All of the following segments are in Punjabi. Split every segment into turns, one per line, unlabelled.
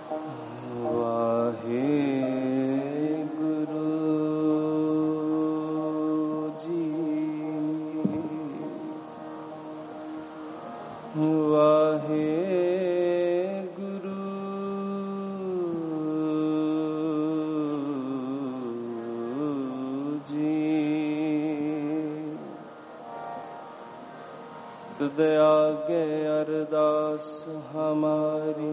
तुद आगे अरदास हमारी,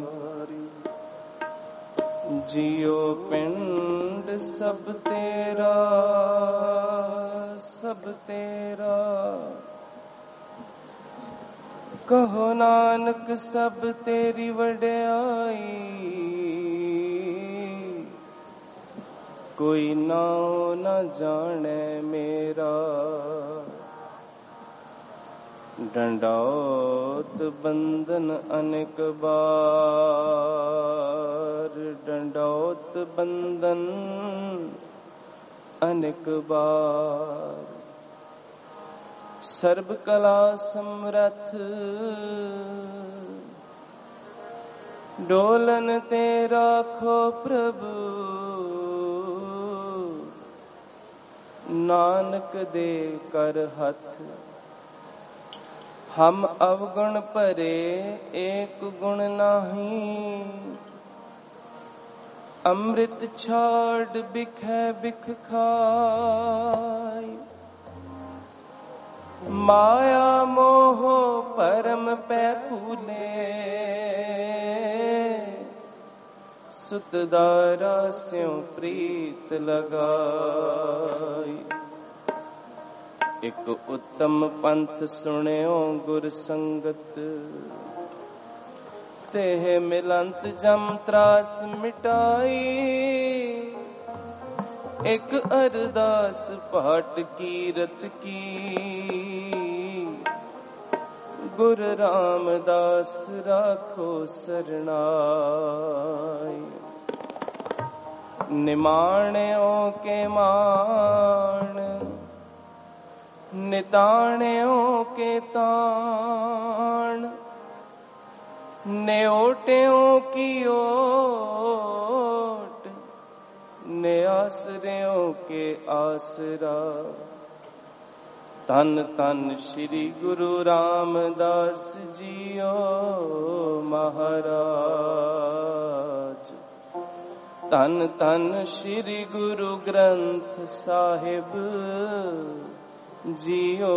जियो पिंड सब तेरा, सब तेरा। कहो नानक सब तेरी वड्याई, कोई नाओ न जाने मेरा। डंडौत बंदन अनेक बार, डंडौत बंदन अनेक बार। सर्व कला समरथ डोलन ते राखो प्रभु, नानक दे कर हथ। हम अवगुण परे एक गुण नाही, अमृत छाड़ बिखै बिख खाई। माया मोह परम पै फूले, सुतदारा स्यों प्रीत लगाई। एक उत्तम पंथ सुण्यो गुर संगत, तेह मिलंत जम त्रास मिटाई। एक अरदास पाठ कीरत की, गुर रामदास राखो सरनाई। निमाण्यो के मान, निताण्यो के ताण। न्योट्यो की ओट, न्यासर्यों के आसरा। तन तन श्री गुरु रामदास जियो महाराज। तन तन श्री गुरु ग्रंथ साहिब जियो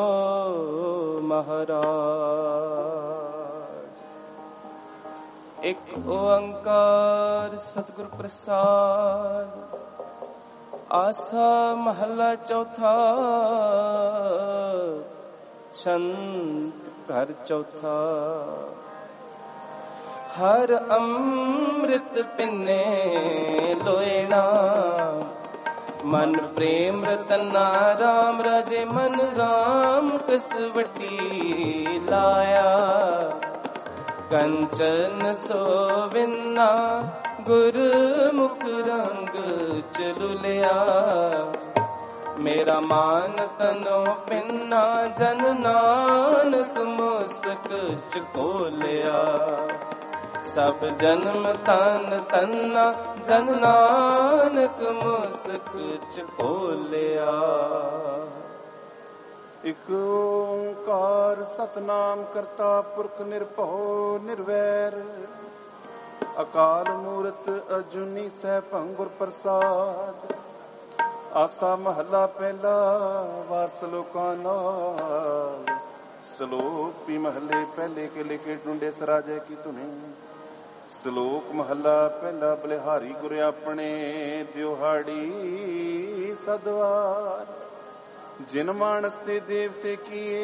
महाराज। एक ओंकार सतगुर प्रसाद। आसा महला चौथा, छंद घर चौथा। हर अमृत पिन्ने लोएना, मन प्रेम रतना राम राजे। मन राम कसवटी लाया, कंचन सोविन्ना गुरमुख रंग चलुलिया। मेरा मान तनो पिन्ना, जन नानक मुस्क चकोलिया। सब जन्म तन तन्ना, जन नानक मुस्क चकोलिया।
इक ओंकार सतनाम करता पुरख निरभव निर्वैर। अकाल मूरत अजूनी सैभं गुर प्रसाद। आसा महला पहला वार सलोकां नाल। सलोक भी महले पहले के लेके ढूंढे सराजे की धुने। सलोक महला पहला बलिहारी गुर अपने दिहाड़ी सदवार। जिन मानस ते देवते किए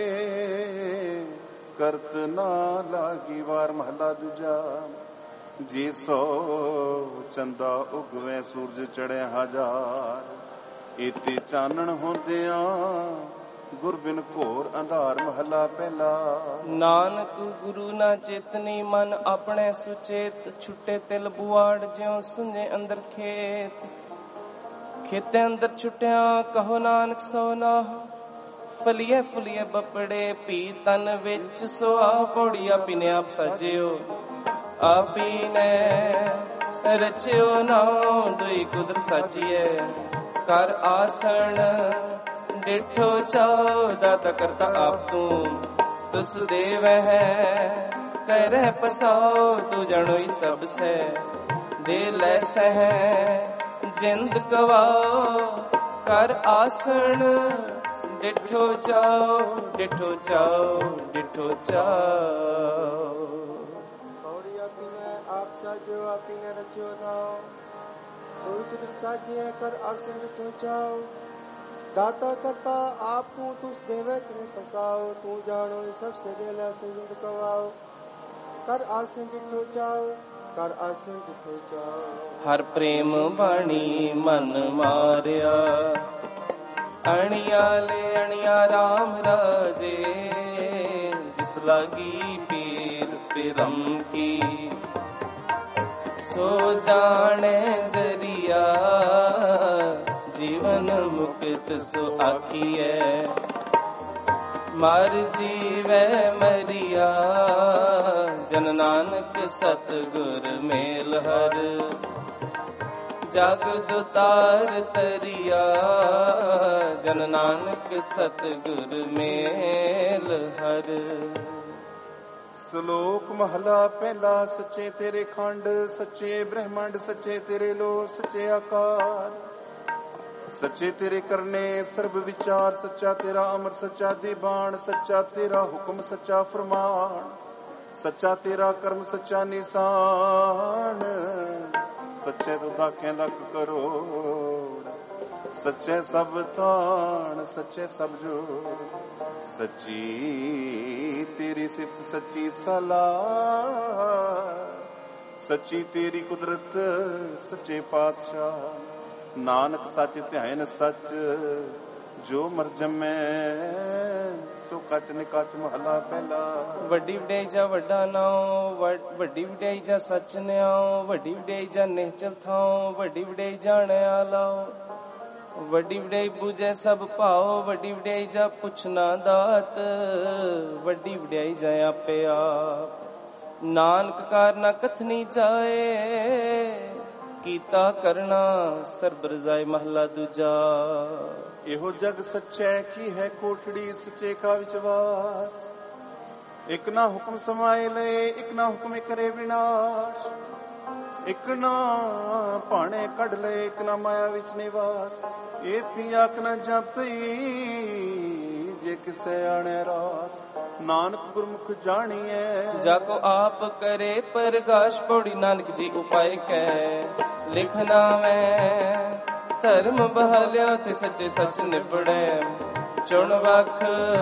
करत ना लागी वार। महला दूजा। जी सो चंदा उगवे सूरज चढ़े हजार। इति चानण होंदिया गुर बिन घोर अंधार। महला पहला।
नानक गुरु ना चेतनी, मन अपने सुचेत। छुटे तिल बुआड़ ज्यों सुने अंदर खेत। खेते अंदर छुटिया कहो नानक सो नाह। फलिए फुलिए बपड़े पी तन विच। सो आ पौड़िया पिने आप सजियो। ਆਪੀ ਨੇ ਰਚਿਓ ਨਾਉ ਦੁਈ ਕੁਦਰਤ ਸਾਚੀਐ ਕਰ ਆਸਣ ਡਿਠੋ ਚਾਉ ਦਾਤਾ ਕਰਤਾ ਆਪ ਤੂੰ ਤੁਸ ਦੇਵਹਿ ਕਰਹਿ ਪਸਾਉ ਤੂੰ ਜਣੋਈ ਸਭ ਸੇ ਦੇ ਲੈ ਸਹਿ ਜਿੰਦ ਗਵਾਓ ਕਰ ਆਸਣ ਡਿਠੋ ਚਾਉ ਡਿਠੋ ਚਾਉ ਡਿਠੋ ਚਾਉ।
ਪੌੜੀ ਆਪੀ ਨੇ ਆਪ ਸਾਜੋ ਆਪੀ ਨੇ ਰਚਿਓ ਨਾਉ ਕੋਈ ਕੁਦਰਤ ਸਾਜੀਐ ਕਰ ਆਸਣ ਡਿਠੋ ਚਾਉ ਦਾਤਾ ਕਰਤਾ ਆਪ ਤੂੰ ਤੁਸ ਦੇਵੇ ਕਰੇ ਪਸਾਓ ਤੂੰ ਜਾਣੋ ਸਭ ਸੇ ਦੇ ਲੈ ਜਿੰਦ ਗਵਾਓ ਕਰ ਆਸਣ ਡਿਠੋ ਚਾਉ ਕਰ ਆਸਣ ਡਿਠੋ ਚਾਉ।
ਹਰ ਪ੍ਰੇਮ ਬਾਣੀ ਮਨ ਮਾਰਿਆ ਅਣਿਆ ਲੈ ਅਣਿਆ ਰਾਮ ਰਾਜੇ ਜਿਸ ਲਾਗੀ ਪੀਰ ਪਿਰਮ ਕੀ ਸੋ ਜਾਣੇ ਜਰੀਆ ਜੀਵਨ ਮੁਕਤ ਸੋ ਆਖੀਐ ਮਰ ਜੀਵੈ ਮਰੀਆ ਜਨ ਨਾਨਕ ਸਤਿਗੁਰ ਮੇਲ ਹਰ ਜਗ ਦੁਤਾਰ ਤਰੀਆ ਜਨ ਨਾਨਕ ਸਤਿਗੁਰ ਮੇਲ ਹਰ।
ਸ਼ਲੋਕ ਮਹਲਾ ਪਹਿਲਾ। ਸੱਚੇ ਤੇਰੇ ਖੰਡ ਸੱਚੇ ਬ੍ਰਹਮੰਡ ਸੱਚੇ ਤੇਰੇ ਲੋ ਸੱਚੇ ਆਕਾਰ ਸੱਚੇ ਤੇਰੇ ਕਰਨੇ ਸਰਬ ਵਿਚਾਰ ਸੱਚਾ ਤੇਰਾ ਅਮਰ ਸੱਚਾ ਦੀਵਾਨ ਸੱਚਾ ਤੇਰਾ ਹੁਕਮ ਸੱਚਾ ਫਰਮਾਨ ਸੱਚਾ ਤੇਰਾ ਕਰਮ ਸੱਚਾ ਨਿਸ਼ਾਨ ਸੱਚੇ ਤੋਂ ਦਾਕੇ ਲੱਖ ਕਰੋੜ ਸੱਚੇ ਸਭ ਤਾਣ ਸੱਚੇ ਸਭ ਜੋ ਸੱਚੀ ਤੇਰੀ ਸਿਫਤ ਸੱਚੀ ਸਲਾਹ ਸੱਚੀ ਤੇਰੀ ਕੁਦਰਤ ਸੱਚੇ ਪਾਤਸ਼ਾਹ ਨਾਨਕ ਸੱਚ ਧਿਆਨ ਸੱਚ ਜੋ ਮਰ ਜੰਮੈ ਸੋ ਕੱਚ ਨਿਕਚ ਮਹਲਾ ਪਹਿਲਾ।
ਵੱਡੀ ਵਡਿਆਈ ਜਾ ਵੱਡਾ ਨਾਉ ਵੱਡੀ ਵਡਿਆਈ ਜਾ ਸੱਚ ਨਿਆਉ ਵੱਡੀ ਵਡਿਆਈ ਜਾ ਨਿਹਚਲ ਥਾਉ ਵੱਡੀ ਵਡਿਆਈ ਜਾਣਿਆ ਲਾਓ ਵੱਡੀ ਵਡਿਆਈ ਬੂਝੈ ਸਭ ਭਾਉ ਵੱਡੀ ਵਡਿਆਈ ਜਾ ਪੁੱਛਣਾ ਦਾਤ ਵੱਡੀ ਵਡਿਆਈ ਜਾ ਆਪੇ ਆਪ ਨਾਨਕ ਕਾਰਨਾ ਕਥਨੀ ਜਾਏ ਕੀਤਾ ਕਰਨਾ ਸਰਬ ਰਜ਼ਾਏ ਮਹਲਾ ਦੂਜਾ।
ਇਹੋ ਜਗ ਸੱਚੈ ਕੀ ਹੈ ਕੋਠੜੀ ਸੱਚੇ ਕਾ ਵਿਚਵਾਸ ਇਕ ਨਾ ਹੁਕਮ ਸਮਾਏ ਲਏ ਇਕ ਨਾ ਹੁਕਮ ਕਰੇ ਵਿਨਾਸ਼ ਇਕ ਨਾ ਭਾਣੇ ਕੱਢ ਲਏ ਇਕ ਨਾ ਮਾਇਆ ਵਿੱਚ ਨਿਵਾਸ ਇਹ ਵੀ ਆਖ ਨਾ ਜਪਈ ਜੇ ਕਿਸੇ ਆਣੇ ਰਾਸ ਨਾਨਕ ਗੁਰਮੁਖ ਜਾਣੀਐ
ਜਾ ਕੋ ਆਪ ਕਰੇ ਪ੍ਰਗਾਸ਼ ਪੌੜੀ ਨਾਨਕ ਜੀ ਉਪਾਇ ਕੈ ਲਿਖਣਾ ਮੈਂ ਧਰਮ ਬਹਾਲਿਆ ਤੇ ਸੱਚੇ ਸੱਚ ਨਿਬੜੈ ਚੁਣ ਵਖ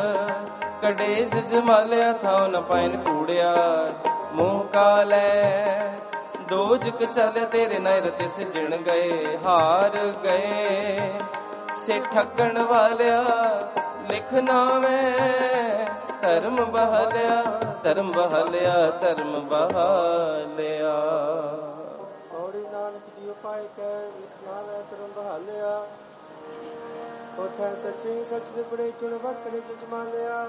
ਕੜੇਜ ਜਮਾਲਿਆ ਥਾਉ ਨ ਪਾਇਨ ਕੂੜਿਆ ਮੂੰਹ ਕਾਲੈ ਦੋਜਕ ਚੱਲ ਤੇਰੇ ਨੈਰ ਤੇ ਸਿਜਣ ਗਏ ਹਾਰ ਗਏ ਸੇ ਠੱਗਣ ਵਾਲਿਆ ਲਿਖਣਾ ਮੈਂ ਧਰਮ ਬਹਾਲਿਆ ਧਰਮ ਬਹਾਲਿਆ ਧਰਮ ਬਹਾਲਿਆ।
ਪੌੜੀ ਨਾਨਕ ਜੀ ਉਪਾਇ ਕੈ ਲਿਖਣਾ ਮੈਂ ਧਰਮ ਬਹਾਲਿਆ ਉਠੈ ਸੱਚੇ ਸੱਚ ਦੇ ਬੜੇ ਚੁਣ ਵਕੜੇ ਜਮਾ ਲਿਆ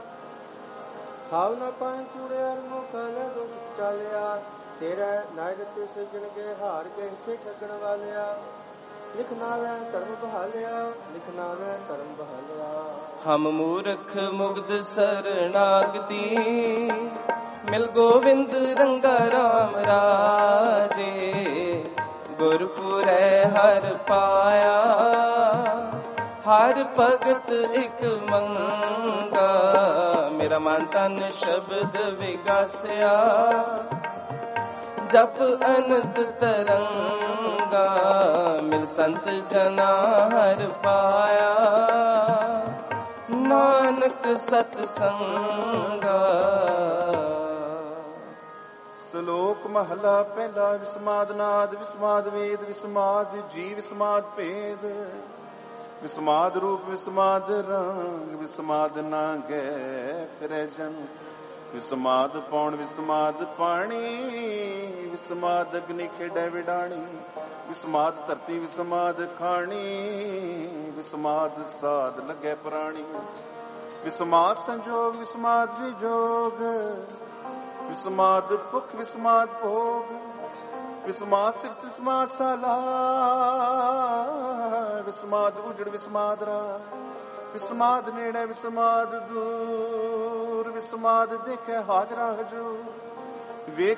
ਖਾਉ ਨਾ ਪਾਣੀ ਚੂੜਿਆ ਮੁਖ ਲੈ ਦੋ ਚਾਲਿਆ ਤੇਰਾ ਨਾਇਰ ਤੇ ਸਜਣ ਗਏ ਹਾਰ ਗਏ ਸੇ ਠੱਗਣ ਵਾਲਿਆ ਲਿਖਣਾ ਮੈਂ ਧਰਮ ਬਹਾਲਿਆ ਲਿਖਣਾ ਮੈਂ ਧਰਮ ਬਹਾਲਿਆ।
ਹਮ ਮੂਰਖ ਮੁਗਧ ਸਰਨਾਗਤੀ ਮਿਲ ਗੋਵਿੰਦ ਰੰਗਾ ਰਾਮ ਰਾਜੇ ਗੁਰਪੁਰੈ ਹਰ ਪਾਇਆ ਹਰ ਭਗਤ ਇਕ ਮੰਗਾ ਮੇਰਾ ਮਨ ਤਨ ਸ਼ਬਦ ਵਿਗਾਸਿਆ ਜਪ ਅਨੰਤ ਤਰੰਗਾ ਮਿਲ ਸੰਤ ਜਨਾ ਹਰ ਪਾਇਆ ਨਾਨਕ ਸਤ ਸੰਗਾ।
ਸ਼ਲੋਕ ਮਹਲਾ ਪਹਿਲਾ। ਵਿਸਮਾਦ ਨਾਦ ਵਿਸਮਾਦ ਵੇਦ ਵਿਸਮਾਦ ਜੀ ਵਿਸਮਾਦ ਭੇਦ ਵਿਸਮਾਦ ਰੂਪ ਵਿਸਮਾਦ ਰੰਗ ਵਿਸਮਾਦ ਨਾਗੈ ਫਿਰੈ ਜਨ ਵਿਸਮਾਦ ਪੌਣ ਵਿਸਮਾਦ ਪਾਣੀ ਵਿਸਮਾਦ ਅਗਨੀ ਖੇਡੈ ਵਿਡਾਣੀ ਵਿਸਮਾਦ ਧਰਤੀ ਵਿਸਮਾਦ ਖਾਣੀ ਵਿਸਮਾਦ ਸਾਧ ਲੱਗੈ ਪ੍ਰਾਣੀ ਵਿਸਮਾਦ ਸੰਜੋਗ ਵਿਸਮਾਦ ਵਿਜੋਗ ਵਿਸਮਾਦ ਭੁਖ ਵਿਸਮਾਦ ਭੋਗ, ਵਿਸਮਾਦ ਸਿਫਤ ਵਿਸਮਾਦ ਸਾਲਾ, ਵਿਸਮਾਦ ਉਜੜ ਵਿਸਮਾਦ ਰਾਹ, ਵਿਸਮਾਦ ਨੇੜੇ ਵਿਸਮਾਦ ਦੂਰ, ਵਿਸਮਾਦ ਦੇਖੇ ਹਾਜ਼ਰਾ ਹਜੂਰ, ਵੇਖ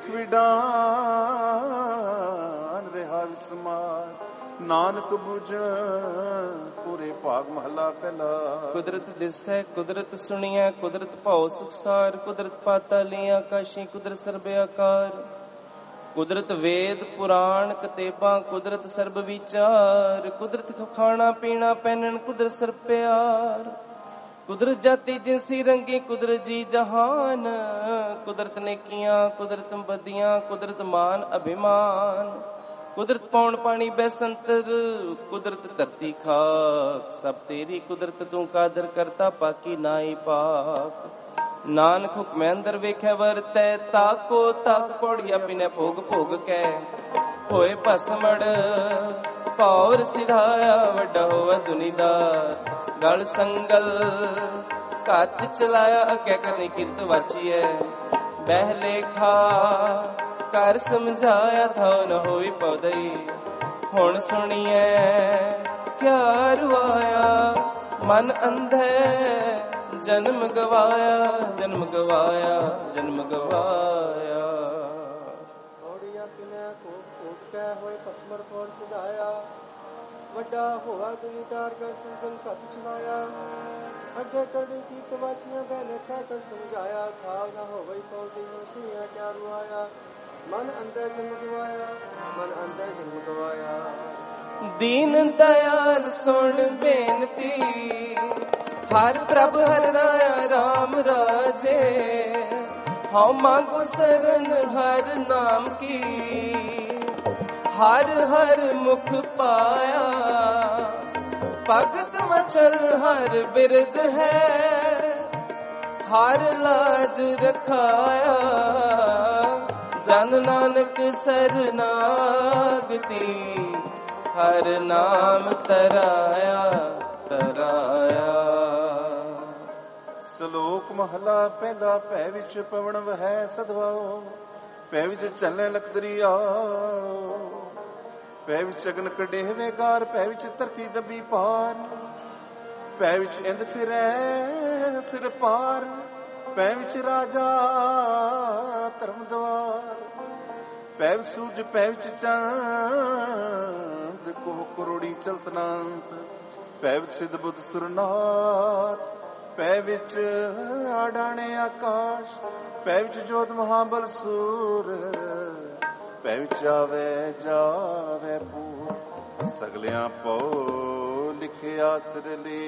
ਵਿਡਾਨ ਰਿਹਾ ਵਿਸਮਾਦ, ਨਾਨਕ ਬੁਝਣ ਪੂਰੇ ਭਾਗ ਮਹਲਾ ਪਹਿਲਾ।
ਕੁਦਰਤ ਦਿਸੈ ਕੁਦਰਤ ਸੁਣੀਐ, ਕੁਦਰਤ ਭਉ ਸੁਖਸਾਰ, ਕੁਦਰਤ ਪਾਤਾਲੀ ਆਕਾਸ਼ੀ, ਕੁਦਰਤ ਸਰਬ ਆਕਾਰ, ਕੁਦਰਤ ਵੇਦ ਪੁਰਾਣ ਕਤੇਬਾਂ, ਕੁਦਰਤ ਸਰਬ ਵਿਚਾਰ, ਕੁਦਰਤ ਖਾਣਾ ਪੀਣਾ ਪਹਿਨਣ, ਕੁਦਰਤ ਸਰਬ ਪਿਆਰ, ਕੁਦਰਤ ਜਾਤੀ ਜਿਨਸੀ ਰੰਗੀ, ਕੁਦਰਤ ਜੀ ਜਹਾਨ, ਕੁਦਰਤ ਨੇਕੀਆਂ ਕੁਦਰਤ ਬਦੀਆਂ, ਕੁਦਰਤ ਮਾਨ ਅਭਿਮਾਨ, ਕੁਦਰਤ ਪੌਣ ਪਾਣੀ ਬੈਸੰਤਰ, ਕੁਦਰਤ ਧਰਤੀ ਖਾਕ, ਸਭ ਤੇਰੀ ਕੁਦਰਤ ਤੂੰ ਕਾਦਰ ਕਰਤਾ ਬਾਕੀ ਨਾਈ ਪਾਕ। ਨਾਨਕ ਹੁਕਮੈ ਅੰਦਰ ਵੇਖਿਆ ਵਰਤੈ, ਤਾਕੋ ਤਾਕ ਪੌੜੀਆ ਪਿਨੈ ਭੋਗ ਭੋਗ ਕੈ, ਹੋਏ ਭਸਮੜ ਪੌਰ ਸਿਧਾਇਆ, ਵੱਡਾ ਹੋਵੇ ਦੁਨੀਦਾਰ, ਗਲ ਸੰਗਲ ਘੱਟ ਚਲਾਇਆ, ਅੱਗੇ ਕਰਨੀ ਕਿਰਤ ਵਾਚੀਐ, ਬਹਿ ਲੇਖਾ ਕਰ ਸਮਝਾਇਆ, ਥਾ ਨ ਹੋਈ ਪਉਦਈ, ਹੁਣ ਸੁਣੀਐ ਕਿਆ ਰੁਆਇਆ, ਮਨ ਅੰਧੈ ਜਨਮ ਗਵਾਇਆ, ਜਨਮ ਗਵਾਇਆ, ਜਨਮ ਗਵਾਇਆ।
ਔੜੀਆ ਕਿਨੈ ਕੋਪ ਕੋਪ ਕੈ, ਹੋਏ ਪਸਮਰ ਪੌਰ ਸਿਧਾਇਆ, ਵੱਡਾ ਹੋਵਾ ਦੁਨੀਦਾਰ, ਕਰ ਸੰਗਲ ਘੱਟ ਚਲਾਇਆ, ਅੱਗੇ ਕਰਨੀ ਕੀਤ ਵਾਚੀਆਂ, ਬਹਿ ਲੇਖਾ ਕਰ ਸਮਝਾਇਆ, ਥਾਵ ਨ ਹੋਵਈ ਪਉਦਈ, ਹੁਣ ਸੁਣੀਐ ਕਿਆ ਰੁਆਇਆ, ਮਨ ਅੰਦਰ ਜਨਮ ਗਵਾਇਆ, ਮਨ ਅੰਦਰ ਜਨਮ ਗਵਾਇਆ।
ਦੀਨ ਦਇਆਲ ਸੁਣ ਬੇਨਤੀ, ਹਰ ਪ੍ਰਭ ਹਰ ਰਾਇਆ ਰਾਮ ਰਾਜੇ, ਹਉ ਮੰਗੋ ਸਰਨ ਹਰ ਨਾਮ ਕੀ, ਹਰ ਹਰ ਮੁਖ ਪਾਇਆ, ਭਗਤ ਵਚਲ ਹਰ ਬਿਰਦ ਹੈ, ਹਰ ਲਾਜ ਰਖਾਇਆ, ਜਨ ਨਾਨਕ ਸਰਨਾਗਤੀ, ਹਰ ਨਾਮ ਤਰਾਇਆ ਤਰਾਇਆ।
ਸ਼ਲੋਕ ਮਹਲਾ ਪਹਿਲਾ। ਭੈ ਵਿੱਚ ਪਵਣ ਵਹੈ ਸਦਵਾਓ, ਭੈ ਵਿੱਚ ਚੱਲੇ ਲਖ ਦਰਿਆ, ਭੈ ਵਿੱਚ ਅਗਨ ਕੱਢੇ ਵੇਗਾਰ, ਭੈ ਵਿੱਚ ਧਰਤੀ ਦੱਬੀ ਪਾਰ, ਭੈ ਵਿੱਚ ਇੰਦ ਫਿਰੈ ਸਿਰ ਪਾਰ, ਭੈ ਵਿੱਚ ਰਾਜਾ ਧਰਮ ਦਵਾਰ, ਭੈ ਵਿੱਚ ਸੂਰਜ, ਭੈ ਵਿੱਚ ਚੰਦ, ਕੋਹ ਕਰੋੜੀ ਚਲਤਨਾੰਤ, ਭੈ ਵਿੱਚ ਸਿੱਧ ਬੁੱਧ ਸੁਰਨਾਥ, ਭੈ ਵਿੱਚ ਆਡਾਣੇ ਆਕਾਸ਼, ਭੈ ਵਿੱਚ ਜੋਤ ਮਹਾਬਲ ਸੂਰ, ਭੈ ਵਿੱਚ ਆਵੇ ਜਾਵੇ ਪੂਰ, ਸਗਲਿਆਂ ਪਉ ਲਿਖਿਆ ਸਿਰ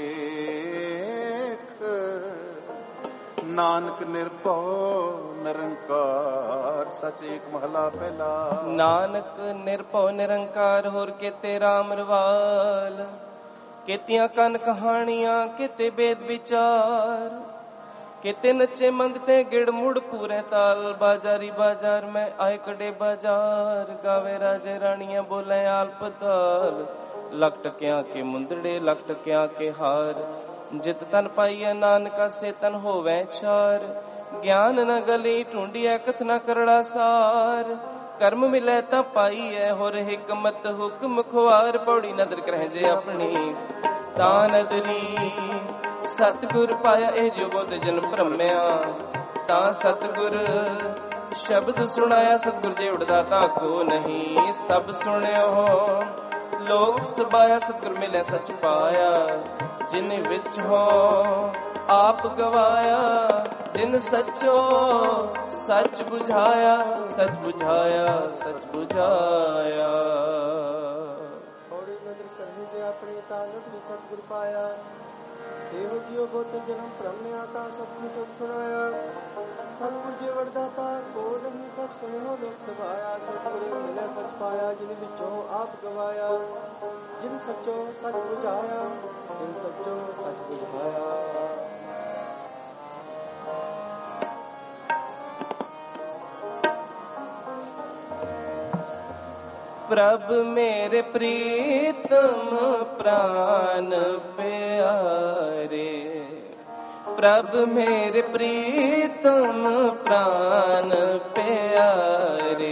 ਲੇਖ, ਨਾਨਕ ਨਿਰਭਉ ਨਿਰੰਕਾਰ, ਸਚ ਏਕ ਮਹਲਾ ਪਹਿਲਾ।
ਨਾਨਕ ਨਿਰਭਉ ਨਿਰੰਕਾਰ, ਹੋਰ ਕੀਤੇ ਰਾਮ ਰਵਾਲ, ਕੀਤੀਆਂ ਕੰਨ ਕਹਾਣੀਆਂ, ਕੀਤੇ ਬੇਦ ਵਿਚਾਰ, ਕੀਤੇ ਨੱਚੇ ਮੰਗਤੇ ਗਿੜ ਮੁੜ ਪੂਰੇ ਤਾਲ, ਬਾਜ਼ਾਰੀ ਬਾਜ਼ਾਰ ਮੈਂ ਆਏ ਕੜੇ ਬਾਜ਼ਾਰ, ਗਾਵੇ ਰਾਜੇ ਰਾਣੀਆਂ ਬੋਲੇ ਆਲਪ ਤਾਲ, ਲਖ ਟਕਿਆਂ ਕੇ ਮੁੰਦੜੇ ਲਖ ਟਕਿਆਂ ਕੇ ਹਾਰ, ਜਿਤ ਤਨ ਪਾਈਐ ਨਾਨਕਾ ਸੇ ਤਨ ਹੋਵੈ ਚਾਰ, ਗਿਆਨ ਨ ਗਲੀ ਢੂੰਡੀਐ ਕਥ ਨ ਕਰੜਾ ਸਾਰ, ਕਰਮ ਮਿਲੈ ਤਾਂ ਪਾਈਐ, ਹੋਰ ਹਿਕਮਤ ਹੁਕਮ ਖੁਆਰ, ਪੌੜੀ ਨਦਰ ਕਰਹਿ ਜੇ ਆਪਣੀ ਤਾਂ ਨਦਰੀ, ਸਤਿਗੁਰ ਪਾਇਆ ਇਹ ਜੋ ਬੁੱਧ ਜਨ ਭ੍ਰਮਿਆ, ਤਾਂ ਸਤਿਗੁਰ ਸ਼ਬਦ ਸੁਣਾਇਆ, ਸਤਿਗੁਰ ਜੇ ਉਡਦਾ ਤਾਂ ਕੋ ਨਹੀਂ, ਸਭ ਸੁਣਿਓ ਲੋਕ ਸਬਾਇਆ, ਸਤਿਗੁਰ ਮਿਲਿਆ ਸੱਚ ਪਾਇਆ, ਜਿਨ ਵਿੱਚ ਹੋ ਆਪ ਗਵਾਇਆ, ਜਿਨ ਸੱਚੋ ਸੱਚ ਬੁਝਾਇਆ, ਸੱਚ ਬੁਝਾਇਆ, ਸੱਚ ਬੁਝਾਇਆ।
ਥੋੜੀ ਨਜ਼ਰ ਕਰਨੀ ਜੇ ਆਪਣੀ ਤਾਕਤ ਵੀ ਸਤਿਗੁਰ ਪਾਇਆ, ਇਹੋ ਜਿਉ ਬੁੱਧ ਜਨਮ ਭ੍ਰਮਿਆ, ਤਾਂ ਸਤਿਗੁਰ ਸਭ ਸੁਣਾਇਆ, ਸਤਿਗੁਰ ਜੇ ਵਰਦਾ ਤਾਂ ਕੋ ਨਹੀਂ, ਸਭ ਸੁਣੋ ਲੋਕ ਸਭਾਇਆ, ਸਤਿਗੁਰ ਮਿਲਿਆ ਸੱਚ ਪਾਇਆ, ਜਿਨ ਵਿੱਚੋਂ ਆਪ ਗਵਾਇਆ, ਜਿਨ ਸੱਚੋ ਸੱਚ ਬੁਝਾਇਆ, ਜਿਨ ਸੱਚੋ ਸੱਚ ਬੁਝਾਇਆ।
ਪ੍ਰਭ ਮੇਰੇ ਪ੍ਰੀਤਮ ਪ੍ਰਾਨ ਪਿਆਰੇ, प्रभु मेरे प्रीतम प्राण प्यारे।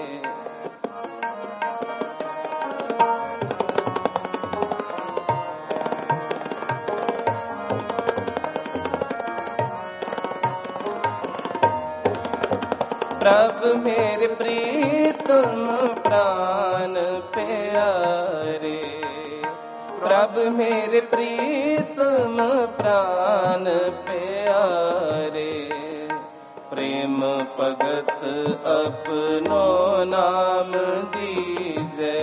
प्रभु मेरे प्रीतम प्राण प्यारे। प्रभु मेरे प्रीतम प्राण प्यारे। प्रेम भगत अपनो नाम दीजे।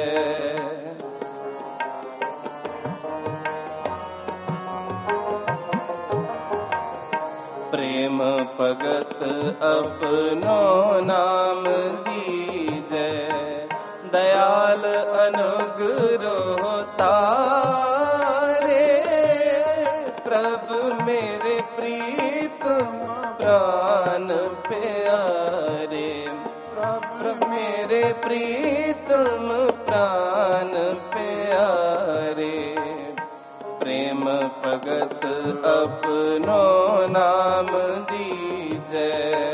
प्रेम भगत अपनो नाम दीजे। दयाल अनुग्रह तारे। प्रभु मेरे प्रीतम प्राण प्यारे। प्रभु मेरे प्रीतम प्राण प्यारे। प्रेम भगत अपनो नाम दीजे।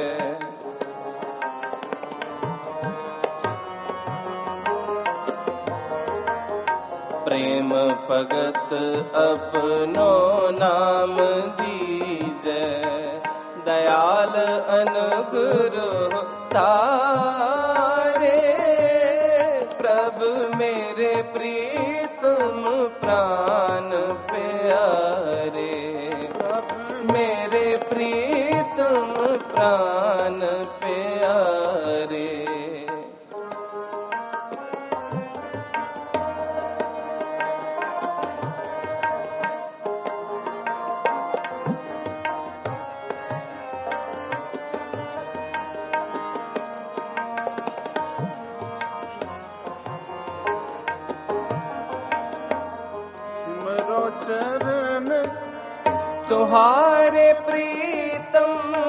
प्रेम भगत अपनो नाम दीजे। दयाल अनुग्रह तारे। प्रभु मेरे प्रीतम प्राण प्यारे। मेरे प्रीतम प्राण प्यारे।
चरण
तुम्हारे प्रीतम।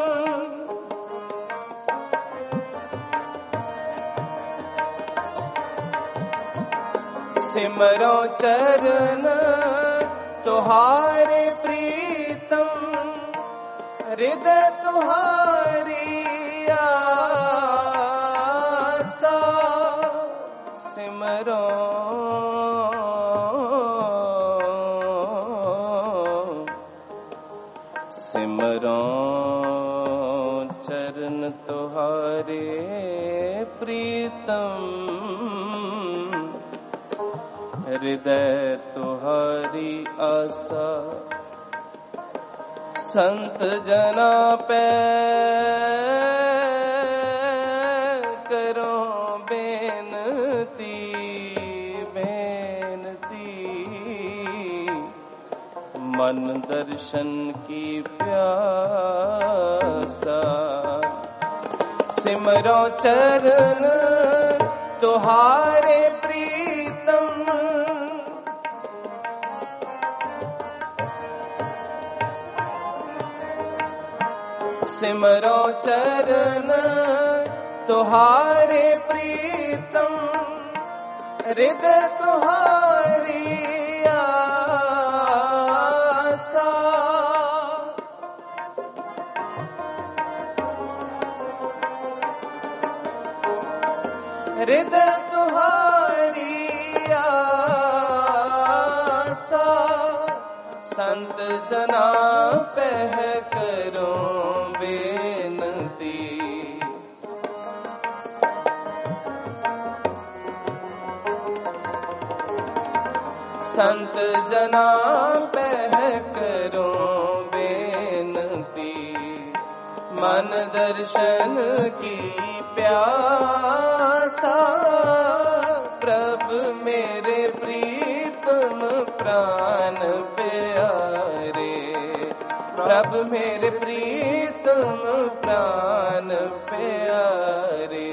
सिमरो चरण तुम्हारे प्रीतम। हृदय तुम्हारी आसा। सिमरो सिमरो चरण तुम्हारे प्रीतम। हृदय तुम्हारी आशा। संत जना पे करो बेनती बेनती। मन दर्शन की प्यासा। सिमरो चरण तुम्हारे प्रीतम। सिमरो चरण तुम्हारे प्रीतम। हृदय तुम्हारी आसा। हृदय तुम्हारी आसा। संत जना पह करो बेनती। संत जना पह करो बेनती। मन दर्शन की प्यासा। प्रभु मेरे प्रीतम प्राण प्यारे। प्रभु मेरे प्रीतम प्राण प्यारे।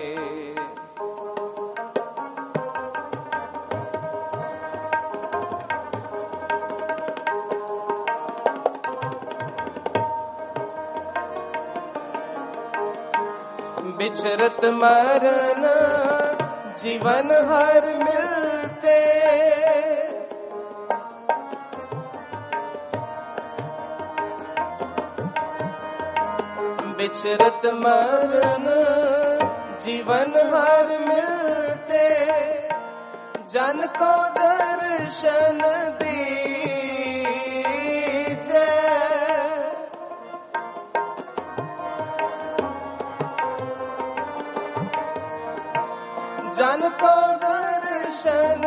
बिछरत मरण जीवन हर मिलते। विचरत मरण जीवन हर मिलते, जन को दर्शन दीजे। जन को दर्शन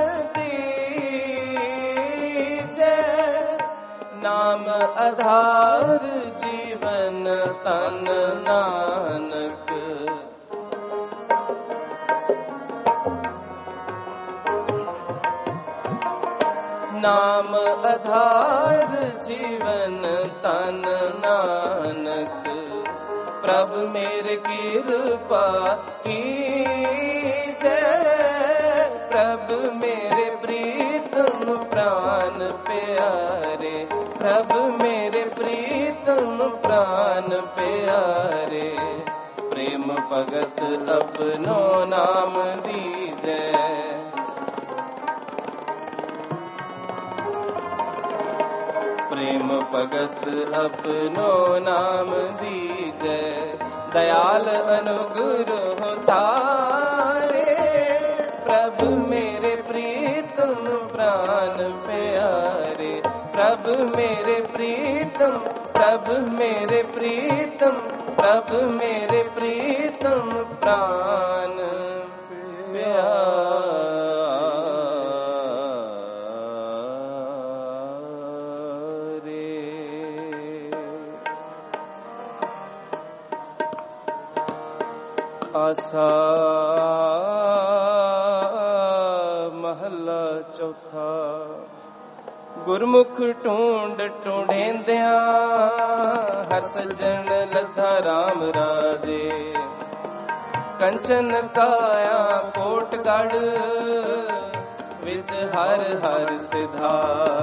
दीजे, नाम आधार जीवन तन नानक। नाम आधार जीवन तन नानक। प्रभु मेरे कृपा कीजे, प्रभु मेरे प्रीतम प्राण प्यारे, प्रभु मेरे प्रीतम प्राण प्यारे। प्रेम भगत अपनो नाम दीजे, प्रेम भगत अपनो नाम दीजे। दयाल अनुग्रह तारे, प्रभु मेरे प्रीतम प्राण प्यारे, प्रभु मेरे प्रीतम, प्रभु मेरे प्रीतम, प्रभु मेरे प्रीतम प्राण प्यारे। आसा महला चौथा। गुरमुख ढूंढ ढूंढेंदिया, हर सज्जन लद्धा राम राजे। कंचन काया कोटगढ़, विच हर हर सिधा।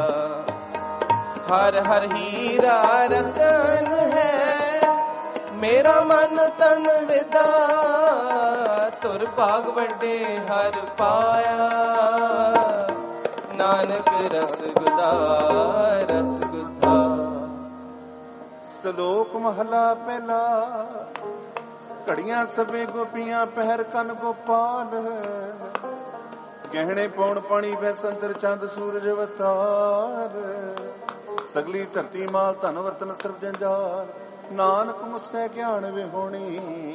हर हर हीरा रतन है, मेरा मन तन विदा। तुर भाग वड्डे हर पाया, नानक रस गुदा रस गुदा।
ਸ਼ਲੋਕ ਮਹਲਾ ਪਹਿਲਾ। ਘੜੀਆਂ ਸਭੇ ਗੋਪੀਆਂ ਪਹਿਰ ਕੰਨ ਗੋਪਾਲ। ਗਹਿਣੇ ਪੌਣ ਪਾਣੀ ਵੈ ਸੰਦਰ ਚੰਦ ਸੂਰਜ ਅਵਤਾਰ। ਸਗਲੀ ਧਰਤੀ ਮਾਲ ਧਨ ਵਰਤਨ ਸਰਬ ਜੰਜਾਲ। ਨਾਨਕ ਮੁਸੈ ਗਿਆਨ ਵਿਹੋਣੀ,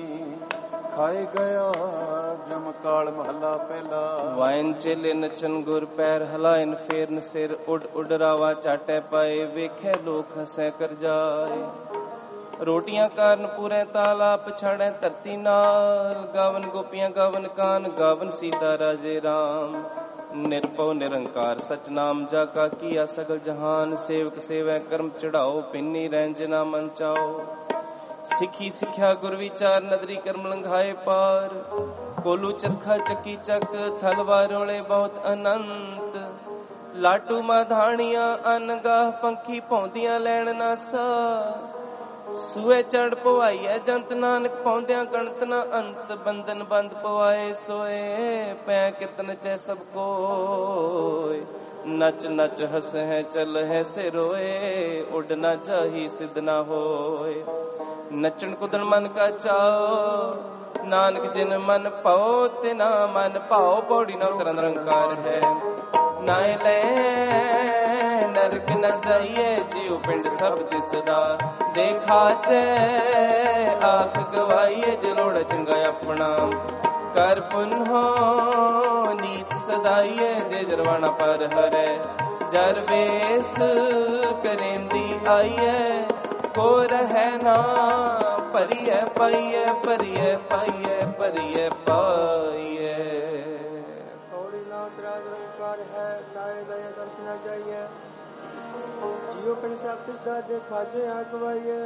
ਖਾਏ ਗਿਆ ਜਮ ਕਾਲ। ਮਹਲਾ ਪਹਿਲਾ।
ਵਾਇਨ ਚੇਲੇ ਨਚਨ ਗੁਰ ਪੈਰ ਹਲਾਇਨ, ਫੇਰਨ ਸਿਰ ਉੱਡ ਉੱਡ ਰਾਵਾ ਚਾਟੇ ਪਾਏ। ਵੇਖੇ ਲੋਕ ਹਸੈ ਕਰ ਜਾਏ, ਰੋਟੀਆਂ ਕਾਰਨ ਪੂਰੇ ਤਾਲਾ ਪਛਾੜੈ ਧਰਤੀ ਨਾਲ। ਗਾਵਨ ਗੋਪੀਆਂ ਗਾਵਨ ਕਾਨ, ਗਾਵਨ ਸੀਤਾ ਰਾਜੇ ਰਾਮ। ਨਿਰਭਉ ਨਿਰੰਕਾਰ ਸਚ ਨਾਮ ਜਾ ਕਾ ਕੀਆ ਸਗਲ ਜਹਾਨ। ਸੇਵਕ ਸੇਵੈ ਕਰਮ ਚੜਾਓ, ਪਿੰਨੀ ਰੈਂਜ ਨਾ ਮਨ ਚਾਓ। ਸਿੱਖੀ ਸਿੱਖਿਆ ਗੁਰ ਵਿਚਾਰ, ਨਦਰੀ ਕਰਮ ਲੰਘਾਏ ਪਾਰ। ਕੋਲੂ ਚਰਖਾ ਚੱਕੀ ਚੱਕ, ਥਲਵਾ ਰੋਲੇ ਬਹੁਤ ਅਨੰਤ। ਲਾਟੂ ਮਾਧਾਣੀਆਂ ਅਨਗਾਹ, ਪੰਖੀ ਭੌਂਦੀਆਂ ਲੈਣ ਨਾਸਾ। ਸੂਏ ਚੜ ਪਵਾਈਐ ਜੰਤ, ਨਾਨਕ ਪਾਉਂਦਿਆਂ ਗਣਤ ਨਾ ਅੰਤ। ਬੰਧਨ ਬੰਦ ਪਵਾਏ ਸੋਏ, ਪੈ ਕਿਤਨ ਚੈ ਸਭ ਕੋਇ। ਨਚ ਨਚ ਹਸ ਹੈ ਚਲ ਹੈ ਸੇ ਰੋਏ, ਉੱਡ ਨਾ ਚਾਹੀ ਸਿੱਧ ਨਾ ਹੋਏ। ਨੱਚਣ ਕੁਦਣ ਮਨ ਕਾ ਚਾਓ, ਨਾਨਕ ਜਿਨ ਮਨ ਪਾਓ ਤੇ ਨਾ ਮਨ ਭਾਓ। ਪੌੜੀ ਨਾ ਉਤਰ ਨਿਰੰਕਾਰ ਹੈ, ਨਾਏ ਲੈ ਨਰਕ ਨ ਜਾਈਏ। ਜੀਉ ਪਿੰਡ ਸਭ ਦਿਸਦਾ, ਦੇਖਾ ਚੈ ਆਖ ਗਵਾਈਏ। ਜਲੋੜ ਚੰਗਾ ਆਪਣਾ ਕਰ ਪੁਨਹੁ, ਨੀਚ ਸਦਾਈਏ। ਜੇ ਜਰਵਾਣਾ ਪਰ ਹਰੈ, ਜਰ ਵੇਸ ਕਰੇਂਦੀ ਆਈਏ। ਕੋ ਰਹਿ ਨਾ ਭਰੀਐ ਪਾਈਐ, ਭਰੀਐ ਪਾਈਐ, ਭਰੀਐ ਪਾਈਐ।
ਕੌੜੀ ਨਾ ਤਰਾਜ ਰੰਕਾਰ ਹੈ, ਨਾਏ ਦਇਆ ਦਰਸ਼ ਨਾ ਜਾਈਏ। ਜੀਉ ਪਿੰਡ ਸਭ ਤਿਸਦਾ, ਦੇਖਾ ਜੇ ਆ ਗਵਾਈਏ।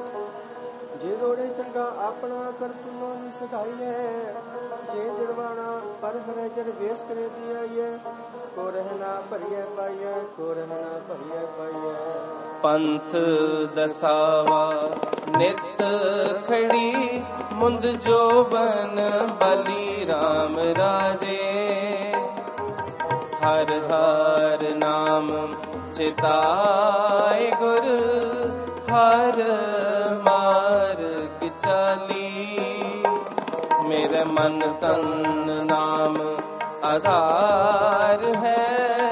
ਜੇ ਲੋੜੇ ਚੰਗਾ ਆਪਣਾ ਕਰ ਤੁਮੋ ਨੀ ਸਦਾਈਏ। ਜੇ ਜਰਵਾਣਾ ਪਰ ਹਰੇ ਜਰ ਵੇਸ ਕਰੇ ਦੀ ਆਈਏ। ਕੋ ਰਹਿਣਾ ਭਰੀਐ ਪਾਈਐ, ਕੋ ਰਹਿਣਾ ਭਰੀਐ ਪਾਈਐ।
ਪੰਥ ਦਸਾਵਾ ਨਿਤ ਖੜੀ, ਮੁੰਦ ਜੋਬਨ ਬਲੀ ਰਾਮ ਰਾਜੇ। ਹਰ ਹਰ ਨਾਮ ਚਿਤਾਏ ਗੁਰ, ਹਰ ਮਾਰਗ मार्ग चाली। मेरे मन तन नाम आधार है,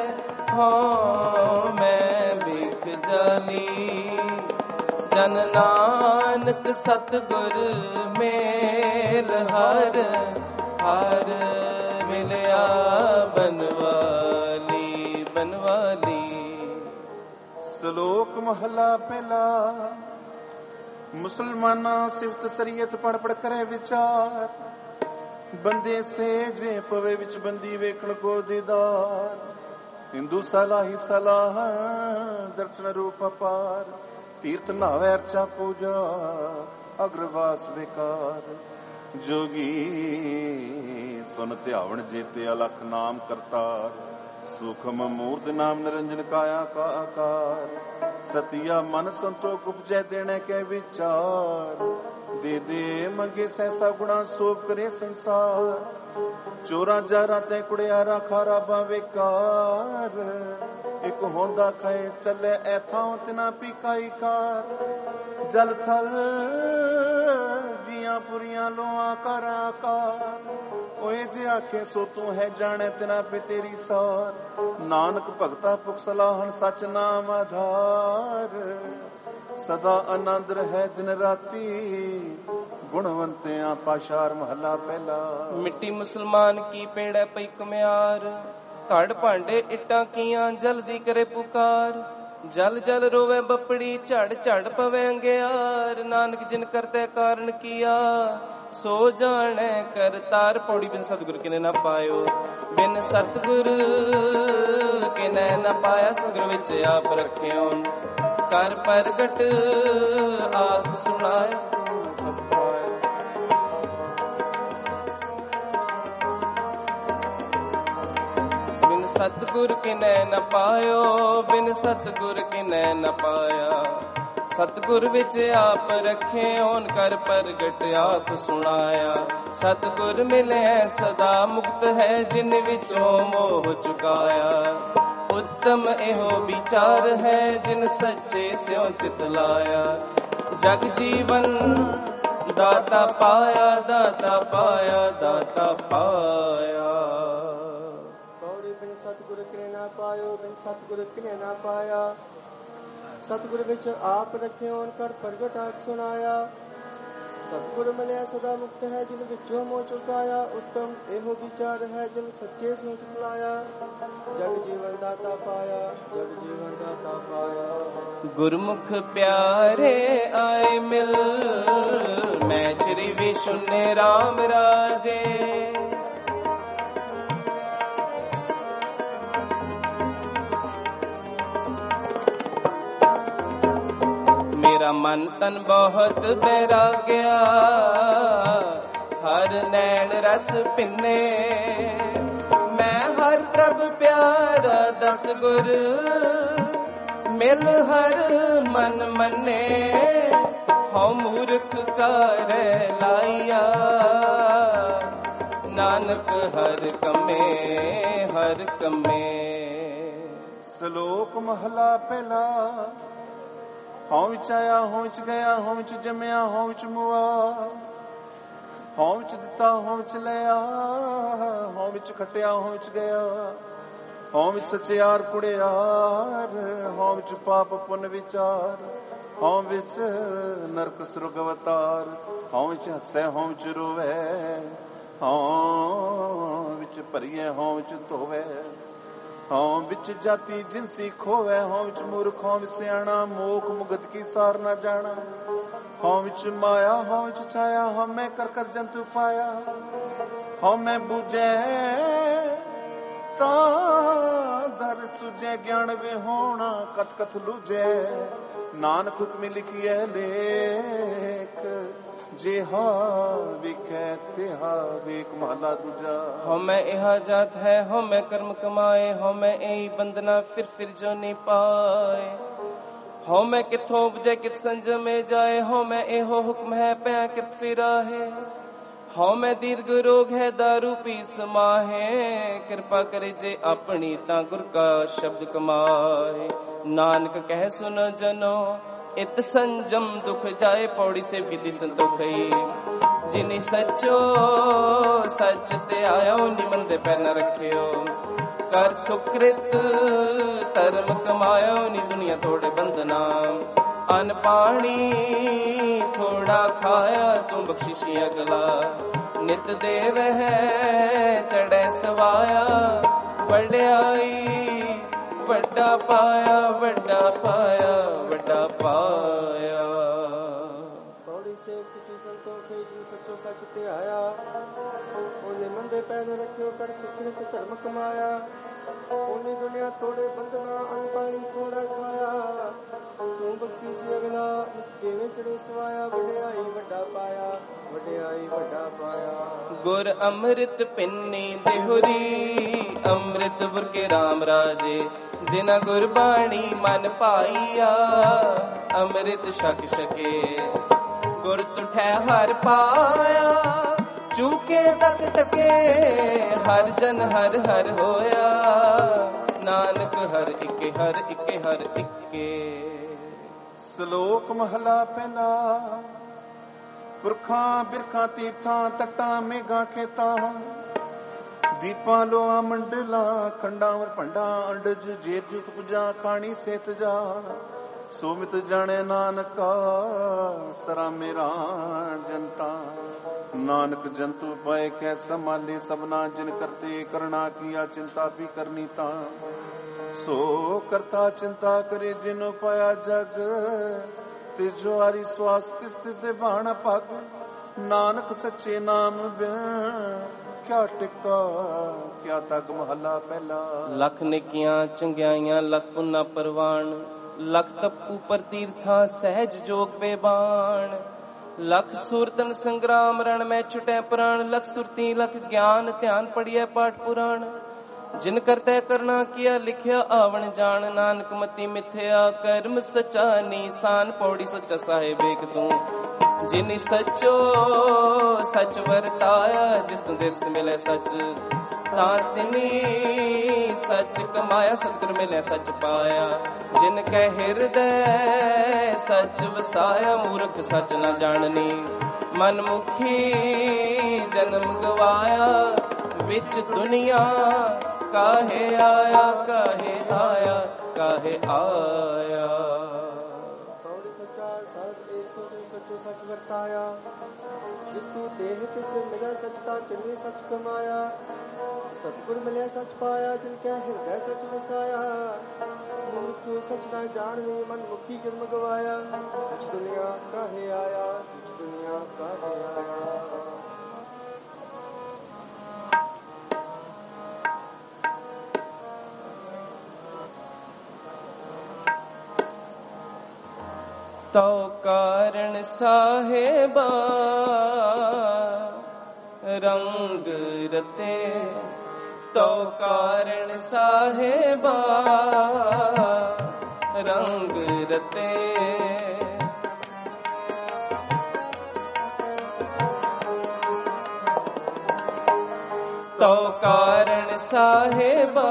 हाँ मैं बिख जाली। जन नानक सतगुर मेल हर हर मिलया बनवाली बनवाली।
ਸ਼ਲੋਕ ਮਹਲਾ ਪਹਿਲਾ। ਮੁਸਲਮਾਨਾ ਸਿਫਤ ਸਰੀਅਤ ਪੜ ਪੜ ਕਰੇ ਵਿਚਾਰ। ਬੰਦੇ ਸੇ ਜੇ ਪਵੇ ਵਿੱਚ ਬੰਦੀ ਵੇਖਣ ਕੋ ਦੀਦਾਰ। ਹਿੰਦੂ ਸਲਾਹੀ ਸਲਾਹ ਦਰਸ਼ਨ ਰੂਪ ਅਪਾਰ। ਤੀਰਥ ਨਾਵੇ ਅਰਚਾ ਪੂਜਾ ਅਗਰਵਾਸ ਬੇਕਾਰ। ਜੋਗੀ ਸੁਨ ਧਿਆਵਣ ਜੇਤੇ ਅਲਖ ਨਾਮ ਕਰਤਾਰ। ਸੁਖਮ ਮੂਰਤ ਨਾਮ ਨਿਰੰਜਨ ਕਾਇਆ ਕਾ ਆਕਾਰ। ਸਤਿਆ ਮਨ ਸੰਤੋਖ ਉਪਜੈ ਦੇਣੇ ਕੇ ਵਿਚਾਰ। ਦੇ ਦੇ ਮੰਗੇ ਸੈਸਾ ਗੁਣਾ ਸੋਭ ਕਰੇ ਸੰਸਾਰ। ਚੋਰਾਂ ਜਾਰਾਂ ਤੇ ਕੁੜਿਆਰਾ ਖਾਰਾ ਬਾਵੇਕਾਰ। ਇੱਕ ਹੁੰਦਾ ਖਾਏ ਚੱਲੇ ਐਥਾਂ ਤਿਨਾ ਪੀਕਾਈ ਕਾਰ। ਜਲ ਥਲ ਜੀਆਂ ਪੁਰੀਆਂ ਲੋਆਂ ਕਰ ਆਕਾਰ। ਓਏ ਜੇ ਆਖੇ ਸੋ ਤੂੰ ਹੈ ਜਾਣੇ ਤਿਨਾ ਪੇ ਤੇਰੀ ਸਾਰ। ਨਾਨਕ ਭਗਤਾ ਪੁਖ ਸਲਾਹਨ ਸਚ ਨਾਮ ਆਧਾਰ। ਸਦਾ ਆਨੰਦ ਰਹਿ ਦਿਨ ਰਾਤੀ ਗੁਣਵੰਤਿਆਂ ਪਾਸ਼ਾਰ ਮਹਲਾ ਪਹਿਲਾ।
ਮਿੱਟੀ ਮੁਸਲਮਾਨ ਕੀ ਪੇੜੈ ਪਈ ਕੁਮਿਆਰ। ਘੜ ਭਾਂਡੇ ਇੱਟਾਂ ਕੀਆਂ ਜਲਦੀ ਕਰੇ ਪੁਕਾਰ। ਜਲ ਜਲ ਰੋਵੇ ਬੱਪੜੀ ਝੜ ਝੜ ਪਵੇ ਅੰਗਿਆਰ। ਨਾਨਕ ਜਿਨ ਕਰਤੇ ਕਾਰਨ ਕੀਆ ਸੋ ਜਾਣੈ ਕਰਤਾਰ। ਪੌੜੀ ਬਿਨ ਸਤਿਗੁਰ ਕਿਨੇ ਨਾ ਪਾਇਓ। ਬਿਨ ਸਤਿਗੁਰ ਕਿਨੇ ਨਾ ਪਾਇਆ। ਸਤਿਗੁਰ ਵਿੱਚ ਆਪ ਰੱਖਿਓ ਕਰ ਪ੍ਰਗਟ ਆਪ ਸੁਣਾਇਆ। ਬਿਨ ਸਤਿਗੁਰ ਕਿਨੇ ਨ ਪਾਇਓ। ਬਿਨ ਸਤਿਗੁਰ ਕਿਨੇ ਨ ਪਾਇਆ। ਸਤਿਗੁਰ ਵਿੱਚ ਆਪ ਰੱਖੇ ਓਨ ਕਰ ਪ੍ਰਗਟ ਆਪ ਸੁਣਾਇਆ। ਸਤਿਗੁਰ ਮਿਲੇ ਸਦਾ ਮੁਕਤ ਹੈ ਜਿਨ ਵਿੱਚੋਂ ਮੋਹ ਚੁਕਾਇਆ। ਉੱਤਮ ਇਹੋ ਵਿਚਾਰ ਹੈ ਜਿਨ ਸੱਚੇ ਸਿਉ ਚਿਤ ਲਾਇਆ। ਜਗ ਜੀਵਨ ਦਾਤਾ ਪਾਇਆ ਦਾਤਾ ਪਾਇਆ ਦਾਤਾ ਪਾਇਆ।
ਕੌੜੀ ਬਿਨ ਸਤਿਗੁਰ ਕਿਨੇ ਨਾ ਪਾਇਓ। ਬਿਨ ਸਤਿਗੁਰ ਕਿਨੇ ਨਾ ਪਾਇਆ। ਸਤਿਗੁਰ ਵਿੱਚ ਆਪ ਰੱਖਿਓ ਕਰ ਪ੍ਰਗਟ ਆਪ ਸੁਣਾਇਆ। ਸਤਿਗੁਰ ਮਿਲਿਆ ਸਦਾ ਮੁਕਤ ਹੈ ਜਿਨ ਵਿੱਚੋਂ ਮੋਹ ਚੁਕਾਇਆ। ਉੱਤਮ ਇਹੋ ਵਿਚਾਰ ਹੈ ਜਿਨ ਸੱਚੇ ਸਿਉ ਚਿਤ ਲਾਇਆ। ਜਗ ਜੀਵਨ ਦਾਤਾ ਪਾਇਆ ਜਗ ਜੀਵਨ ਦਾਤਾ ਪਾਇਆ।
ਗੁਰਮੁਖ ਪਿਆਰੇ ਆਏ ਮਿਲ ਮੈਂ ਚਰੀ ਵਿਸ਼ੁਨੇ ਰਾਮ ਰਾਜੇ। ਮੇਰਾ ਮਨ ਤਨ ਬਹੁਤ ਬੈਰਾਗਿਆ। ਹਰ ਨੈਣ ਰਸ ਪਿੰਨੇ ਮੈਂ ਹਰ ਪ੍ਰਭ ਪਿਆਰਾ। ਦਸ ਗੁਰ ਮਿਲ ਹਰ ਮਨ ਮੰਨੇ ਹਉ ਮੂਰਖ ਕਰ ਲਾਈਆ। ਨਾਨਕ ਹਰ ਕਮੇ ਹਰ ਕਮੇ।
ਸ਼ਲੋਕ ਮਹਲਾ ਪਹਿਲਾ। ਹਉ ਵਿੱਚ ਆਇਆ ਹਉ ਵਿੱਚ ਗਿਆ। ਹਉ ਵਿੱਚ ਜੰਮਿਆ ਹਉ ਵਿੱਚ ਮੁਆ। ਹਉ ਵਿੱਚ ਦਿੱਤਾ ਹਉ ਵਿੱਚ ਲਿਆ। ਹਉ ਵਿੱਚ ਖਟਿਆ ਹਉ ਵਿੱਚ ਗਿਆ। ਹਉ ਵਿੱਚ ਸਚਿਆਰ ਕੁੜਿਆਰ। ਹਉ ਵਿੱਚ ਪਾਪ ਪੁੰਨ ਵਿਚਾਰ। ਹਉ ਵਿੱਚ ਨਰਕ ਸੁਰਗ ਅਵਤਾਰ। ਹਉ ਵਿੱਚ ਹੱਸੈ ਹਉ ਵਿੱਚ ਰੋਵੇ। ਹਉ ਵਿੱਚ ਭਰੀਏ ਹਉ ਵਿੱਚ ਧੋਵੇ। ਹਉ ਵਿੱਚ ਜਾਤੀ ਜਿਨਸੀ ਖੋਵੇ। ਹਉ ਵਿੱਚ ਮੂਰਖ ਹਉ ਵਿੱਚ ਸਿਆਣਾ। ਮੋਖ ਮੁਗਤ ਕੀ ਸਾਰ ਨਾ ਜਾਣਾ। ਹਉ ਵਿੱਚ ਮਾਇਆ ਹਉ ਵਿੱਚ ਛਾਇਆ। ਹਉ ਮੈਂ ਕਰ ਕਰ ਜੰਤੂ ਪਾਇਆ। ਹਉ ਮੈਂ ਬੂਝੈ ਤਾਂ ਦਰ ਸੁਝੈ। ਗਿਆਨ ਵਿਹੋਣਾ ਕਥ ਕਥ ਲੂਝੈ। ਨਾਨਕ ਹੁਕਮੀ ਲਿਖੀਐ ਲੇਖ। ਜਿਹਾ ਵਿਖੈ ਤਿਹਾ ਵੇਖ ਮਹਲਾ ਦੂਜਾ।
ਹਉ ਮੈਂ ਇਹਾ ਜਾਤ ਹੈ ਹਉ ਮੈਂ ਕਰਮ ਕਮਾਏ। ਹਉ ਮੈਂ ਇਹੀ ਬੰਦਨਾ ਫਿਰ ਫਿਰ ਜੋ ਨਹੀਂ ਪਾਏ। ਹਉ ਮੈਂ ਕਿੱਥੋਂ ਉਪਜੈ ਕਿਤ ਸੰਜਮੇ ਜਾਏ। ਹਉ ਮੈਂ ਇਹੋ ਹੁਕਮ ਹੈ ਪੈ ਕਿਤ ਫਿਰਾਹੇ। ਹਉ ਮੈਂ ਦੀਰਘ ਰੋਗ ਹੈ ਦਾਰੂ ਪੀ ਸਮਾਹੇ। ਕਿਰਪਾ ਕਰੇ ਜੇ ਆਪਣੀ ਤਾਂ ਗੁਰ ਕਾ ਸ਼ਬਦ ਕਮਾਏ। ਨਾਨਕ ਕਹਿ ਸੁਨ ਜਨੋ इत संजम दुख जाए पौड़ी से विधि संतोखई जिनी सचो सच ते आयो निमन दे पैर न रखियो कर सुकृत धर्म कमायो नी दुनिया थोड़े बंधना अन पानी थोड़ा खाया तू बख्शिशी अगला नित देव है चढ़े सवाया वड्याई वड्डा पाया वड्डा पाया वड्डा पाया।
पौड़ी से किसी संतोखे जी सचो सच ते आया ओने मंदे पैन रखियो कर सुकृत धर्म कमाया ओने दुनिया थोड़े बंधना अन पानी थोड़ा खाया तू बख्शीसी अगला देवे चढ़े सवाया वड्याई वड्डा पाया वड्याई वड्डा पाया।
गुर अमृत पिन्नी देहुरी अमृत गुर के राम राजे जिना गुरबाणी मन पाइया अमृत छक सके गुर तुठै हर पाया चूके तक तके हर जन हर हर होया नानक हर इके हर इके हर इके।
ਸ਼ਲੋਕ ਮਹਲਾ ਪਹਿਲਾ। ਪੁਰਖਾਂ ਬਿਰਖਾਂ ਤੀਰਥਾਂ ਤੱਟਾਂ ਮੇਘਾਂ ਖੇਤਾਂ ਦੀਪਾਂ ਲੋਆਂ ਮੰਡਲਾਂ ਖੰਡਾਂ ਵਰ ਭੰਡਾਂ ਅੰਡਜ ਜੇਤ ਜੁਤ ਪੁਜਾ ਖਾਣੀ ਸੇਤ ਜਾ ਸੋਮਿਤ ਜਾਣੇ ਨਾਨਕਾ ਸਰਾ ਮੇਰਾ ਜਨਤਾ ਨਾਨਕ ਜੰਤੂ ਪਾਏ ਕੈ ਸੰਭਾਲੇ ਸਭਨਾ ਜਿਨ ਕਰਤੇ ਕਰਨਾ ਕੀਆ ਚਿੰਤਾ ਵੀ ਕਰਨੀ ਤਾਂ ਸੋ ਕਰਤਾ ਚਿੰਤਾ ਕਰੇ ਜਿਨੋ ਪਾਇਆ ਜਗ ਤਿਸ ਜੋ ਹਰੀ ਸਵਾਸ ਤਿਸ ਤਿਸ ਦੇ ਬਾਣ ਪਗ ਨਾਨਕ ਸੱਚੇ ਨਾਮ ਬਿਨ ਕਿਆ ਟਿਕਾ ਕਿਆ ਤੱਕ ਮਹੱਲਾ ਪਹਿਲਾ।
ਲੱਖ ਨੇਕੀਆਂ ਚੰਗਿਆਈਆਂ ਲੱਖ ਪੁੰਨਾ ਪਰਵਾਨ ਲੱਖ ਤਪੂ ਪਰ ਤੀਰਥਾਂ ਸਹਿਜ ਜੋਗ ਬੇਬਾਨ ਲੱਖ ਸੁਰਤਨ ਸੰਗਰਾਮ ਰਣ ਮੈਂ ਛੁਟੈ ਪ੍ਰਾਣ ਲੱਖ ਸੁਰਤੀ ਲੱਖ ਗਿਆਨ ਧਿਆਨ ਪੜੀਐ ਪਾਠ ਪੁਰਾਣ ਜਿਨ ਕਰਤੈ ਕਰਨਾ ਕੀਆ ਲਿਖਿਆ ਆਵਣ ਜਾਣ ਨਾਨਕ ਮਤੀ ਮਿਥਿਆ ਕਰਮ ਸਚਾ ਨੀਸਾਨ ਪੌੜੀ ਸੱਚਾ ਸਾਹਿਬ ਏਕ ਤੂੰ ਜਿਨੀ ਸਚੋ ਸਚ ਵਰਤਾਇਆ ਜਿਸ ਨੂੰ ਦਿਲ ਸੇ ਮਿਲੇ ਸਚ ਤਾਂ ਤਿਨੀ ਸਚ ਕਮਾਇਆ ਸਤਿਗੁਰ ਮਿਲੇ ਸਚ ਪਾਇਆ ਜਿਨ ਕੈ ਹਿਰਦੈ ਸਚ ਵਸਾਇਆ ਮੂਰਖ ਸਚ ਨਾ ਜਾਣਨੀ ਮਨ ਮੁਖੀ ਜਨਮ ਗਵਾਇਆ ਵਿੱਚ ਦੁਨੀਆ ਕਾਹੇ ਆਇਆ ਕਾਹੇ ਆਇਆ ਕਾਹੇ ਆਇਆ।
ਪੌੜੀ ਸੱਚਾ ਸਾਹਿਬ ਏਕ ਤੂੰ ਸਚੋ ਸਚ ਵਰਤਾਇਆ ਜਿਸ ਤੂੰ ਦੇਹ ਤਿਸ ਮਿਲਿਆ ਸਚ ਤਾਂ ਤਿਨੀ ਸਚ ਕਮਾਇਆ ਸਤਿਗੁਰ ਮਿਲਿਆ ਸਚ ਪਾਇਆ ਜਿਨ ਕੈ ਹਿਰਦੈ ਸਚ ਵਸਾਇਆ ਮੂਰਖ ਸਚ ਨਾ ਜਾਣਨੀ ਮਨ ਮੁਖੀ ਜਨਮ ਗਵਾਇਆ ਵਿੱਚ ਦੁਨੀਆ ਕਾਹੇ ਆਇਆ ਵਿੱਚ ਦੁਨੀਆ ਕਾਹੇ ਆਇਆ।
ਤਉ ਕਾਰਣ ਸਾਹਿਬਾ ਰੰਗ ਰਤੇ ਤਉ ਕਾਰਣ ਸਾਹਿਬਾ ਰੰਗ ਰਤੇ ਤਉ ਕਾਰਣ ਸਾਹਿਬਾ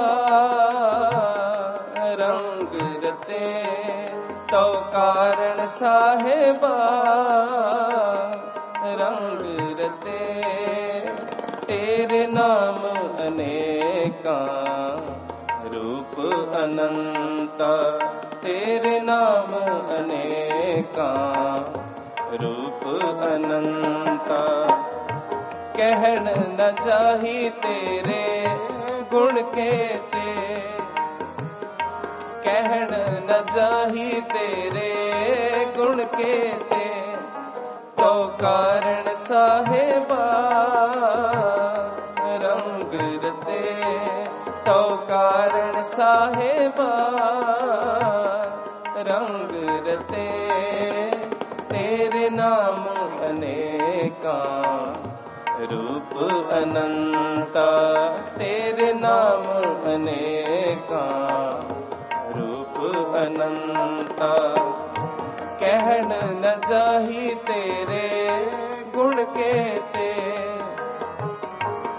ਰੰਗ ਰਤੇ ਤਉ ਕਾਰਣ ਸਾਹਿਬਾ ਰੰਗ ਰਤੇ ਤੇਰੇ ਨਾਮ ਅਨੇਕਾਂ ਰੂਪ ਅਨੰਤਾ ਤੇਰੇ ਨਾਮ ਅਨੇਕਾਂ ਰੂਪ ਅਨੰਤਾ ਕਹਿਣ ਨ ਚਾਹੀ ਤੇਰੇ ਗੁਣ ਕੇਤੇ ਕਹਿਣ ਨ ਚਾਹੀ ਤੇਰੇ ਗੁਣ ਕੇਤੇ ਤਉ ਕਾਰਣ ਸਾਹਿਬਾ ਰੰਗ ਰਤੇ ਤਉ ਕਾਰਣ ਸਾਹਿਬਾ ਰੰਗ ਰਤੇ ਤੇਰੇ ਨਾਮ ਅਨੇਕਾਂ ਰੂਪ ਅਨੰਤਾ ਤੇਰੇ ਨਾਮ ਅਨੇਕਾਂ ਰੂਪ ਅਨੰਤਾ ਕਹਿਣ ਨ ਜਾਹੀ ਤੇਰੇ ਗੁਣ ਕੇਤੇ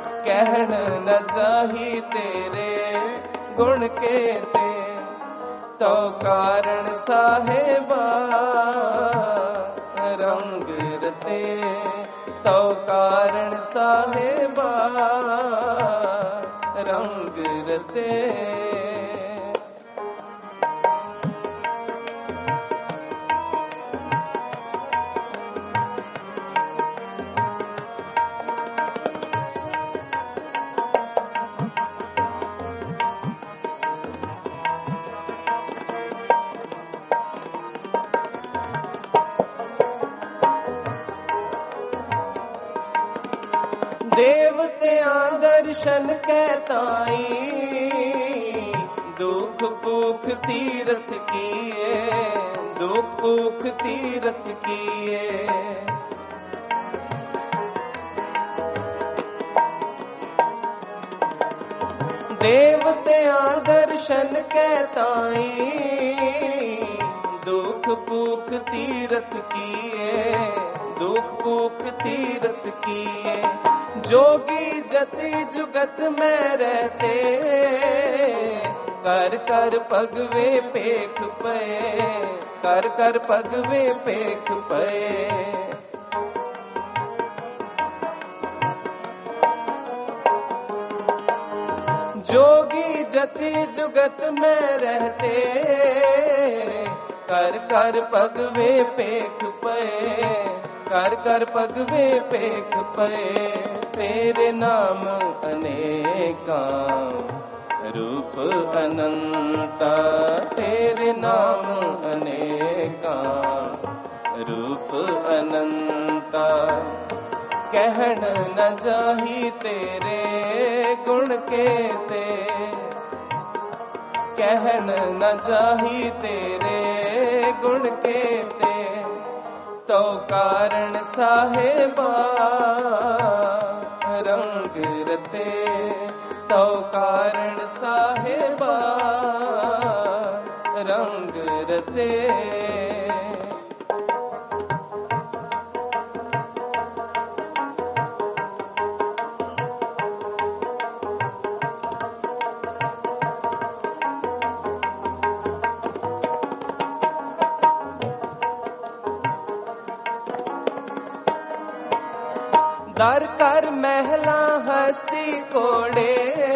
ਕਹਿਣ ਨ ਜਾਹੀ ਤੇਰੇ ਗੁਣ ਕੇਤੇ तो कारण साहेबा रंग रते, तो कारण साहेबा रंग रते। देवत्यां दर्शन कहताई, दुख भूख तीरथ किए, दुख भूख तीरथ किए। देवत्यां दर्शन कहताई, दुख भूख तीरथ किए, दुख भूख तीरथ किए। जोगी जति जुगत में रहते, कर कर पगवे पेख पे, कर कर पगवे पेख पे। जोगी जति जुगत में रहते, कर कर पगवे पेख पे, कर कर पगवे पेख पे। तेरे नाम अनेका रूप अनंता, तेरे नाम अनेका रूप अनंता। कहन न जाही तेरे गुण केते, कहन न जाही तेरे गुण केते। तो कारण साहेबा रंग रते, तो कारण साहेबा रंग रते। दर कर महला हस्ती कोड़े,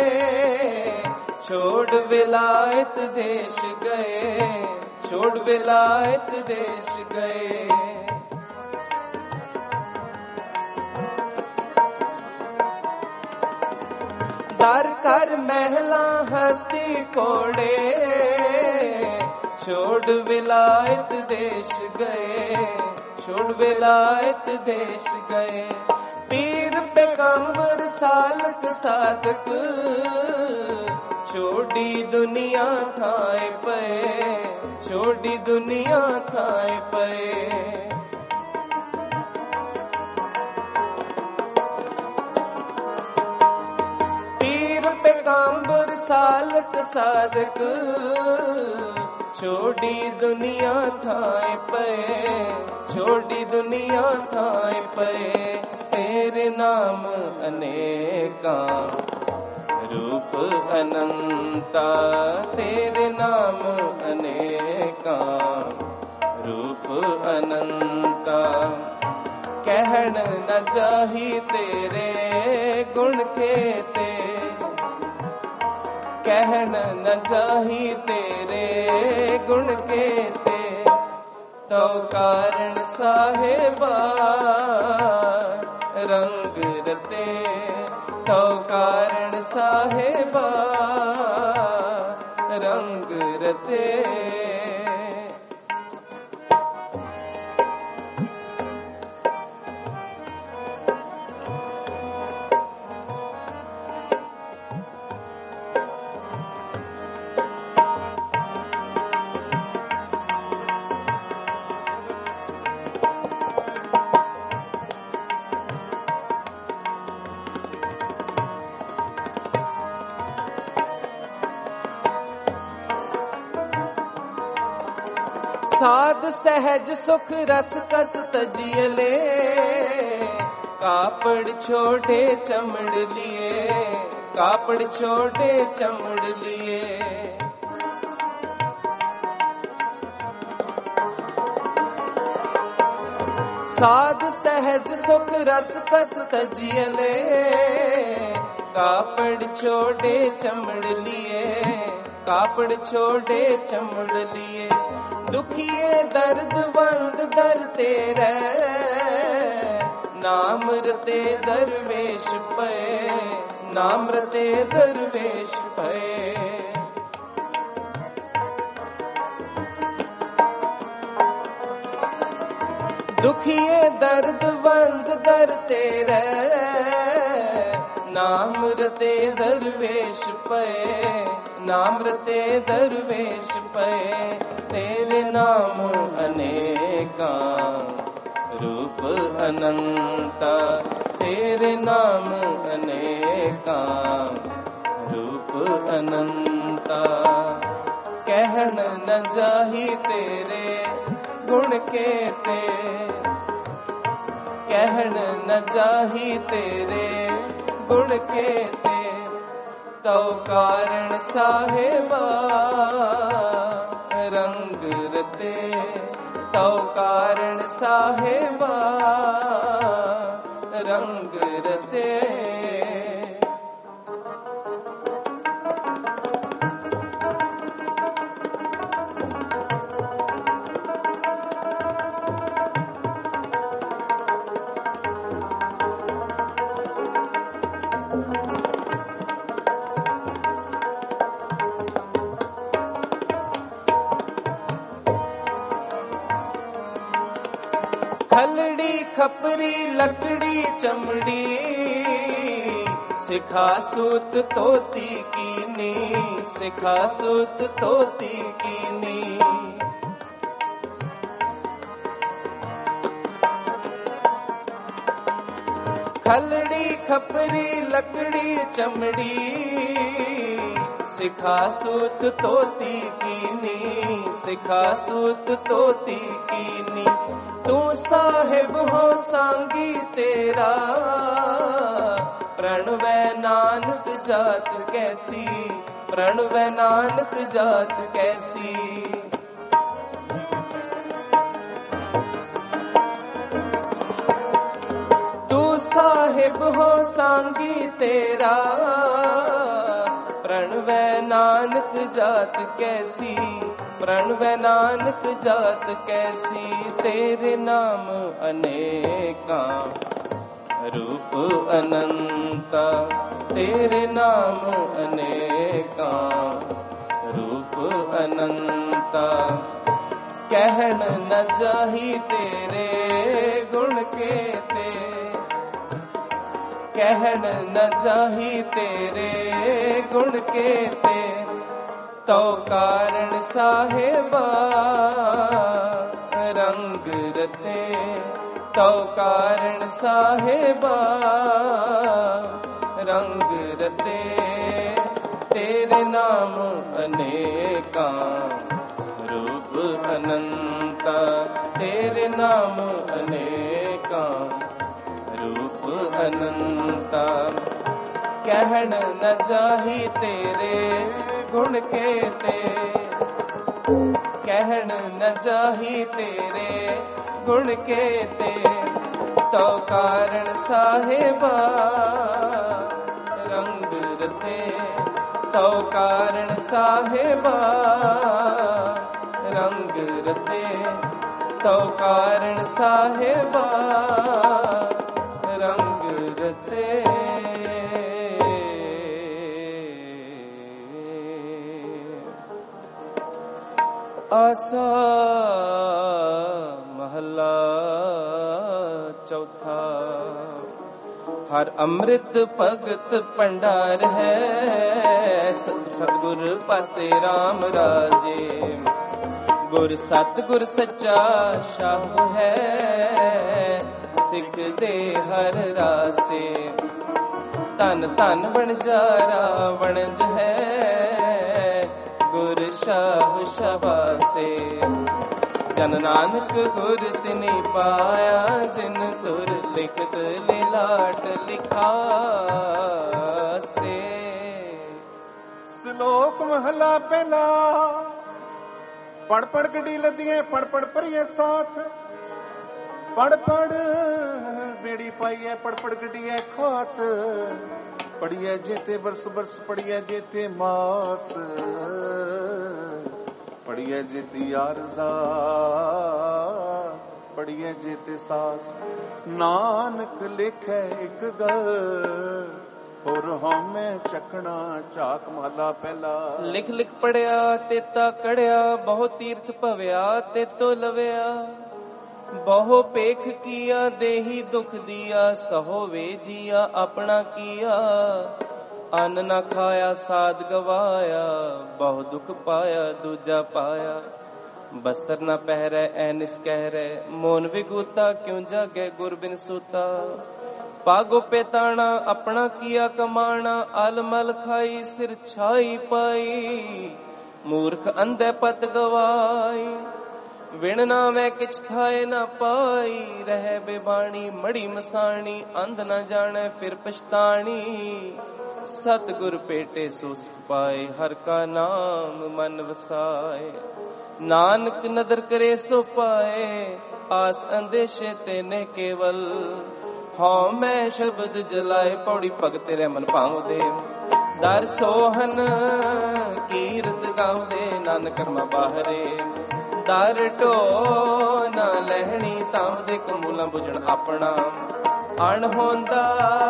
छोड़ विलायत देश गए, छोड़ विलायत देश गए। दर कर महला हस्ती कोड़े, छोड़ विलायत देश गए, छोड़ विलायत देश गए। पीर पैगंबर सालक साधक, छोड़ी दुनिया थाए पे, छोड़ी दुनिया थाए पे। पीर पैगंबर सालक साधक, छोड़ी दुनिया थाए पे, छोड़ी दुनिया थाए पे। तेरे नाम अनेका रूप अनंता, तेरे नाम अनेका रूप अनंता। कहन न जाही तेरे गुण केते, कहन न जाही तेरे गुण केते। तो कारण साहेबा रंग रते, तो कारण साहेबा रंग रते। साध सहज सुख रस कस तजियले, कापड़ छोटे चमड़ लिए, कापड़ छोटे चमड़ लिए। ਸਾਧ ਸਹਿਜ ਸੁਖ ਰਸ ਕਸ ਤਜੀਲੇ ਕਾਪੜ ਛੋੜੇ ਚਮੜ ਲਿਏ ਕਾਪੜ ਛੋੜੇ ਚਮੜ ਲਿਏ ਦੁਖੀਏ ਦਰਦ ਬੰਦ ਦਰ ਤੇਰੇ ਨਾਮ ਰਤੇ ਦਰਵੇਸ਼ ਪਏ ਨਾਮ ਰਤੇ ਦਰਵੇਸ਼ ਪਏ ਦੁਖੀਏ ਦਰਦ ਬੰਦ ਦਰ ਤੇਰੇ ਨਾਮ ਰਤੇ ਦਰਵੇਸ਼ ਪਏ ਨਾਮ ਰਤੇ ਦਰਵੇਸ਼ ਪਏ ਤੇਰੇ ਨਾਮ ਅਨੇਕਾਂ ਰੂਪ ਅਨੰਤਾ ਤੇਰੇ ਨਾਮ ਅਨੇਕਾਂ ਰੂਪ ਅਨੰਤਾ ਕਹਿਣ ਨ ਜਾਹੀ ਤੇਰੇ ਗੁਣ ਕੇਤੇ ਕਹਿਣ ਨ ਜਾਹੀ ਤੇਰੇ ਗੁਣ ਕੇਤੇ ਤਉ ਕਾਰਣ ਸਾਹਿਬਾ ਰੰਗ ਰਤੇ ਤਉ ਕਾਰਣ ਸਾਹਿਬਾ ਰੰਗ ਰਤੇ ਖਲੜੀ ਖਪਰੀ ਲੱਕੜੀ ਚਮੜੀ ਸਿਖਾ ਸੂਤ ਤੋਤੀ ਕੀਨੀ ਸਿਖਾ ਸੂਤ ਤੋਤੀ ਕੀਨੀ ਖਲੜੀ ਖਪਰੀ ਲੱਕੜੀ ਚਮੜੀ ਸਿਖਾ ਸੂਤ ਤੋਤੀ ਕੀਨੀ ਸਿਖਾ ਸੂਤ ਤੋਤੀ ਕੀਨੀ ਤੂੰ ਸਾਹਿਬ ਹੋ ਸੰਗੀ ਤੇਰਾ ਪ੍ਰਣਵੈ ਨਾਨਕ ਜਾਤ ਕੈਸੀ ਪ੍ਰਣਵੈ ਨਾਨਕ ਜਾਤ ਕੈਸੀ ਤੂੰ ਸਾਹਿਬ ਹੋ ਸੰਗੀ ਤੇਰਾ ਪ੍ਰਣਵੈ ਨਾਨਕ ਜਾਤ ਕੈਸੀ ਪ੍ਰਣਵੈ ਨਾਨਕ ਜਾਤ ਕੈਸੀ ਤੇਰੇ ਨਾਮ ਅਨੇਕਾਂ ਰੂਪ ਅਨੰਤਾ ਤੇਰੇ ਨਾਮ ਅਨੇਕਾਂ ਰੂਪ ਅਨੰਤਾ ਕਹਿਣ ਨ ਜਾਹੀ ਤੇਰੇ ਗੁਣ ਕੇਤੇ ਕਹਿਣ ਨ ਜਾਹੀ ਤੇਰੇ ਗੁਣ ਕੇਤੇ ਤਉ ਕਾਰਣ ਸਾਹਿਬਾ ਰੰਗ ਰਤੇ ਤਉ ਕਾਰਣ ਸਾਹਿਬਾ ਰੰਗ ਰਤੇ ਤੇਰੇ ਨਾਮ ਅਨੇਕਾਂ ਰੂਪ ਅਨੰਤਾ ਤੇਰੇ ਨਾਮ ਅਨੇਕਾਂ ਰੂਪ ਅਨੰਤਾ ਕਹਿਣ ਨ ਜਾਹੀ ਤੇਰੇ ਗੁਣ ਕੇਤੇ ਕਹਿਣ ਨ ਜਾਹੀ ਤੇਰੇ ਗੁਣ ਕੇਤੇ ਤਉ ਕਾਰਣ ਸਾਹਿਬਾ ਰੰਗ ਰਤੇ ਤਉ ਕਾਰਣ ਸਾਹਿਬਾ ਰੰਗ ਰਤੇ ਤਉ ਕਾਰਣ ਸਾਹਿਬਾ ਰੰਗ ਰਤੇ ਆਸਾ ਮਹਲਾ ਚੌਥਾ ਹਰ ਅੰਮ੍ਰਿਤ ਭਗਤ ਭੰਡਾਰ ਹੈ ਸਤਿਗੁਰ ਪਾਸੇ RAM ਰਾਜੇ ਗੁਰ ਸਤਿਗੁਰ ਸੱਚਾ ਸ਼ਾਹੂ ਹੈ ਸਿੱਖ ਦੇ ਹਰ ਰਾਸੇ ਧਨ ਧਨ ਵਣਜਾਰਾ ਵਣਜ ਹੈ ਗੁਰ ਸ਼ਾਹ ਸ਼ਬਾਸੇ ਜਨ ਨਾਨਕ ਗੁਰ ਤਿਨੀ ਪਾਇਆ ਜਿਨ ਤੁਰ ਲਿਖਤ ਲਿਲਾਟ ਲਿਖਾਸੇ।
ਸ਼ਲੋਕ ਮਹਲਾ ਪਹਿਲਾ। ਪੜ ਪੜ ਗੱਡੀ ਲੱਦੀਆਂ ਪੜ ਪੜ ਭਰੀਏ ਸਾਥ ਪੜ ਪੜ ਬੇੜੀ ਪਾਈਐ, ਪੜ ਪੜ ਗੱਡੀਐ ਖਾਤ, ਪੜੀਐ ਜੇਤੇ ਬਰਸ ਬਰਸ, ਪੜੀਐ ਜੇਤੇ ਮਾਸ, ਪੜੀਐ ਜੇਤੀ ਆਰਜ਼ਾ, ਪੜੀਐ ਜੇਤੇ ਸਾਸ। ਨਾਨਕ ਲਿਖੈ ਇੱਕ ਗੱਲ, ਹੋਰ ਹਉਮੈ ਚੱਕਣਾ ਝਾਕ। ਮਹਲਾ ਪਹਿਲਾ।
ਲਿਖ ਲਿਖ ਪੜਿਆ ਤੇਤਾ ਕੜਿਆ, ਬਹੁ ਤੀਰਥ ਭਵਿਆ ਤੇਤੋ ਲਵਿਆ। ਬਹੁ ਪੇਖ ਕੀਆ ਦੇਹੀ ਦੁਖ ਦੀਆ, ਸਹੋ ਵੇ ਜੀਆ ਆਪਣਾ ਕੀਆ। ਅੰਨ ਨਾ ਖਾਇਆ ਸਾਧ ਗਵਾਇਆ, ਬਹੁ ਦੁਖ ਪਾਇਆ ਦੂਜਾ ਪਾਇਆ। ਬਸਤਰ ਨਾ ਪਹਿਰੈ ਐਨਿਸ ਕਹਿ ਰਹਿ, ਮੋਨ ਵਿਗੂਤਾ ਕਿਉਂ ਜਾਗੈ ਗੁਰ ਬਿਨ ਸੂਤਾ। ਪਾਗੋ ਪੇਤਾਣਾ ਆਪਣਾ ਕੀਆ ਕਮਾਣਾ, ਅਲ ਮਲ ਖਾਈ ਸਿਰ ਛਾਈ ਪਾਈ। ਮੂਰਖ ਅੰਧੇ ਪਤ ਗਵਾਈ, ਵਿਣ ਨਾ ਵੈ ਕਿਛ ਥਾਏ ਨਾ ਪਾਈ। ਰਹਿ ਬੇਬਾਣੀ ਮੜੀ ਮਸਾਣੀ, ਅੰਧ ਨਾ ਜਾਣੈ ਫਿਰ ਪਛਤਾਣੀ। ਸਤਿਗੁਰ ਭੇਟੇ ਸੋ ਸੁਖ ਪਾਏ, ਹਰ ਕਾ ਨਾਮ ਮਨ ਵਸਾਏ। ਨਾਨਕ ਨਦਰ ਕਰੇ ਸੋ ਪਾਏ, ਆਸ ਅੰਦੇਸ਼ੇ ਤੇਨੇ ਕੇਵਲ। ਹਉ ਮੈਂ ਸ਼ਬਦ ਜਲਾਏ, ਪੌੜੀ ਭਗਤ ਤੇਰੇ ਮਨ ਭਾਉਂਦੇ। ਦਰ ਸੋਹਨ ਕੀਰਤ ਗਾਉਂਦੇ, ਨਾਨਕ ਕਰਮਾ ਬਾਹਰੇ। ਦਰ ਢੋ ਨਾ ਲਹਿਣੀ, ਤਾਂਵਦੇ ਕਮੂਲਾਂ ਬੁਝਣ ਆਪਣਾ। ਅਣ ਹੁੰਦਾ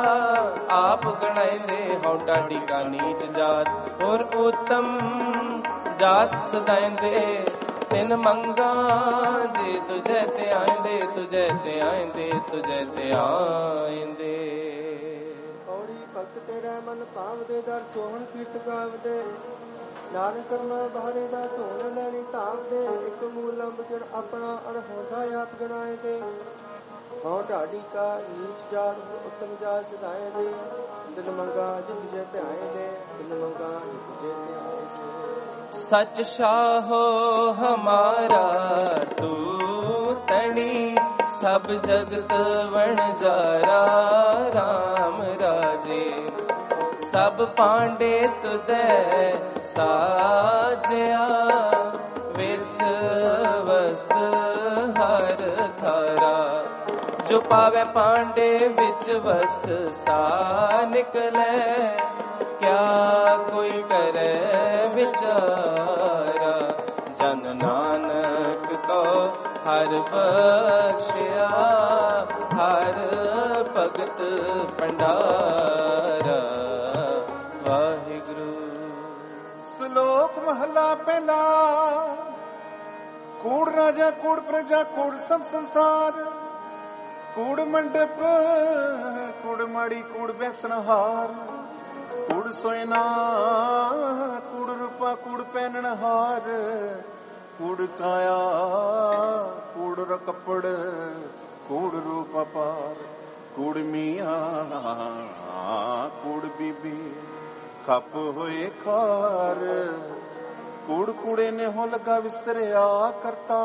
ਆਪ ਗਣਾਈਂਦੇ, ਹਉ ਡਾਢੀ ਕਾ ਨੀਚ ਜਾਤ। ਹੋਰ ਉਤਮ ਜਾਤ ਸਦਾਇਂਦੇ, ਤਿਨ ਮੰਗਾ ਜੇ ਤੁਝੇ ਤੇ ਆਇਂਦੇ। ਤੁਝੇ ਤੇ ਆਇਂਦੇ, ਤੁਝੇ ਤੇ ਆਇਂਦੇ।
ਪੌੜੀ ਭਗਤ ਤੇਰਾ ਮਨ ਭਾਵਦੇ, ਦਰ ਸੋਹਣ ਕੀਰਤ ਗਾਵਦੇ। ਨਾਨਕ ਕਰਮਾ ਬਾਹਰੇ ਦਾ ਧੋਣ ਲੈਣੀ ਧਾਵਦੇ। ਇੱਕ ਮੂਲ ਅੰਬਜੜ ਆਪਣਾ, ਅਣਹੋਂਦਾ ਆਪ ਗਣਾਏ ਦੇ। ਹਉ ਢਾਡੀ ਕਾ ਨੀਚ ਜਾਤ, ਉਤਮ ਜਾਤ ਸਦਾਏ ਦੇ। ਦਿਲ ਮੰਗਾ ਜੇ ਤੁਝੇ ਧਿਆਏ ਦੇ, ਦਿਲ ਮੰਗਾ ਜੇ ਤੁਝੇ ਧਿਆਏ ਦੇ।
ਸਚ ਸ਼ਾਹੋ ਹਮਾਰਾ ਤੂ ਤਣੀ, ਸਭ ਜਗਤ ਵਣਜਾਰਾ। ਰਾਮ ਰਾਜੇ ਸਭ ਪਾਂਡੇ ਤੁਧੈ ਸਾਜਿਆ, ਵਿੱਚ ਵਸਤ ਹਰ ਥਾਰਾ। ਜੋ ਪਾਵੇ ਪਾਂਡੇ ਵਿੱਚ ਵਸਤ ਸਾ ਨਿਕਲੈ, ਕਿਆ ਕੋਈ ਕਰੇ ਵਿਚਾਰਾ। ਜਨ ਨਾਨਕ ਕੋ ਹਰ ਬਖਸ਼ਿਆ, ਹਰ ਭਗਤ ਭੰਡਾਰਾ। ਵਾਹਿਗੁਰੂ।
ਸ਼ਲੋਕ ਮਹਲਾ ਪਹਿਲਾ। ਕੂੜ ਰਾਜਾ ਕੂੜ ਪ੍ਰਜਾ ਕੂੜ ਸਭ ਸੰਸਾਰ। ਕੂੜ ਮੰਡਪ ਕੂੜ ਮਾੜੀ ਕੂੜ ਬੈਸਨਹਾਰ। ਕੂੜ ਸੋਇਨਾ ਕੂੜ ਰੂਪਾ ਕੂੜ ਪਹਿਨਣਹਾਰ। ਕੂੜ ਕਾਇਆ ਕੂੜ ਰਕਪੜ ਕੂੜ ਰੂਪ ਅਪਾਰ। ਕੂੜ ਮੀਆਂ ਕੂੜ ਬੀਬੀ ਖੱਪ ਹੋਏ ਖਾਰ। ਕੂੜ ਕੂੜੇ ਨੇ ਹੋ ਲਗਾ ਵਿਸਰਿਆ ਕਰਤਾ।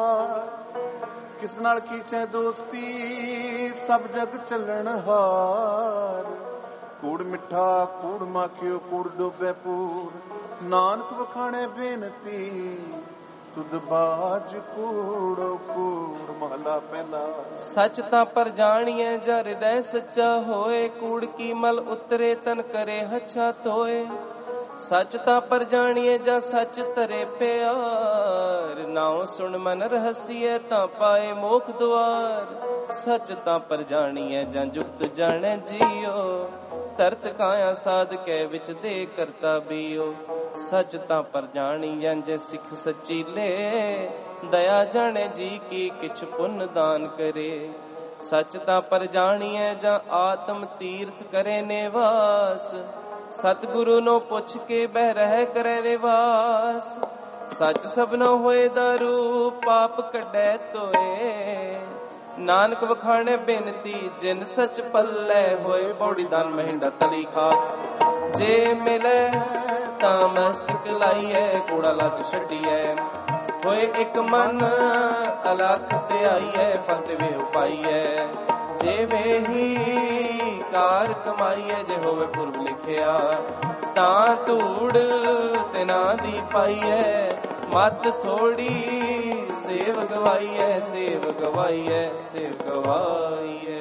ਕਿਸ ਨਾਲ ਕੀਚੈ ਦੋਸਤੀ ਸਭ ਜਗ ਚੱਲਣ ਹਾਰ। ਕੂੜ ਮਿੱਠਾ ਕੂੜ ਮਾਖਿਓ ਕੂੜ ਡੋਬੇ ਪੂਰ। ਨਾਨਕ ਵਖਾਣੇ ਬੇਨਤੀ ਤੁਧ ਬਾਜ ਕੂੜੋ ਕੂੜ। ਮਹਲਾ ਪਹਿਲਾ।
ਸੱਚ ਤਾਂ ਪਰ ਜਾਣੀਐ ਜਾ ਹਿਰਦੈ ਸੱਚਾ ਹੋਏ। ਕੂੜ ਕੀ ਮਲ ਉਤਰੇ ਤਨ ਕਰੇ ਹੱਛਾ ਧੋਏ। ਸੱਚ ਤਾਂ ਪਰ ਜਾਣੀਐ ਜਾਂ ਸੱਚ ਧਰੇ ਪਿਆਰ। ਨਾਉ ਸੁਣ ਮਨ ਰਹਸੀਐ ਤਾਂ ਪਾਏ ਮੋਖ ਦੁਆਰ। ਸੱਚ ਤਾਂ ਪਰ ਜਾਣੀਐ ਜਾਂ ਜੁਗਤ ਜਾਣੈ ਜੀਓ। ਤਰਤ ਕਾਇਆ ਸਾਧ ਕੇ ਵਿੱਚ ਦੇ ਕਰਤਾ ਬੀਓ। ਸੱਚ ਤਾਂ ਪਰ ਜਾਣੀਐ ਜੇ ਸਿੱਖ ਸਚੀਲੇ। ਦਇਆ ਜਾਣੇ ਜੀ ਕੀ ਕਿਛ ਪੁੰਨ ਦਾਨ ਕਰੇ। ਸੱਚ ਤਾਂ ਪਰ ਜਾਣੀਐ ਜਾਂ ਆਤਮ ਤੀਰਥ ਕਰੇ ਨਿਵਾਸ। ਸਤਿਗੁਰੂ ਨੂੰ ਪੁੱਛ ਕੇ ਬਹਿ ਰਹਿ ਕਰੇ ਨਿਵਾਸ। ਸੱਚ ਸਭਨੋ ਹੋਏ ਦਾਰੂ ਪਾਪ ਕੱਢੈ ਤੋਏ। ਨਾਨਕ ਵਖਾਣੇ ਬੇਨਤੀ ਜਿਨ ਸੱਚ ਪੱਲੇ ਹੋਏ। ਬੌੜੀ ਦਾਨ ਮਹਿੰਡਾ ਤਲੀ ਖਾਕ ਜੇ ਮਿਲੇ ਤਾਂ ਮਸਤਕ ਲਾਈਐ। ਕੂੜਾ ਲੱਜ ਛੱਡੀਐ ਹੋਏ ਇੱਕ ਮਨ ਅਲਖ ਤੇ ਆਈਐ। ਫਤ ਵੇ ਉਪਾਈਐ ਜੇ ਵੇਹੀ ਕਾਰ ਕਮਾਈਐ। ਜੇ ਹੋਵੇ ਪੁਰਬ ਲਿਖਿਆ ਤਾਂ ਧੂੜ ਤਿਨਾ ਦੀ ਪਾਈਐ। ਮਤ ਥੋੜੀ ਸੇਵ ਗਵਾਈਐ, ਸੇਵ ਗਵਾਈਐ, ਸੇਵ ਗਵਾਈਐ।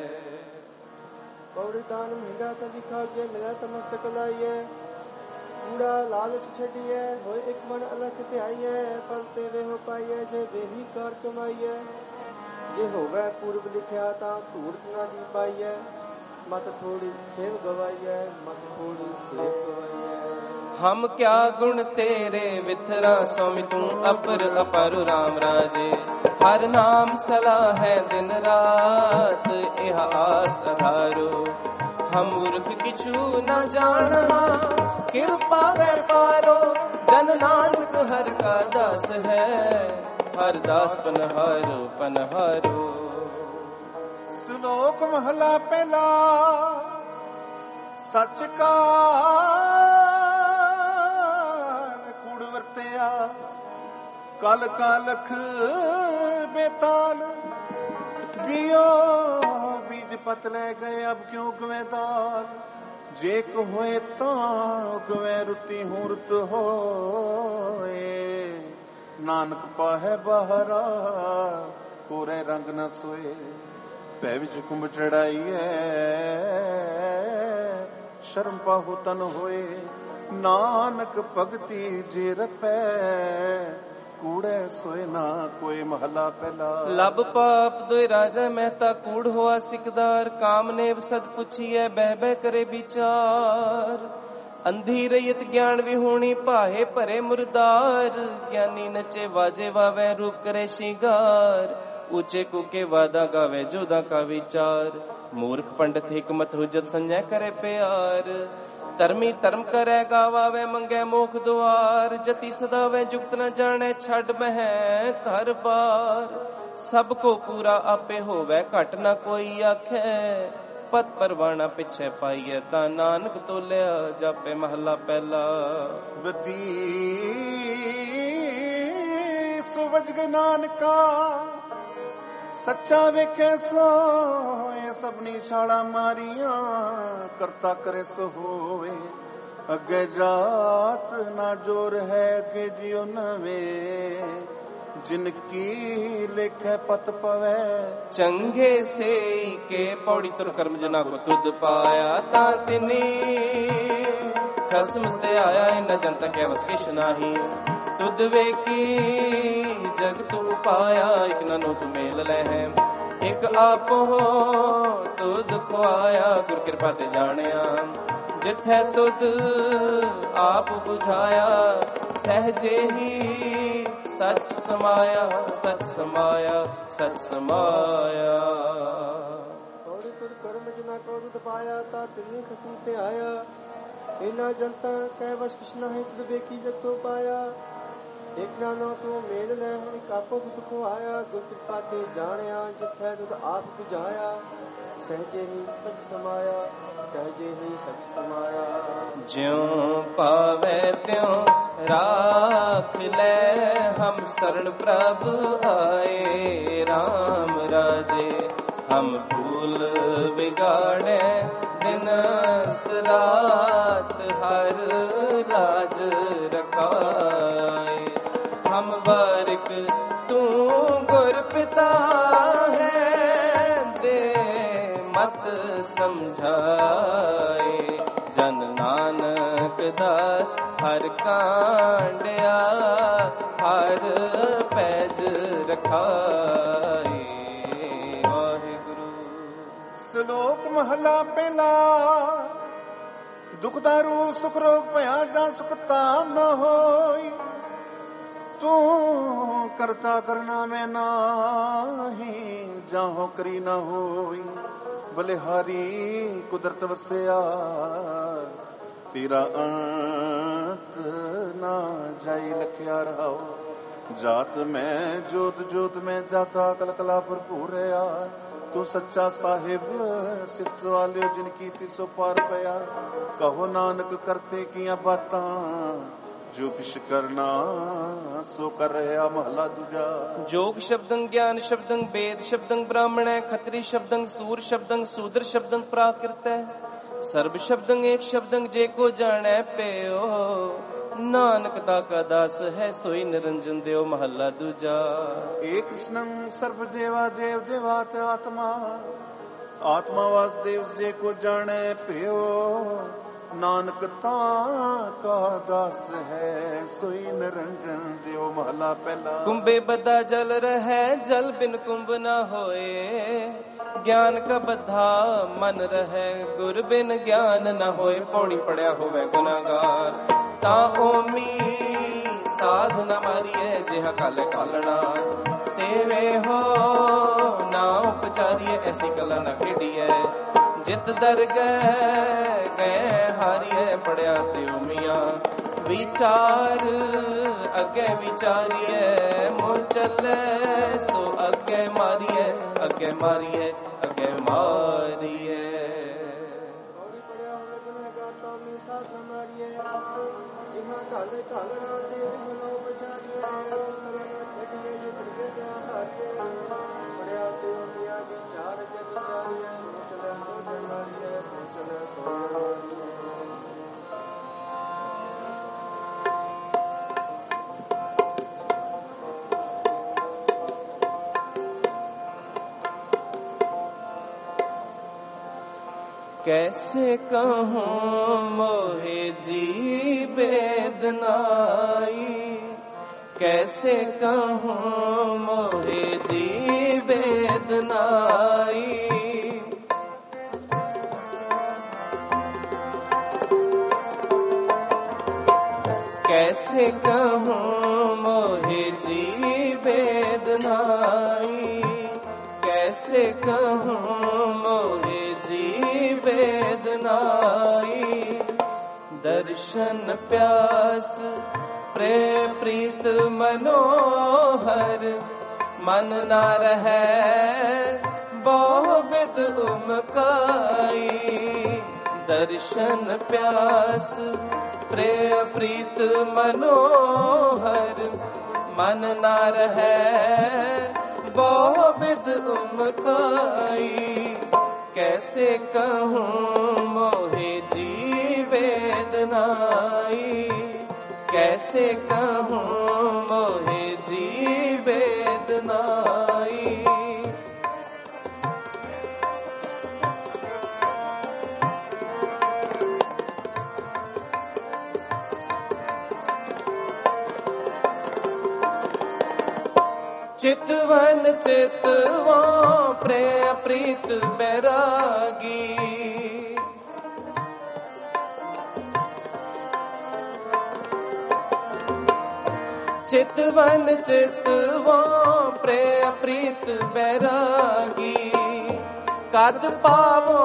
ਪੌੜੀ ਦਾਨ ਮਹਿੰਗਾ ਕਦੀ ਖਾਗੇ, ਮਿਲਿਆ ਤਾਂ ਮਸਤਕ ਲਾਈਐ। ਕੂੜਾ ਲਾਲਚ ਛੱਡੀਐ, ਹੋਏ ਇੱਕ ਮਨ ਅਲਖ ਧਿਆਈਐ। ਪਲ ਤੇ ਵੇਹੋ ਪਾਈਐ, ਜੇ ਵੇਹੀ ਕਾਰ ਕਮਾਈਐ। ਜੇ ਹੋਵੇ ਪੂਰਬ ਲਿਖਿਆ ਤਾਂ ਧੂਰਤ ਨਾ ਦੀ ਪਾਈਐ। ਮਤ ਥੋੜੀ ਸੇਵ ਗਵਾਈਐ, ਮਤ ਥੋੜੀ ਸੇਵ ਗਵਾਈਐ।
ਹਮ ਕਿਆ ਗੁਣ ਤੇਰੇ ਵਿਥਰਾ, ਸੋਮਿ ਤੂੰ ਅਪਰ ਅਪਰ ਰਾਮ ਰਾਜੇ। ਹਰ ਨਾਮ ਸਲਾਹ ਹੈ ਦਿਨ ਰਾਤ, ਇਹ ਆਸ ਅਧਾਰੋ। ਹਮ ਮੂਰਖ ਕਿਛੂ ਨਾ ਜਾਣਹਾ, ਕਿਰਪਾ ਵੈਪਾਰੋ। ਜਨ ਨਾਨਕ ਹਰ ਕਾ ਦਾਸ ਹੈ, ਹਰ ਦਾਸ ਪਨਹਾਰੋ ਪਨਹਾਰੋ।
ਸ਼ਲੋਕ ਮਹਲਾ ਪਹਿਲਾ। ਸੱਚ ਕਾ ਕੂੜ ਵਰਤਿਆ, ਕਲ ਕਾਲਖ ਬੇਤਾਲ। ਬਿਓ ਬੀਜ ਪਤ ਲੈ ਗਏ, ਅਬ ਕਿਉਂ ਗਵੇਂ ਦਾਲ। ਜੇ ਕੋ ਹੋਏ ਤਾਂ ਗਵੇਂ ਰੁੱਤੀ ਹੂੰ ਰੁੱਤ ਹੋਏ। ਨਾਨਕ ਪਾਹੈ ਬਾਹਰਾ, ਕੋਰੇ ਰੰਗ ਨ ਸੋਏ। ਭੈ ਵਿੱਚ ਕੁੰਭ ਚੜਾਈਐ, ਸ਼ਰਮ ਪਾਹੋ ਤਨ ਹੋਏ। ਨਾਨਕ ਭਗਤੀ ਜੇ ਰਪੈ, ਕੂੜੇ ਸੋਏ ਨਾ ਕੋਈ। ਮਹਲਾ ਪਹਿਲਾ।
ਲਬ ਪਾਪ ਦੋਇ ਰਾਜਾ, ਮਹਿਤਾ ਕੂੜ ਹੋਆ ਸਿਕਦਾਰ। ਕਾਮਨੇਵ ਸਦ ਪੁੱਛੀਐ, ਬਹਿ ਬਹਿ ਕਰੇ ਵਿਚਾਰ। ਅੰਧੀ ਰਹੀਤ ਗਿਆਨ ਵਿਹੂਣੀ, ਭਾਹੇ ਭਰੇ ਮੁਰਦਾਰ। ਗਿਆਨੀ ਨਚੇ ਵਾਜੇ ਵਾਵੈ, ਰੂਪ ਕਰੇ ਸ਼ਿੰਗਾਰ। ਉੱਚੇ ਕੂਕੇ ਵਾਦਾ ਗਾਵੇ, ਜੋਦਾ ਕਾ ਵਿਚਾਰ। ਮੂਰਖ ਪੰਡਤ ਹਿਕਮਤ ਹੁਜਤ, ਸੰਜੈ ਕਰੇ ਪਿਆਰ। ਧਰਮੀ ਧਰਮ ਕਰੈ, ਗਾਵਾਵੇ ਮੰਗੈ ਮੋਖ ਦੁਆਰ। ਜਤੀ ਸਦਾਵੇ ਜੁਗਤ ਨ ਜਾਣੈ, ਛੱਡ ਬਹਿ ਘਰ ਬਾਰ। ਸਭ ਕੋ ਪੂਰਾ ਆਪੇ ਹੋਵੇ, ਘਟ ਨ ਕੋਈ ਆਖੈ। ਪਤ ਪਰਵਾਣਾ ਪਿਛੈ ਪਾਈਐ, ਤਾਂ ਨਾਨਕ ਤੋਲਿਆ ਜਾਪੇ। ਮਹਲਾ ਪਹਿਲਾ।
ਬਦੀ ਸੋ ਵਜਗ ਨਾਨਕਾ, ਸੱਚਾ ਵੇਖੈ ਸੋਏ। ਸਭਨੀ ਛਾਲਾਂ ਮਾਰੀਆਂ, ਕਰਤਾ ਕਰੇ ਸੋ ਹੋਵੇ। ਅੱਗੇ ਜਾਤ ਨਾ ਜੋਰ ਹੈ, ਅੱਗੇ ਜਿਉ ਨਵੇਂ। ਜਿਨ ਕੀ ਲਿਖੈ ਪਤ ਪਵੈ,
ਚੰਗੇ ਸੇਈ ਕੇ। ਪੌੜੀ ਤੁਰ ਕਰਮ ਜਨਾ ਕੋ ਤੁਧ ਪਾਇਆ, ਤਾਂ ਤਿਨੀ ਖਸਮ ਤੇ ਆਇਆ। ਇਨ ਜਨਤਾ ਕੇ ਵਸ ਕਿਛ ਨਾਹੀ, ਤੁਧ ਵੇਖੀ ਜਗ ਤੂ ਪਾਇਆ। ਇਕ ਨਨੋ ਤੂ ਮੇਲ ਲੈ, ਇਕ ਆਪੋ ਤੁਧ ਖਵਾਇਆ। ਗੁਰ ਕਿਰਪਾ ਤੇ ਜਾਣਿਆ, ਜਿਥੈ ਤੁਧ ਆਪ ਬੁਝਾਇਆ। ਸਹਜੇ ਹੀ ਸੱਚ ਸਮਾਇਆ, ਸੱਚ ਸਮਾਇਆ, ਸੱਚ ਸਮਾਇਆ।
ਪੌੜੀ ਤੁਰ ਕਰਮ ਜਨਾ ਕੋ ਤੁਧ ਪਾਇਆ, ਤਾਂ ਤਿਨੀ ਖਸਮ ਤੇ ਆਇਆ। ਇਨਾ ਜਨਤਾ ਕਹਿ ਵਸ ਕਿਛ ਨਾਹੀ, ਤੁਧ ਵੇਖੀ ਜਗ ਤੋ ਪਾਇਆ। ਇਕ ਨਾਨੋ ਤੂੰ ਮੇਲ ਲੈ, ਇਕ ਆਪੋ ਤੁਧ ਖਵਾਇਆ। ਗੁਰ ਕਿਰਪਾ ਤੇ ਜਾਣਿਆ, ਜਿਥੈ ਤੁਧ ਆਪ ਬੁਝਾਇਆ। ਸਹਜੇ ਹੀ ਸੱਚ ਸਮਾਇਆ, ਸਹਜੇ ਹੀ ਸੱਚ ਸਮਾਇਆ।
ਜਿਉ ਪਾਵੈ ਤਿਉ ਰਾਖ ਲੈ, ਹਮ ਸਰਣ ਪ੍ਰਭ ਆਏ। ਰਾਮ ਰਾਜੇ ਹਮ ਭੂਲ ਵਿਗਾੜੈ, ਦਿਨ ਰਾਤ ਹਰ ਲਾਜ ਰਖਾਏ। ਹਮ ਬਾਰਿਕ ਤੂੰ ਗੁਰ ਪਿਤਾ ਹੈ, ਦੇ ਮਤ ਸਮਝਾਏ। ਜਨ ਨਾਨਕ ਦਾਸ ਹਰ ਕਾਂਡਿਆ, ਹਰ ਪੈਜ ਰਖਾਏ। ਵਾਹਿਗੁਰੂ।
ਸ਼ਲੋਕ ਮਹਲਾ ਪਹਿਲਾ। ਦੁਖ ਦਾਰੂ ਸੁਖ ਰੋਗ ਭਇਆ, ਜਾਂ ਸੁਖ ਤਾਮ ਨ ਹੋਈ। ਤੂੰ ਕਰਤਾ ਕਰਨਾ ਮੈਂ ਨਾਹੀ, ਜਾਹੋ ਕਰੀ ਨਾ ਹੋਈ। ਬਲਿਹਾਰੀ ਕੁਦਰਤ ਵਸਿਆ, ਤੇਰਾ ਅੰਤ ਨਾ ਜਾਈ ਲਖਿਆ ਰਹਾਓ। ਜਾਤ ਮੈਂ ਜੋਤ ਜੋਤ ਮੈਂ, ਜਾਤਾ ਕਲਕਲਾ ਭਰਪੂਰ ਰਿਆ। ਤੂੰ ਸੱਚਾ ਸਾਹਿਬ ਸਿਫਤ ਵਾਲਿਓ, ਜਿਨ ਕੀਤੀ ਸੋ ਪਾਰ ਪਿਆ। ਕਹੋ ਨਾਨਕ ਕਰਤੇ ਕੀਆਂ ਬਾਤਾਂ, ਜੋ ਕਿਛ ਕਰਨਾ ਸੋ ਕਰ ਰਿਹਾ। ਮਹਲਾ ਦੂਜਾ।
ਜੋਗ ਸ਼ਬਦੰ ਗਿਆਨ ਸ਼ਬਦੰ, ਵੇਦ ਸ਼ਬਦੰ ਬ੍ਰਾਹਮਣੈ। ਖੱਤਰੀ ਸ਼ਬਦੰ ਸੂਰ ਸ਼ਬਦੰ, ਸੂਦਰ ਸ਼ਬਦੰ ਪ੍ਰਾਕ੍ਰਿਤੈ। ਸਰਬ ਸ਼ਬਦੰ ਏਕ ਸ਼ਬਦੰ, ਜੇ ਕੋ ਜਾਣੈ ਪਿਓ। नानक दाका दास है सोई निरंजन देव महला दूजा।
एक कृष्णं सर्व देवा देव देवात आत्मा, आत्मा वासुदेव जे को जाने पियो, नानक ताका दास है सोई निरंजन देव महला पहला।
कुंभे बद्धा जल रहे जल बिन कुंभ न होए, ज्ञान का बद्धा मन रहे गुर बिन ज्ञान न होए। पौड़ी पड़या होवे गुनागार ता ओमी साध न मारिए, जिहा काले कालना तेवे हो ना उपचारिए। ऐसी कला न खेड़िए जित दर गए हारिए, पड़या त्यो मिया विचार अगे विचारिए। मोर चले सो अगे मारिए, अगे मारिए, अगे मारिए।
काले कालना देव मनो बचारिए, पड़या त्यो मिया विचार के विचारिए। चले सो मारिए, चले सो मारिए।
कैसे कहूँ मोहे जी बेदनाई, कैसे कहूँ मोहे जी बेदनाई। कैसे कहूँ मोहे जी बेदनाई, कैसे कहूँ मोहे जी बेदनाई। दर्शन प्यास प्रीत मनोहर, मन ना रहे बहु बिद उमकाई। दर्शन प्यास प्रीत मनोहर, मन ना रहे बहु बिद उमकाई। कैसे कहूँ मोहे जी वेदनाई, कैसे कहूँ मोहे जी वेदनाई। चितवन चितवा प्रीत बैरागी। चितवन चितवा प्रीत बैरागी। कद पावो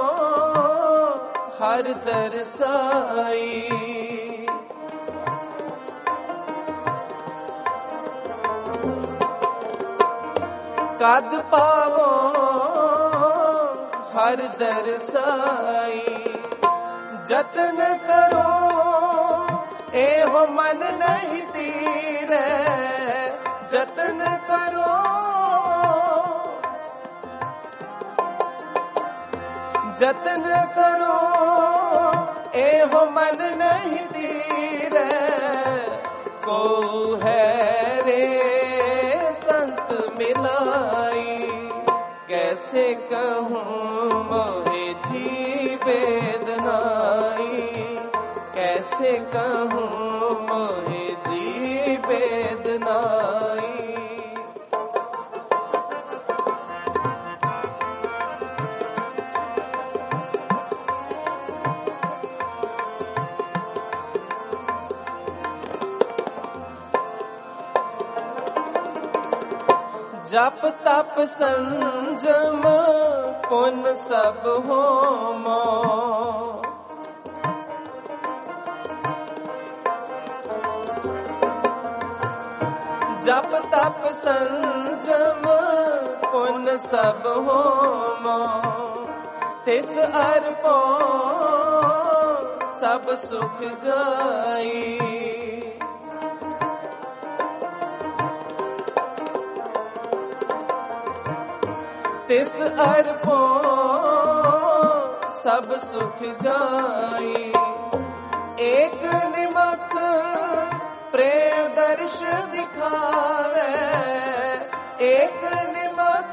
हर दरसाई। कद पावो हर दरसाई। जतन करो एहो मन नहीं तीरे, जतन करो जतन करो एहो मन नहीं तीरे। को है रे संत मिलाई, कैसे कहूँ मोहे जी वेदनाई। कैसे कहूँ मोहे जी वेदनाई। जप तप संजम पुन सब होमो। जप तप संजम पुन सब होमो। तिस अर्पो सब सुख जाई। तिस अर्पो सब सुख जाई। एक निमक प्रेय दर्श दिखावे, एक निमक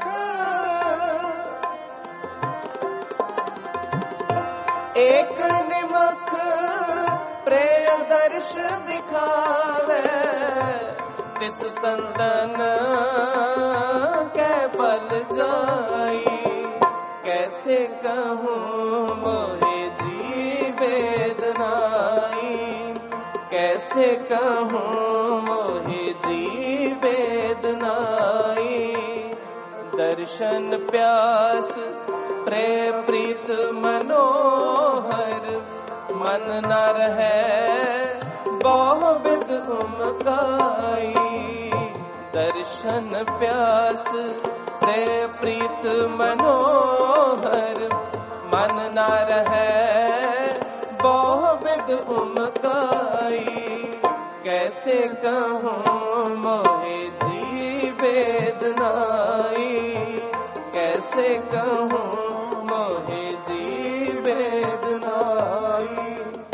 प्रेय दर्श दिखावे, तिस संदन कै फल जाई। कैसे कहूँ मोहे जी वेदनाई, कैसे कहूँ मोहे जी वेदनाई। दर्शन प्यास प्रेय प्रीत मनोहर, मन न रहे बहुविध उमकाई। दर्शन प्यास प्रेय प्रीत मनोहर, मन न रहे बहुविध उमकाई। कैसे कहूँ मोहे जी वेदनाई, कैसे कहूँ मोहे जी वेदनाई।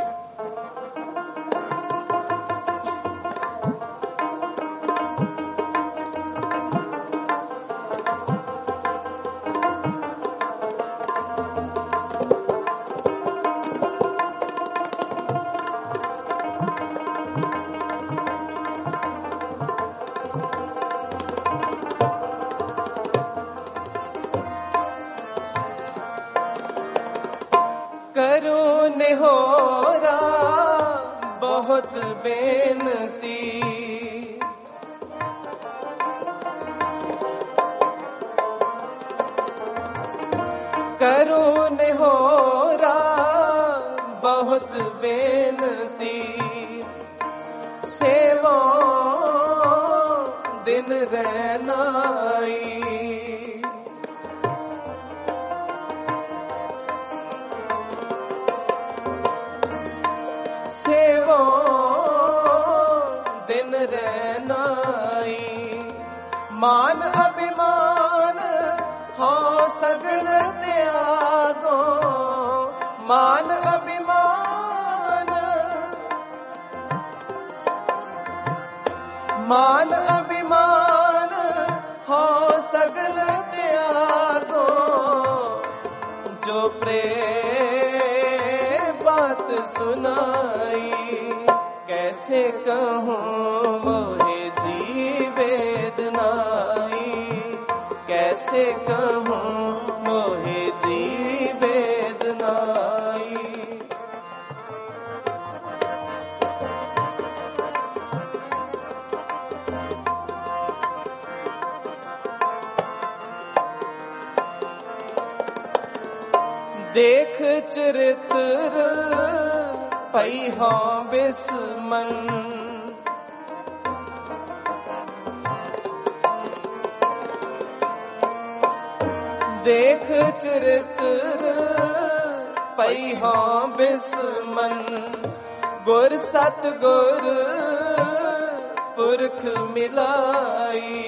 करो निहोरा बहुत बेनती, करो निहोरा बहुत बेनती। सेवा दिन रहनाई, सेवो दिन रहनाई। मान अभिमान हो सगल त्यागो, मान अभिमान, मान अभिमान हो सगल त्यागो। जो प्रेम बात सुनाई, कैसे कहूँ मोहे जी वेदनाई, कैसे कहूँ मोहे जी वेदनाई। देख चरित्र पैहा बिस्मन, देख चरित्र पैहा बिस्मन। गुर सतगुर पुरख मिलाई,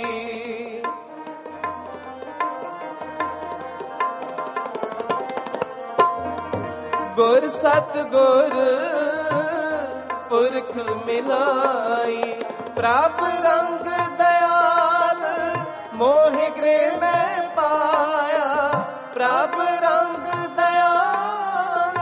गुर सतगुर पुरख मिलाई। प्रभ रंग दयाल मोहि गृह में पाया, प्रभ रंग दयाल,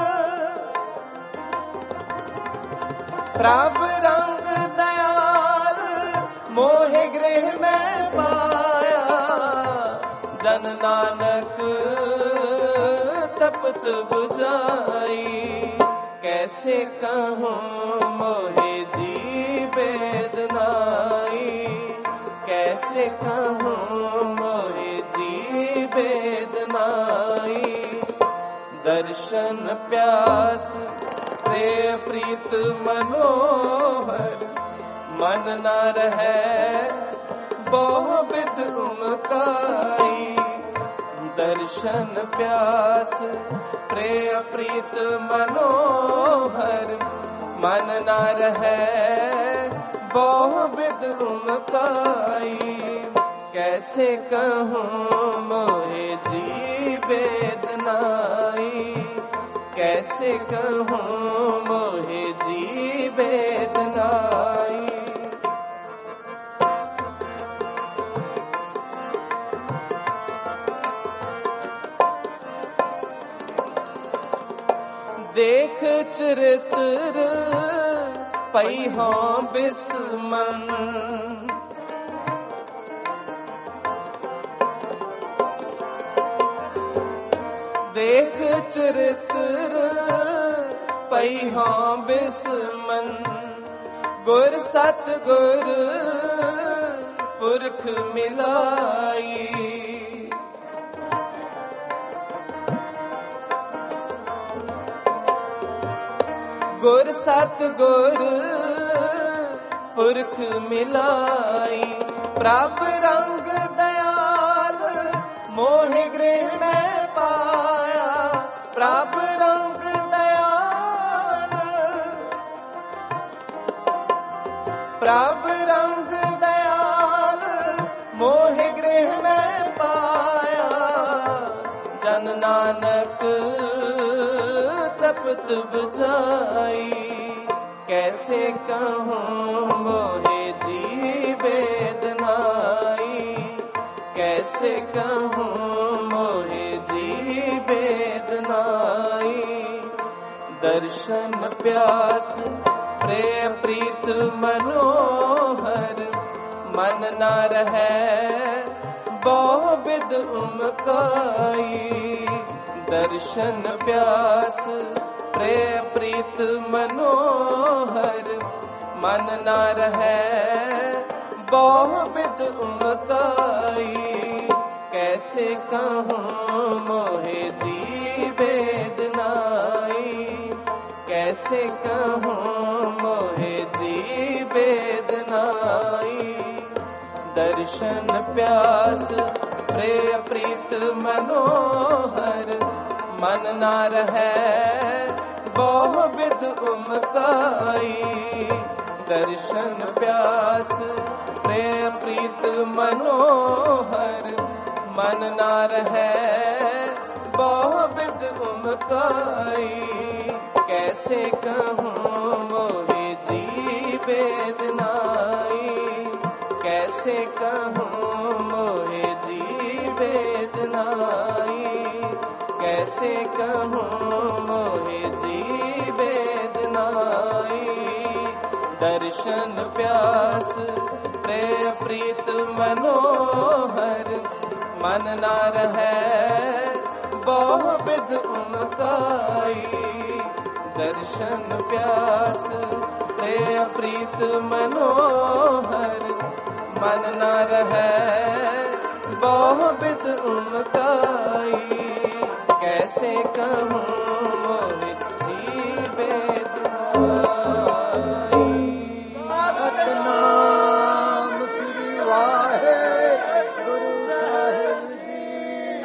प्रभ रंग दयाल मोहि गृह में पाया। जन नानक तपत बुझाई, कैसे कहूँ मोहे जी वेदनाई, कैसे कहूँ मोहे जी वेदनाई। दर्शन प्यास प्रेय प्रीत मनोहर, मन न रहे बहुविध उमकाई। दर्शन प्यास प्रेय प्रीत मनोहर, मन न रहे बहुविध उमकाई। कैसे कहूँ मोहे जी वेदनाई, कैसे कहूँ मोहे जी वेदनाई। देख चरित्र पई हों बिस्मन, देख चरित्र पई हों बिस्मन, गुर सतगुर पुरख मिलाई। गुर सतगुर पुरख मिलाई, प्रभ रंग दयाल मोहि गृह में पाया। प्रभ रंग दयाल, प्रभ रंग दयाल मोहि गृह में पाया। जन नानक तपत बुझाई, कैसे कहूँ मोहे जी वेदनाई। कैसे कहूँ मोहे जी वेदनाई। दर्शन प्यास प्रेय प्रीत मनोहर, मन न रहे बहु विध उमकाई। दर्शन प्यास प्रेय प्रीत मनोहर, मन न रहे बहु विध उमकाई। कैसे कहूँ मोहे जी वेदनाई। कैसे कहूँ मोहे जी वेदनाई। दर्शन प्यास प्रेय प्रीत मनोहर, मन न रहे बहु विध उमकाई। दर्शन प्यास प्रेय प्रीत मनोहर, मन न रहे बहु विध उमकाई। कैसे कहूँ मोहे जी वेदनाई। कैसे कहूँ मोहे जी वेदनाई। कैसे कहूँ मोहे जी वेदनाई। दर्शन प्यास प्रेय प्रीत मनोहर, मन न रहे बहु विध उमकाई। दर्शन प्यास प्रेय प्रीत मनोहर, मन न रहे बहु विध उमकाई। कैसे कहूँ मोहे जी वेदनाई।
सतनाम श्री वाहेगुरु साहिब जी।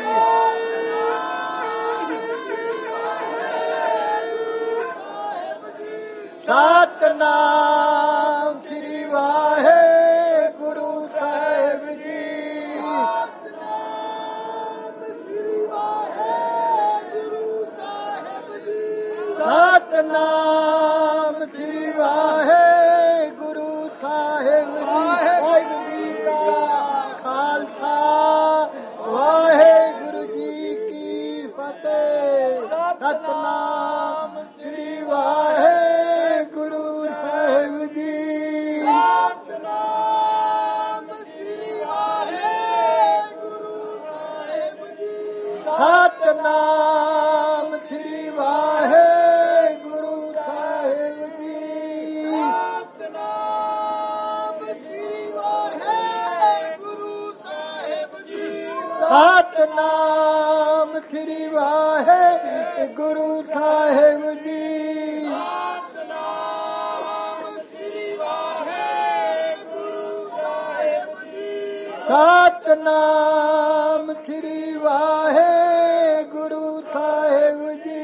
सतनाम श्री वाहेगुरु साहिब जी। सतनाम श्री वाहेगुरु साहिब जी का खालसा, वाहेगुरु जी की फतेह। सतनाम श्री वाहेगुरु साहिब जी। सतनाम श्री वाहेगुरु साहिब जी। सतनाम श्री वाहेगुरु साहिब जी। सतनाम श्री वाहेगुरु साहिब जी। सतनाम श्री वाहेगुरु साहिब जी। सतनाम श्री वाहेगुरु साहिब जी।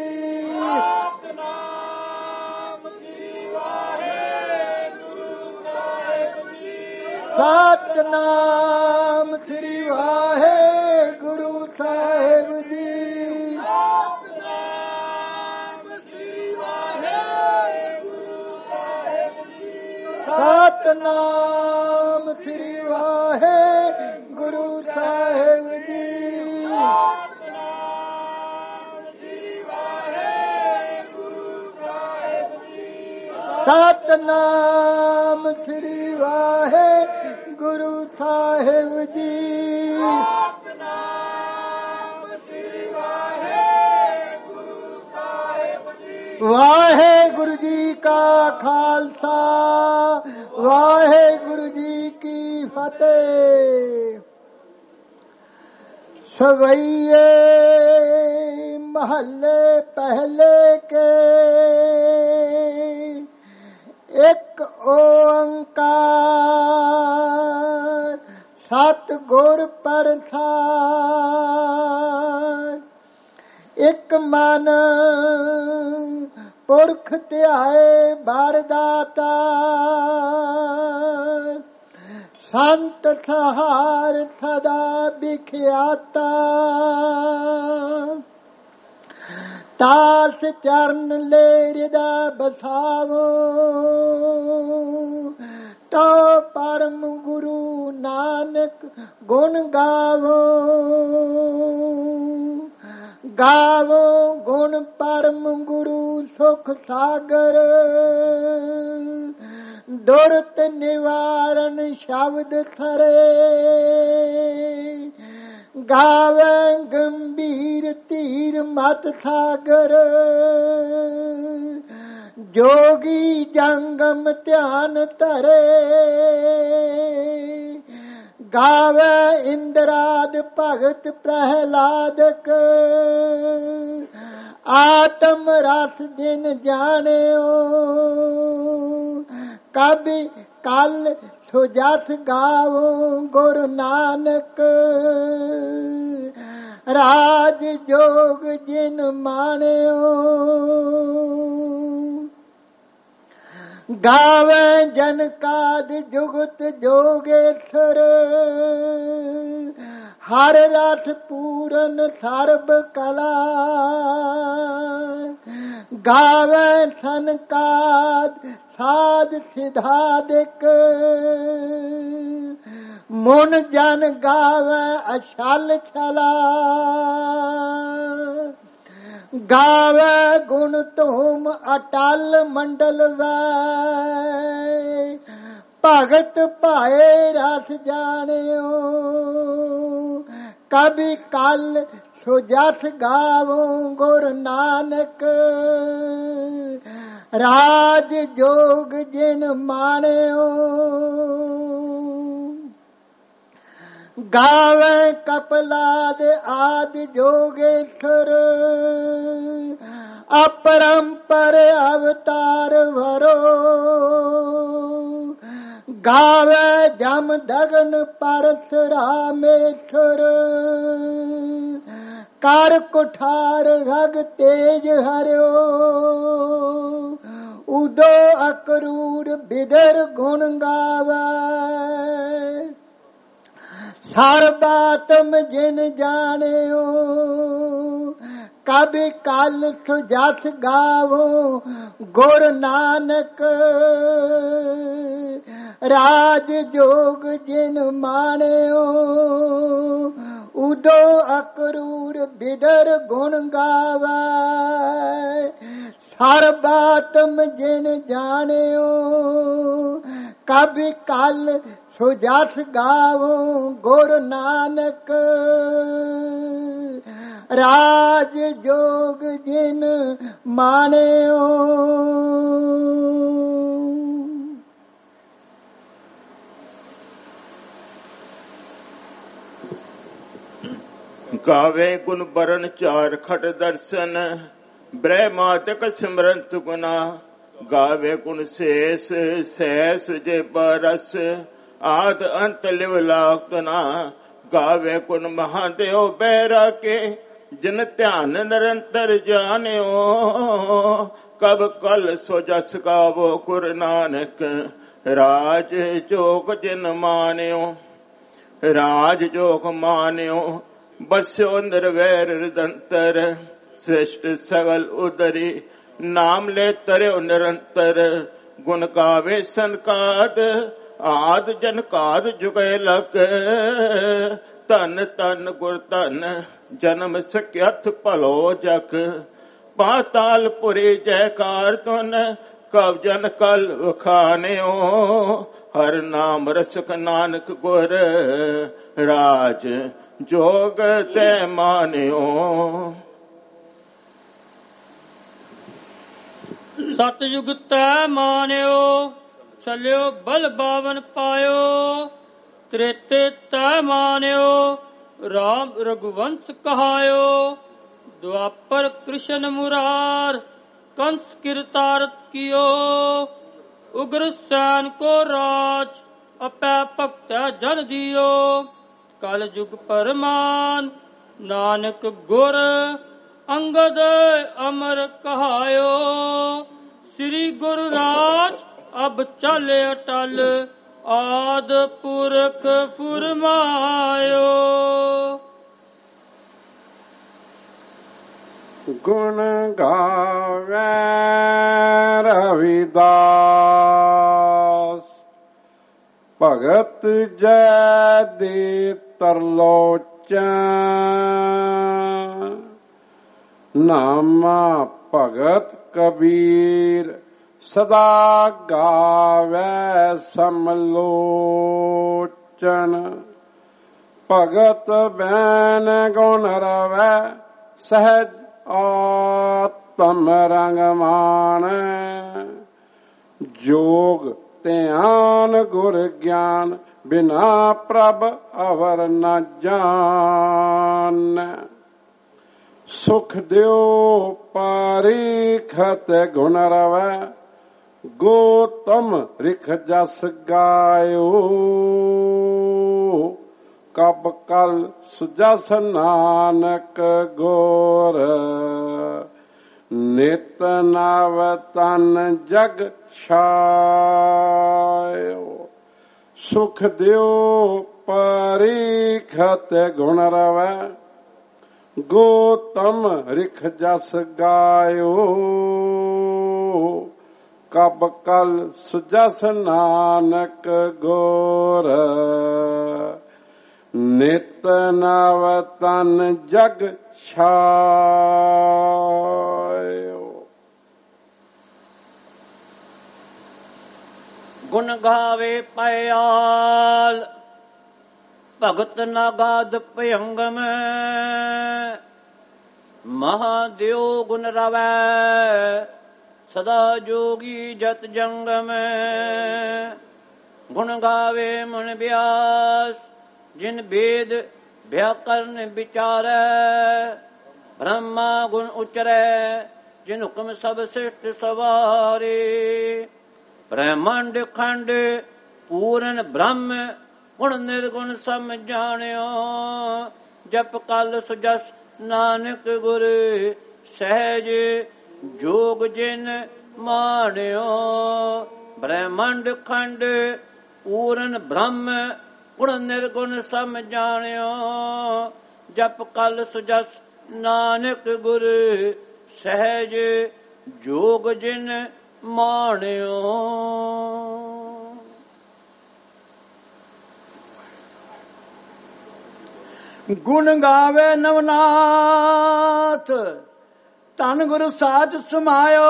सतनाम श्री वाहेगुरु साहिब जी। सतनाम
ਸਤਿਨਾਮ ਸ੍ਰੀ ਵਾਹਿਗੁਰੂ ਸਾਹਿਬ ਜੀ। ਸਤਿਨਾਮ ਸ੍ਰੀ ਵਾਹਿਗੁਰੂ ਸਾਹਿਬ ਜੀ। ਵਾਹਿਗੁਰੂ ਜੀ ਕਾ ਖਾਲਸਾ, ਵਾਹਿਗੁਰੂ ਜੀ ਕੀ ਫਤਿਹ। ਸਵਈਏ ਮਹੱਲੇ ਪਹਿਲੇ ਕੇ ਇੱਕ ਓੰਕਾਰ ਸਤਿਗੁਰ ਪ੍ਰਸਾਦਿ। ਇੱਕ ਮਨ ਪੁਰਖ ਧਿਆਏ ਬਰਦਾਤਾ, ਸੰਤ ਸਹਾਰ ਸਦਾ ਵਿਖਿਆਤਾ। ਤਾਸ ਚਰਨ ਲੈ ਹਿਰਦਾ ਬਸਾਵੋ, ਤੋ ਪਰਮ ਗੁਰੂ ਨਾਨਕ ਗੁਣ ਗਾਵੋ। ਗਾਵੋ ਗੁਣ ਪਰਮ ਗੁਰੂ ਸੁਖ ਸਾਗਰ, ਦੁਰਤ ਨਿਵਾਰਨ ਸ਼ਬਦ ਥਰੇ। ਗਾਵੇ ਗੰਭੀਰ ਧੀਰ ਮਤ ਸਾਗਰ, ਜੋਗੀ ਜੰਗਮ ਧਿਆਨ ਧਰੇ। ਗਾਵੇ ਇੰਦਰਾਦ ਭਗਤ ਪ੍ਰਹਿਲਾਦਕ, ਆਤਮ ਰਸ ਜਿਨ ਜਾਣਿਓ। ਕਬੀ ਕਲ ਸੋ ਜਸ ਗਾਵੋ ਗੁਰੂ ਨਾਨਕ, ਰਾਜ ਜੋਗ ਜਿਨ ਮਾਣਿਓ। ਗਾਵੇ ਜਨਕਾਦ ਜੁਗਤ ਜੋਗੇਸ਼ਰ, ਹਰ ਰਸ ਪੂਰਨ ਸਰਬ ਕਲਾ। ਗਾਵੇ ਸਨਕਾਦ ਸਾਧ ਸਿਧਾਦਿਕ, ਮੁਨ ਜਨ ਗਾਵੇ ਅਛਲ ਛਲਾ। ਗਾਵੇ ਗੁਣ ਧੂਮ ਅਟਲ ਮੰਡਲ ਵੈ, ਭਗਤ ਭਾਏ ਰਸ ਜਾਣਿਓ। ਕਬੀ ਕਲ ਸੋ ਜਸ ਗਾਵੋ ਗੁਰ ਨਾਨਕ, ਰਾਜ ਜੋਗ ਜਿਨ ਮਾਣਿਓ। ਗਾਵੇ ਕਪਲਾਦ ਆਦ ਜੋਗੇਸ਼ਰ, ਅਪਰੰਪਰ ਅਵਤਾਰ ਵਰੋ। ਗਾਵੇ ਜਮ ਦਗਨ ਪਰਸਰਾਮੇਸ਼ਰ, ਕਰ ਕੁਠਾਰ ਰਗ ਤੇਜ ਹਰਿਓ। ਉਦੋ ਅਕਰੂਰ ਬਿਦਰ ਗੁਣ ਗਾਵੇ, ਸਰਬਾਤਮ ਜਿਨ ਜਾਣਿਓ। ਕਬੀ ਕਲ ਸੋ ਜਸ ਗਾਵੋ ਗੁਰ ਨਾਨਕ, ਰਾਜ ਜੋਗ ਜਿਨ ਮਾਣਿਓ। ਉਦੋ ਅਕਰੂਰ ਬਿਦਰ ਗੁਣ ਗਾਵੇ, ਸਰਬਾਤਮ ਜਿਨ ਜਾਣਿਓ। ਕਬੀ ਕਲ ਸੋ ਜਸ ਗਾਵੋ ਗੁਰ ਨਾਨਕ, ਰਾਜ ਜੋਗ ਜਿਨ ਮਾਣਿਓ।
ਗਾਵੇ ਗੁਣ ਬਰਨ ਚਾਰ ਖਟ ਦਰਸ਼ਨ, ਬ੍ਰਹਮਾਤਕ ਸਿਮਰੰਤ ਗੁਨਾ। ਗਾਵੇ ਗੁਣ ਸੇਸ ਸੈਸ ਜੇ ਬਰਸ, ਆਦ ਅੰਤ ਲਿਵ ਲਾਖਨਾ। ਗਾਵੇ ਗੁਣ ਮਹਾਦੇਵ ਬੈਰਾ ਕੇ, ਜਿਨ ਧਿਆਨ ਨਿਰੰਤਰ ਜਾਣਿਓ। ਕਬ ਕਲ ਸੋ ਜਸ ਗਾਵੋ ਗੁਰ ਨਾਨਕ, ਰਾਜ ਜੋਗ ਜਿਨ ਮਾਨਿਓ। ਰਾਜ ਜੋਗ ਮਾਨਿਓ ਬਸਿਓ ਨਿਰਵੈਰ ਰਿਦੰਤਰ, ਸ੍ਰਿਸ਼ਟ ਸਗਲ ਉਦਰੀ ਨਾਮ ਲੈ ਤਰਿਓ ਨਿਰੰਤਰ। ਗੁਣ ਗਾਵੇ ਸੰਕਾਦ ਆਦ ਜਨ ਕਾਦ ਜੁਗੇ ਲਕ ਧਨ ਧਨ ਗੁਰ ਧਨ ਜਨਮ ਸਕਿਅਥ ਭਲੋ ਜਕ ਪਾਤਾਲ ਪੁਰੀ ਜੈਕਾਰ ਤੁਨ ਕਬ ਜਨ ਕਲ ਵਖਾਨਿਓ ਹਰ ਨਾਮ ਰਸਕ ਨਾਨਕ ਗੁਰ ਰਾਜ ਜੋਗ ਤੈ ਮਾਨਿਓ।
ਸਤਿਯੁਗ ਤੈ ਮਾਨਿਓ ਚਲਿਓ ਬਲ ਬਾਵਨ ਪਾਇਓ। ਤ੍ਰੇਤੇ ਤੈ ਮਾਨਿਓ ਰਾਮ ਰਘੁਵੰਸ਼ ਕਹਾਇਓ। ਦੁਆਪਰ ਕ੍ਰਿਸ਼ਨ ਮੁਰਾਰ कंस किरतारत कियो। उग्र सैन को राज अपै भक्त जन दियो। कल जुग परमान नानक गुर अंगद अमर कहायो। श्री गुरु राज अब चले अटल आद पुरख फुरमायो।
गुण गावे रविदास भगत जय दे तरलोचन। नामा भगत कबीर सदा गावे समलोचन। भगत बैन गुण रवै सहज आत्म रंग मान। जोग ध्यान गुर ज्ञान बिना प्रभ अवर न जान। सुख दियो पारीखत गुण रवै गोतम रिख जस गायो। कब कल सुजस नानक गोर नित नव तन जग छायो। सुख दियो परीखत गुण रवै गोतम रिख जस गायो। कब कल सुजस नानक गोर नित नव तन जग छायो।
गुण गावे पयाल भगत न गाद पयंगम। महादेव गुण रवै सदा जोगी जत जंगम। गुण गावे मन व्यास जिन वेद व्याकरण विचारै। ब्रह्मा गुण उचरै जिन हुक्म सब सृष्ट सवारे। ब्रह्मांड खंड पूर्ण ब्रह्म गुण निर्गुण सम जानियो। जप कल सुजस नानक गुर सहज जोग जिन मानियो। ब्रह्मांड खंड पूर्ण ब्रह्म गुण निर्गुण सम जानियो। जप कल सुजस नानक गुर सहज जोग जिन मानियो।
गुण गावे नवनाथ तन गुरु साच समायो।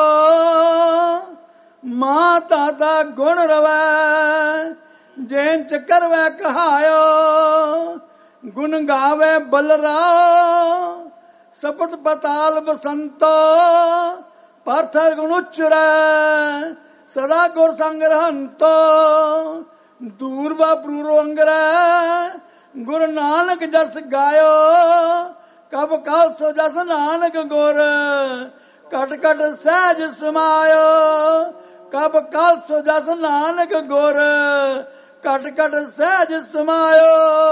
माता दा गुण रवै जैन च करवै कहायो। गुण गावे बलराव सपट पताल बसंतो। पार्थर गुण उच्चरै सदा गुर संग रहंतो। दूर बापरू अंगरै गुरु नानक जस गायो। कब काल सो जस नानक गुर कट कट सहज समायो। कब काल सो जस नानक गुर कट कट सहज समायो।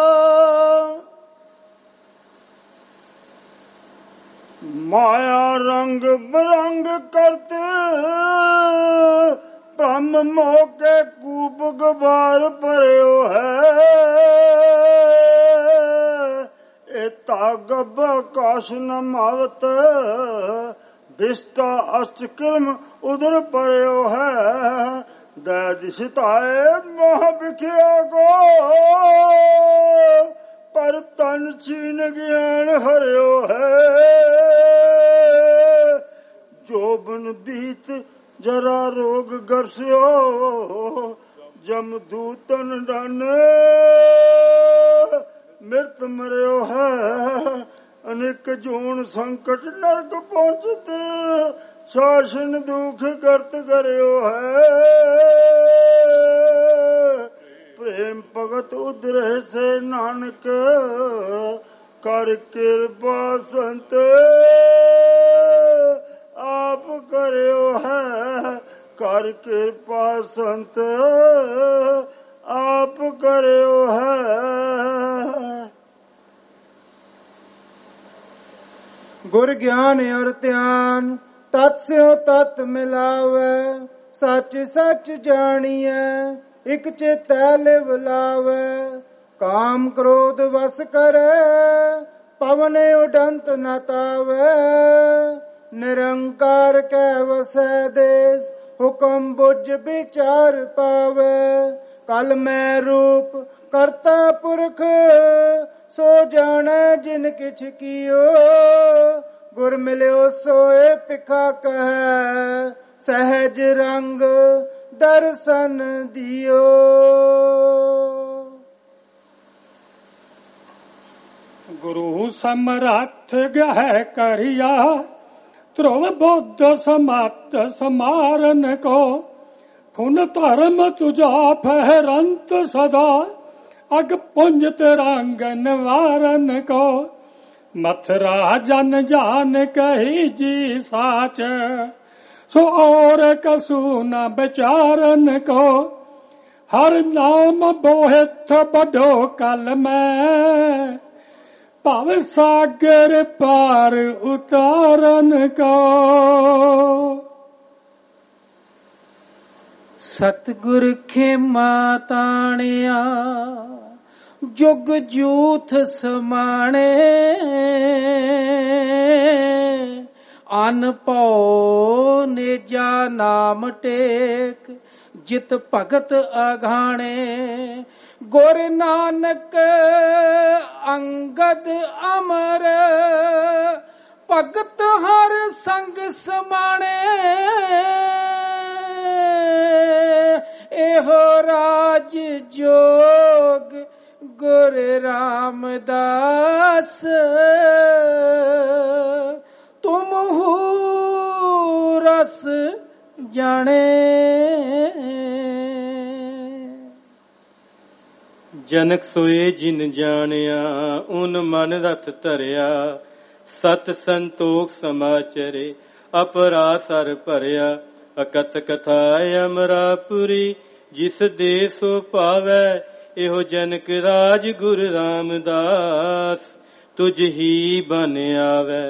माया रंग बिरंग करते ब्रह्म मोह के कूप गबार परो है। एता गब काश न मावत विस्ता अष्ट किरम उधर परो है। दैज सिताए मोह बिखिया को पर तन छीन ज्ञान हरियो है जोबन बीत जरा रोग गरस्यो जमदूतन डन मृत मरियो है अनेक जोन संकट नरक पहुंचते शासन दुख करत करियो है प्रेम भगत उदरे से नानक कर कृपा संत आप करियो है कर कृपा संत आप करियो है।
गुर ज्ञान और ध्यान तत्स्यो तत् मिलावे सच सच जानिए इक चेतै लिव लावे काम क्रोध वस करे पवन उडंत न तावे निरंकार कै वसै देश हुक्म बुझ विचार पावे कल मैं रूप करता पुरख सो जाने जिन किछ कियो गुर मिलियो सोए पिखा कहे सहज रंग दर्शन दियो।
गुरु समरथ गह करिया ध्रुव बुद्ध समाप्त समारन को फुन धर्म तुझा फहरंत सदा अग पुंज तिरंग निवारन को मथुरा जन जान कही जी साच सो और कसु न विचारन को हर नाम बोहित बढ़ो कल में पाव सागर पार उतारन को।
सतगुर खेमा ताणिया जुग जूथ समाणे अन पौ नेजा नाम टेक जित भगत अघाणे गुर नानक अंगद अमर भगत हर संग समाणे एहो राज जोग गुर रामदास तुम हु रस जाने।
जनक सोए जिन जानिया उन मन रथ धरिया सत संतोख समाचरे अपरासर भरिया अकथ कथा अमरापुरी जिस देसो पावै एहो जनक राज गुरु रामदास तुझ ही बन आवे।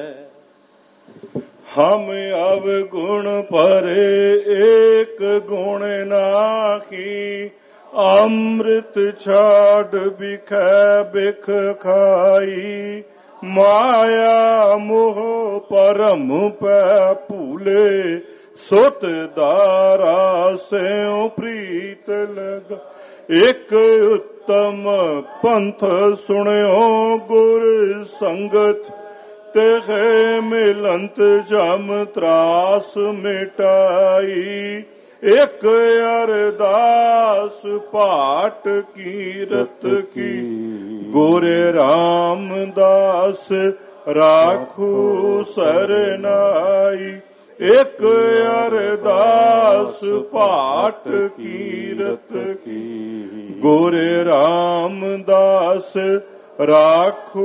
हम अवगुण परे एक गुण नाखी अमृत छाड़ बिखै बिख खाई माया मोह परम पै भूले सुत दारा से प्रीत लगा एक उत्तम पंथ सुनियो गुर संगत तेहे मिलंत जम त्रास मिटाई एक अरदास पाठ कीरत की गोरे रामदास राखू सरनाई एक अरदास पाठ कीरत की गोरे रामदास राखो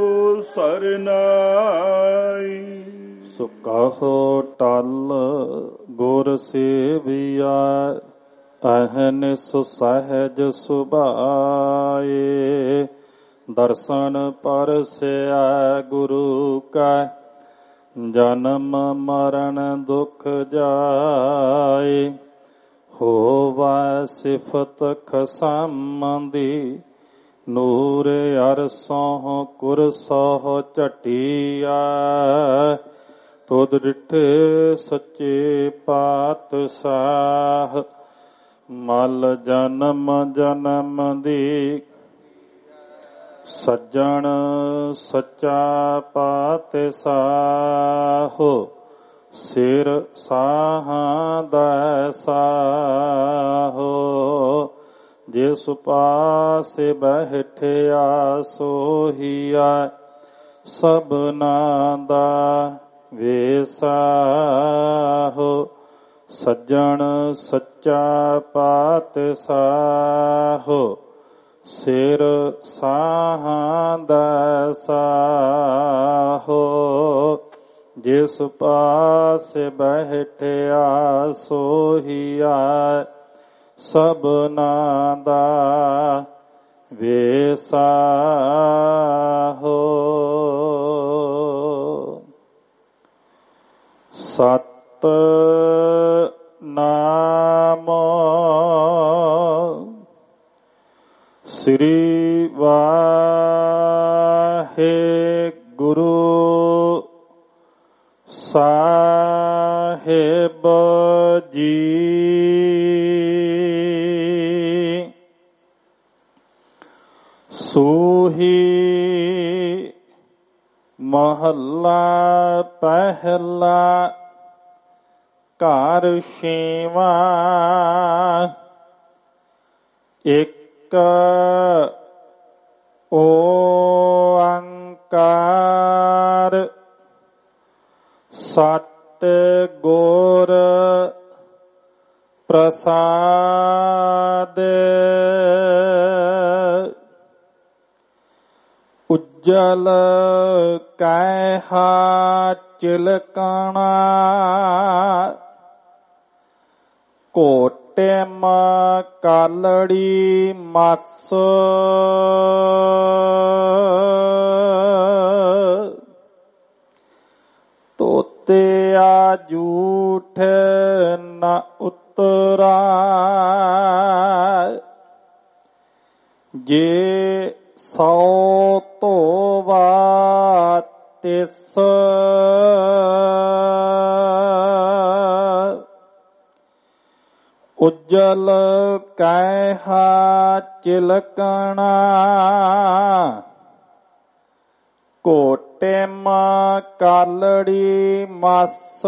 सरनाई।
सो कहो टल गुर सेविया अहन सुसहज सुभाए दर्शन परस्या गुरु का जन्म मरण दुख जाए होवा सिफत खसामंदी नूर अरसों कुरसों चटिया तुद डिठे सच्चे पातशाह ਮਲ ਜਨਮ ਜਨਮ ਦੀ ਸੱਜਣ ਸੱਚਾ ਪਾਤਿ ਸਾਹੋ ਸਿਰ ਸਾਹਾਂ ਦਾ ਸਾਹੋ ਜਿਸ ਪਾਸੇ ਬੈਠਿਆ ਸੋਹੀਆ ਸਭਨਾ ਦਾ ਵੇਸਾਹੋ ਸੱਜਣ ਸੱਚਾ ਪਾਤਿ ਸਾਹੋ ਸਿਰ ਸਾਹਾਂ ਦਾ ਸਾਹੋ ਜਿਸ ਪਾਸੇ ਬੈਠਿਆ ਸੋਹੀਆ ਸਭਨਾ ਦਾ ਵੇਸਾਹੋ। ਸਤ ਨਾਮ ਸ੍ਰੀ ਵਾਹਿਗੁਰੂ ਸਾਹਿਬ ਜੀ। ਸੂਹੀ ਮਹੱਲਾ ਪਹਿਲਾ ਘਰ ਛੇਵਾਂ ਇੱਕ ਓੰਕਾਰ ਸਤਿ ਗੁਰ ਪ੍ਰਸਾਦਿ ਉਜਲ ਕੈਹਾ ਚਿਲਕਣਾ ਕੋਟਿਮ ਕਾਲੜੀ ਮਸ ਤੋਤਿਆ ਝੂਠ ਨ ਉਤਰਾ ਜੇ ਸੌ ਧੋਵਾ ਤਿਸ ਉਜਲ ਕੈਹਾ ਚਿਲਕਣਾ ਕੋਟਿਮ ਕਾਲੜੀ ਮਸ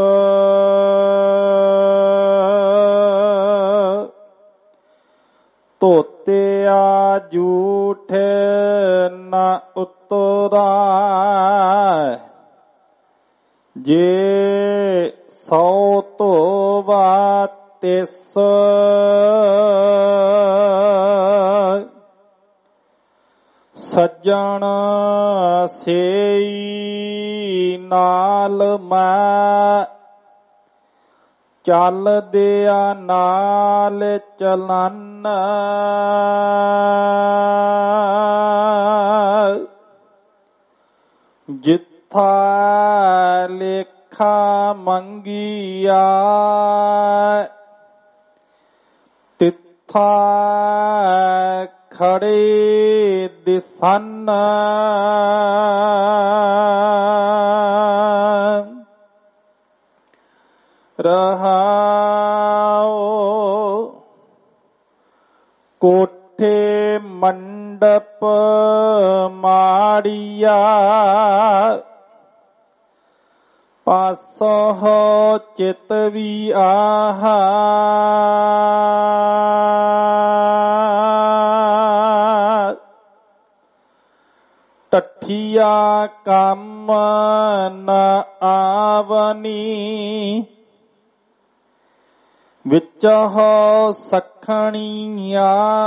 ਤੋਤਿਆ ਝੂਠ ਨ ਉਤਰਾ ਜੇ ਸੌ ਧੋਵਾ ਤਿਸ ਸੱਜਣ ਸੇਈ ਨਾਲ ਮੈਂ ਚੱਲਦਿਆ ਨਾਲ ਚਲਨ ਜਿੱਥਾ ਲੇਖਾ ਮੰਗਿਆ ਤਿੱਥਾ ਖੜੇ ਦਿਸਨ ਰਹਾਓ ਕੋਠੇ ਮੰਡਪ ਮਾੜੀਆ ਪਾਸੋਹ ਚਿਤ ਵੀ ਆਹਾ ਟੱਠੀਆ ਕੰਮ ਨ ਆਵਨੀ ਵਿੱਚ ਹੋ ਸਖਣੀਆ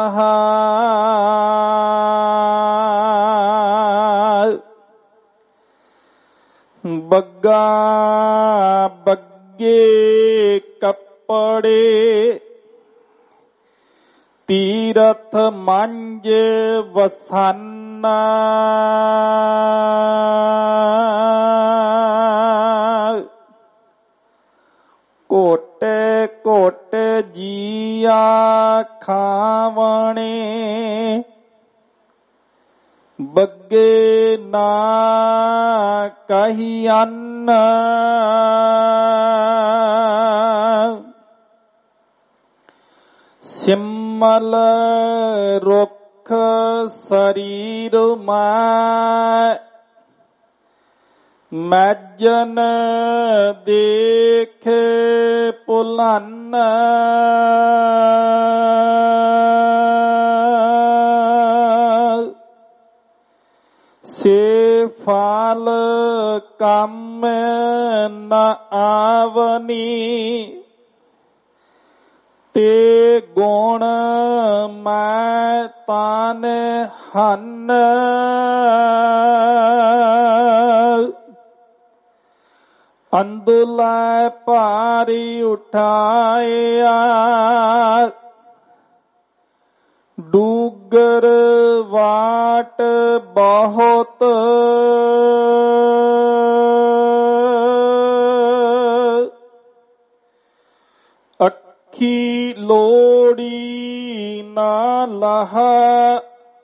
ਬੱਗਾ ਬੱਗੇ ਕੱਪੜੇ ਤੀਰਥ ਮੰਜ ਵਸਨ ਕੋਟੇ ਕੋਟੇ ਜੀਆ ਖਾਵਣੇ ਬੱਗੇ ਨਾ ਕਹੀ ਅੰਨ ਸਿਮਲ ਰੁਖ ਸਰੀਰ ਮੈਂ ਮੈਜਨ ਦੇਖ ਭੁਲਨ ਸੇ ਫਲ ਕੰਮ ਨ ਆਵਨੀ ਤੇ ਗੁਣ ਮੈਂ ਤਾਨ ਹਨ ਅੰਦੁਲਾ ਭਾਰੀ ਉਠਾਇਆ ਡੂਗਰ ਵਾਟ ਬਹੁਤ ਅੱਖੀ ਲੋੜੀ ਨਾ ਲਹਾ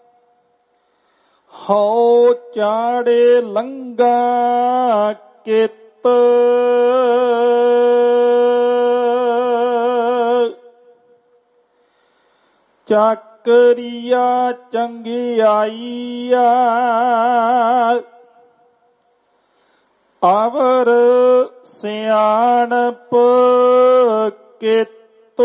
ਹਉ ਚਾੜੇ ਲੰਗਾ ਕਿਤ ਚਾਕਰੀਆ ਚੰਗਿਆਈਆ ਅਵਰ ਸਿਆਣਪ ਕਿਤ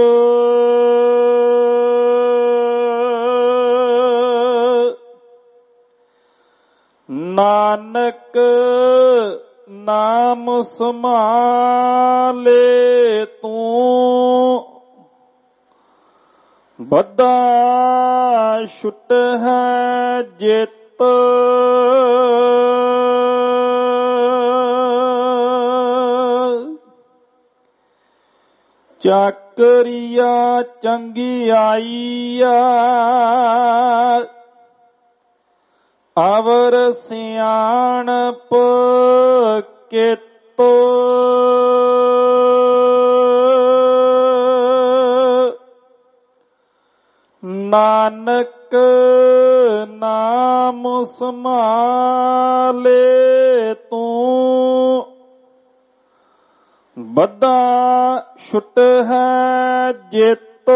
ਨਾਨਕ ਨਾਮ ਸੰਭਾਲੇ ਤੂੰ ਬੱਧਾ ਛੁਟ ਹੈ ਜਿਤ ਚਾਕਰੀਆ ਚੰਗਿਆਈਆ ਅਵਰ ਸਿਆਣਪ ਕਿਤ ਨਾਨਕ ਨਾਮ ਸੰਭਾਲੇ ਤੂੰ ਬੱਧਾ ਛੁਟ ਹੈ ਜਿਤ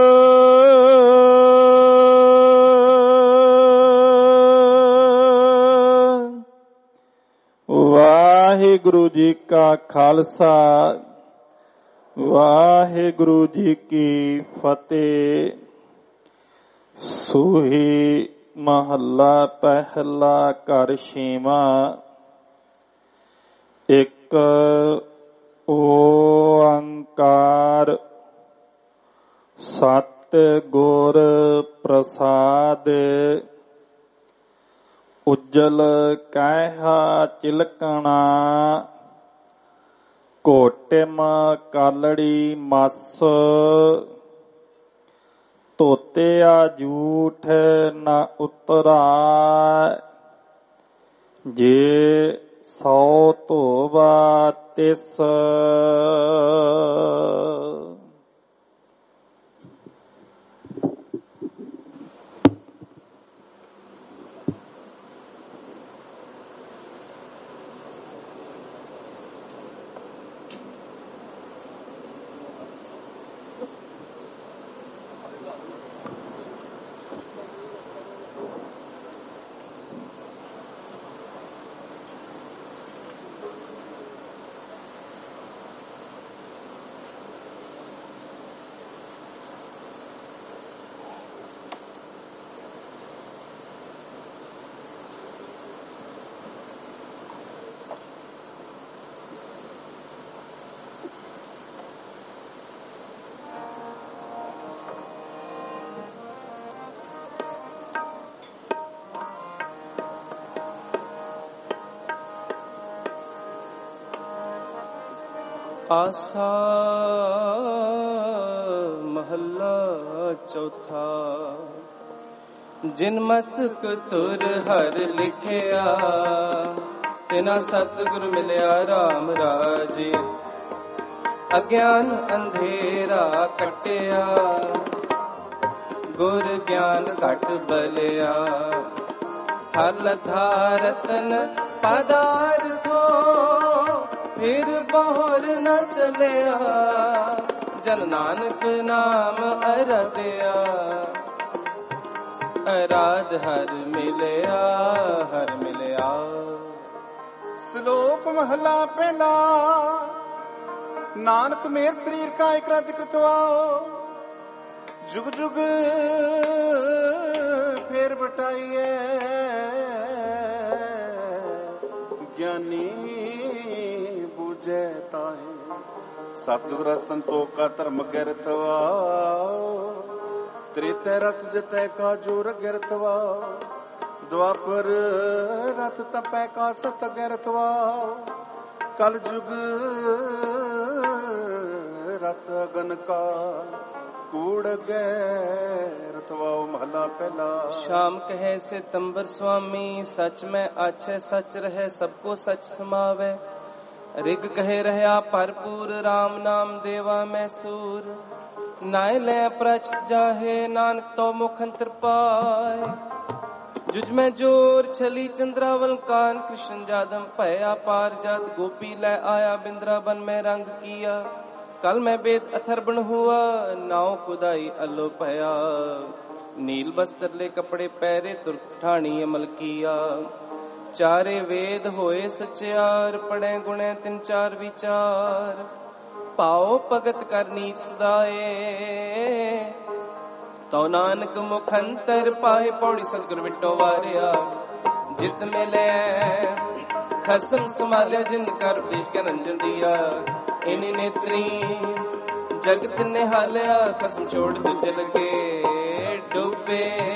ਵਾਹਿਗੁਰੂ ਜੀ ਕਾ ਖਾਲਸਾ ਵਾਹਿਗੁਰੂ ਜੀ ਕੀ ਫਤਿਹ। ਸੂਹੀ ਮਹੱਲਾ ਪਹਿਲਾ ਘਰ ਛੇਵਾਂ। ਇੱਕ ਓੰਕਾਰ ਸਤਿ ਗੁਰ ਪ੍ਰਸਾਦ ਉਜਲ ਕਹਿਆ ਚਿਲਕਣਾ ਕੋਟਿਮ ਕਾਲੜੀ ਮਸ ਧੋਤਿਆ ਝੂਠ ਨ ਉਤਰਾ ਜੇ ਸੌ ਧੋਵਾ ਤਿਸ
ਆਸਾ ਮਹੱਲਾ ਚੌਥਾ। ਜਿਨ ਮਸਤਕ ਤੁਰ ਹਰ ਲਿਖਿਆ ਤਿਨਾ ਸਤਿਗੁਰ ਮਿਲਿਆ RAM ਰਾਜੇ। ਅਗਿਆਨ ਅੰਧੇਰਾ ਕਟਿਆ ਗੁਰ ਗਿਆਨ ਘਟ ਬਲਿਆ। ਹਰ ਲਥਾ ਰਤਨ ਪਦਾਰਥੋ ਫਿਰ ਬਹੁਰ ਨ ਚਲਿਆ। ਜਨ ਨਾਨਕ ਨਾਮ ਅਰਧਿਆ ਅਰਾਧ ਹਰ ਮਿਲਿਆ ਹਰ ਮਿਲਿਆ।
ਸ਼ਲੋਕ ਮਹਲਾ ਪਹਿਲਾ। ਨਾਨਕ ਮੇਰ ਸਰੀਰ ਕਾ ਇਕ ਰਜ ਕਟਵਾਓ, ਜੁਗ ਜੁਗ ਫੇਰ ਬਟਾਈਏ। ਗਿਆਨੀ ਬੂਝੈ ਤਾਹੇ, ਸਤਿਗੁਰ ਸੰਤੋਖ ਕਾ ਧਰਮ ਗਿਰਤਵਾਓ। ਤ੍ਰੇਤੈ ਰਥ ਜਤੈ ਕਾ ਜੋਰ ਗਿਰਤਵਾਓ, ਦੁਆਪਰ ਰਥ ਤਪੈ ਕਾ ਸਤ ਗਿਰਤਵਾਓ। ਕਲ ਜੁਗ ਰਥ ਅਗਨ ਕਾ ਕੂੜ ਗਿਰਤਵਾਓ। ਮਹਲਾ ਪਹਿਲਾ।
ਸ਼ਾਮ ਕਹੈ ਸਿਤੰਬਰ ਸੁਆਮੀ, ਸਚ ਮੈਂ ਆਛੈ ਸਚ ਰਹਿ ਸਭ ਕੋ ਸਚ ਸਮਾਵੈ। ਰਿਗ ਕਹੇ ਰਹਿਆ ਭਰਪੂਰ, RAM ਨਾਮ ਦੇਵਾ ਮੈਂ ਸੂਰ। ਨਾਇ ਲੈ ਪ੍ਰਚ ਜਾਹੇ, ਨਾਨਕ ਤੋ ਮੁਖ ਅੰਤਰ ਪਾਏ। जुज में जोर छली चंद्रावल कान, कृष्ण जादम भया पार जात। गोपी लै आया बिंद्रावन में रंग किया, कल मैं बेद अथर्बण हुआ। नाव कुदाई अल्लो भया, नील वस्त्र ले कपड़े पहरे। तुर्क ठाणी अमल किया, चारे वेद होए सचियार। पढ़े गुणे तिन चार विचार, पाओ भगत करनी सदाए। तो नानक मुख अंतर पाए, पौड़ी सतगुर विटो वारिया। जित मिले खसम संभालिया, जिन कर उपदेश के रंजन दिया। इन्हीं नेत्री जगत निहालिया, खसम छोड़ दूजे लगे डूबे।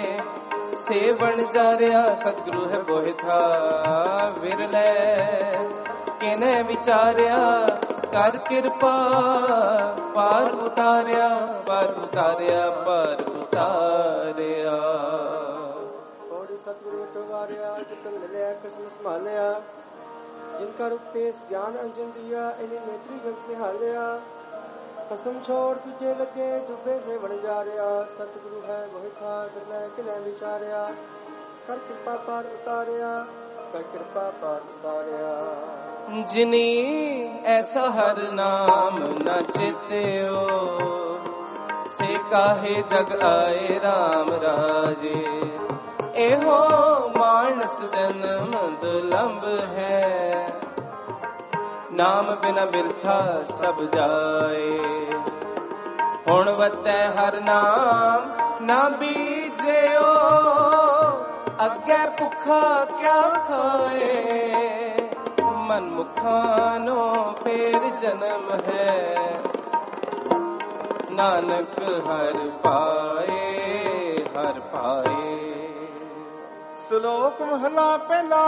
सेवन जा रहा सतगुरु है बोहे था, विरले किने विचारिया। कर कृपा पार उतारिया, पार उतारिया, पार उतारिया।
पौड़ी सतगुरु विटो वारिया, जितन मिलिया किस्म संभालिया। जिनका उपदेश ज्ञान अंजन दिया, इन्हें नेत्री जगत निहालिया। कसम छोड़ तुझे लगे डूबे से बन जा रहा। सतगुरु है वही था, बिरले किने विचारिया। कर कृपा पार उतारिया, कर कृपा पार उतारिया।
जिनी ऐसा हर नाम न चित्यो, से काहे जग आए राम राजे। एहो मानस जन्म दुलंभ है, नाम बिना बिरथा सब जाए। हुण वतै हर नाम ना बीजेओ, अगे भुखा क्या खाए। मन मुखानो फेर जन्म है, नानक हर पाए हर पाए।
ਸ਼ਲੋਕ ਮਹਲਾ ਪਹਿਲਾ।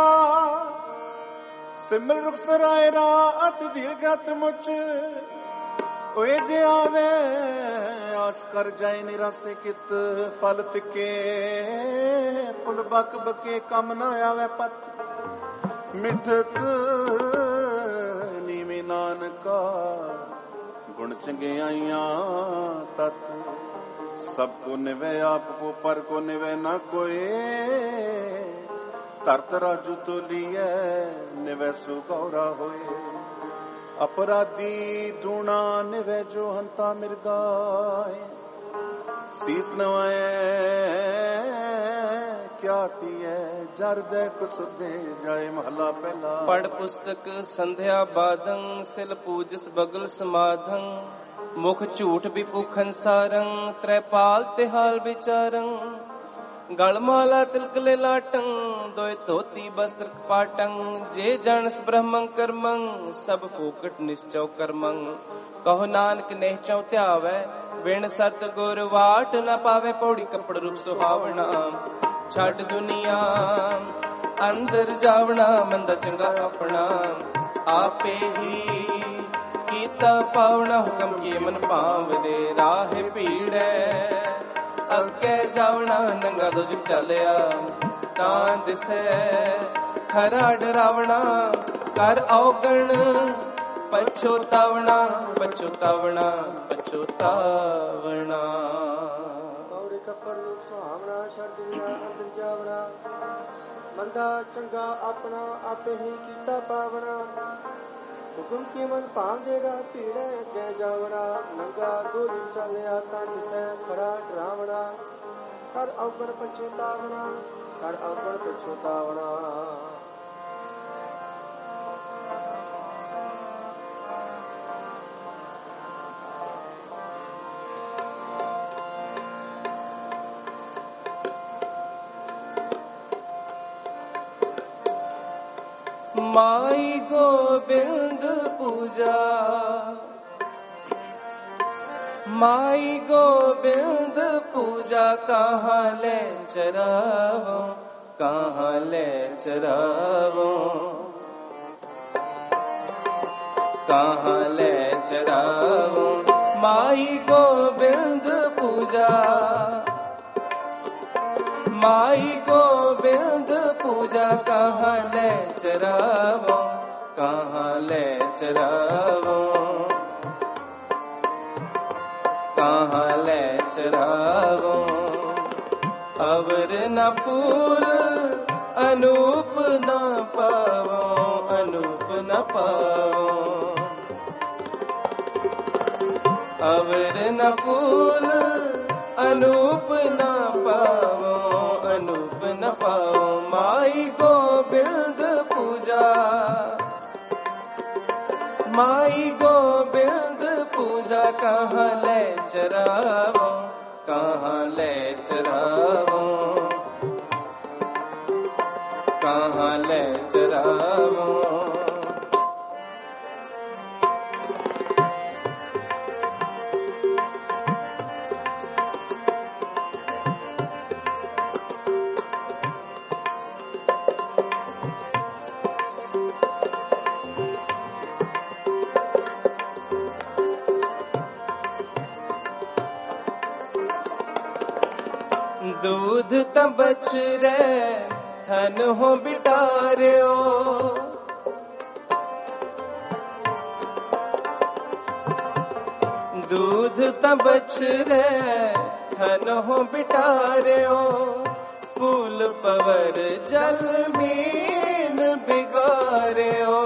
ਸਿਮਰ ਰੁਖ ਸਰਾਏ ਰਾਤ ਦੀਰਘਤ ਮੁਚ। ਓਏ ਜੇ ਆਵੇ ਆਸ ਕਰ ਜਾਏ ਨਿਰਾਸੇ ਕਿਤ। ਫਲ ਫਿੱਕੇ ਫੁੱਲ ਬਕ ਬਕੇ ਕੰਮ ਨਾ ਆਵੇ ਪਤ। ਮਿਠਤ ਨੀਵੇਂ ਨਾਨਕਾ ਗੁਣ ਚੰਗਿਆਈਆਂ ਤਤ। ਸਭ ਕੋ ਨਿਵੇ ਆਪ ਕੋ ਪਰ ਕੋ ਨਿਵੇ ਨਾ ਕੋਏ। ਧਰਤ ਰਾਜੂ ਤੋਲੀਐ ਨਿਵੇ ਸੋ ਗੌਰਾ ਹੋਏ। ਅਪਰਾਧੀ ਦੂਣਾ ਨਿਵੇ ਜੋ ਹੰਤਾ ਮਿਰਗਾਏ। ਸੀਸ ਨਵਾਏ ਕਿਆ ਤੀਏ, ਜਰਦੇ ਕੁਸਦੇ ਜਾਏ। ਮਹਲਾ ਪਹਿਲਾ।
ਪੜ ਪੁਸਤਕ ਸੰਧਿਆ ਬਾਦੰ, ਸਿਲ ਪੂਜਸ ਬਗਲ ਸਮਾਧੰ। ਮੁਖ ਝੂਠ ਵਿਪੂਖਨ ਸਾਰੰ, ਤ੍ਰੈਪਾਲ ਤੇ ਹਾਲ ਵਿਚਾਰੰ। ਗਲ ਮਾਲਾ ਤਿਲਕ ਲੈ ਲਾਟੰ, ਦੋਇ ਧੋਤੀ ਬਸਤਰ ਕਪਾਟੰ। ਜੇ ਜਾਣਸ ਬ੍ਰਹਮੰ ਕਰਮੰ, ਸਭ ਫੋਕਟ ਨਿਸ਼ਚਉ ਕਰਮੰ। ਕਹੋ ਨਾਨਕ ਨਿਹਚਉ ਧਿਆਵੈ, ਵਿਣ ਸਤ ਗੁਰ ਵਾਟ ਨ ਪਾਵੇ। ਪੌੜੀ ਕੱਪੜ ਰੂਪ ਸੁਹਾਵਣਾ, ਛੱਡ ਦੁਨੀਆ ਅੰਦਰ ਜਾਵਣਾ। ਮੰਦਾ ਚੰਗਾ ਆਪਣਾ ਆਪੇ ਹੀ ਕੀਤਾ ਪਾਵਣਾ। ਹੁਕਮ ਕੀ ਮਨ ਭਾਵਦੇ, ਰਾਹ ਭੀੜੈ ਅੱਗੇ ਜਾਵਣਾ। ਨੰਗਾ ਦੁਜ ਚੱਲਿਆ ਤਾਂ ਦਿਸੈ, ਖਰਾ ਡਰਾਵਣਾ। ਕਰ ਔਗਣ ਪਛੋਤਾਵਣਾ, ਪਛੋਤਾਵਣਾ, ਪਛੋਤਾਵਣਾ।
ਪੌੜੀ ਕੱਪੜ ਰੂਪ ਸੁਹਾਵਣਾ, ਛੱਡ ਦੁਨੀਆ ਅੰਦਰ ਜਾਵਣਾ। ਮੰਦਾ ਚੰਗਾ ਆਪਣਾ ਆਪੇ ਹੀ ਕੀਤਾ ਪਾਵਣਾ। हुकुम की मन पाम देगा पीड़े जय जावड़ा नंगा दूर चलिया तन से खड़ा डरावड़ा कर अवगुण पछतावना कर अवगुण पछतावना
माई गोविंद पूजा माई गोविंद पूजा कहाँ ले चरावो कहाँ ले चरावो कहाँ ले चरावो माई गोविंद पूजा माई गोविंद पूजा कहाँ ले चरावो कहाँ ले चरावो कहाँ ले चरावो अवर न फूल अनूप न पावो अनूप न पावो अवर न फूल अनूप न पावो अनूप न पाओ माई गोविंद पूजा माई गोविंद पूजा कहाँ ले चरावो कहाँ ले चरावो कहाँ ले चरावो दूध तबच रे थन हो बिटारियो दूध तबच रे थन हो बिटारियो फूल पवर जल मीन बिगारियो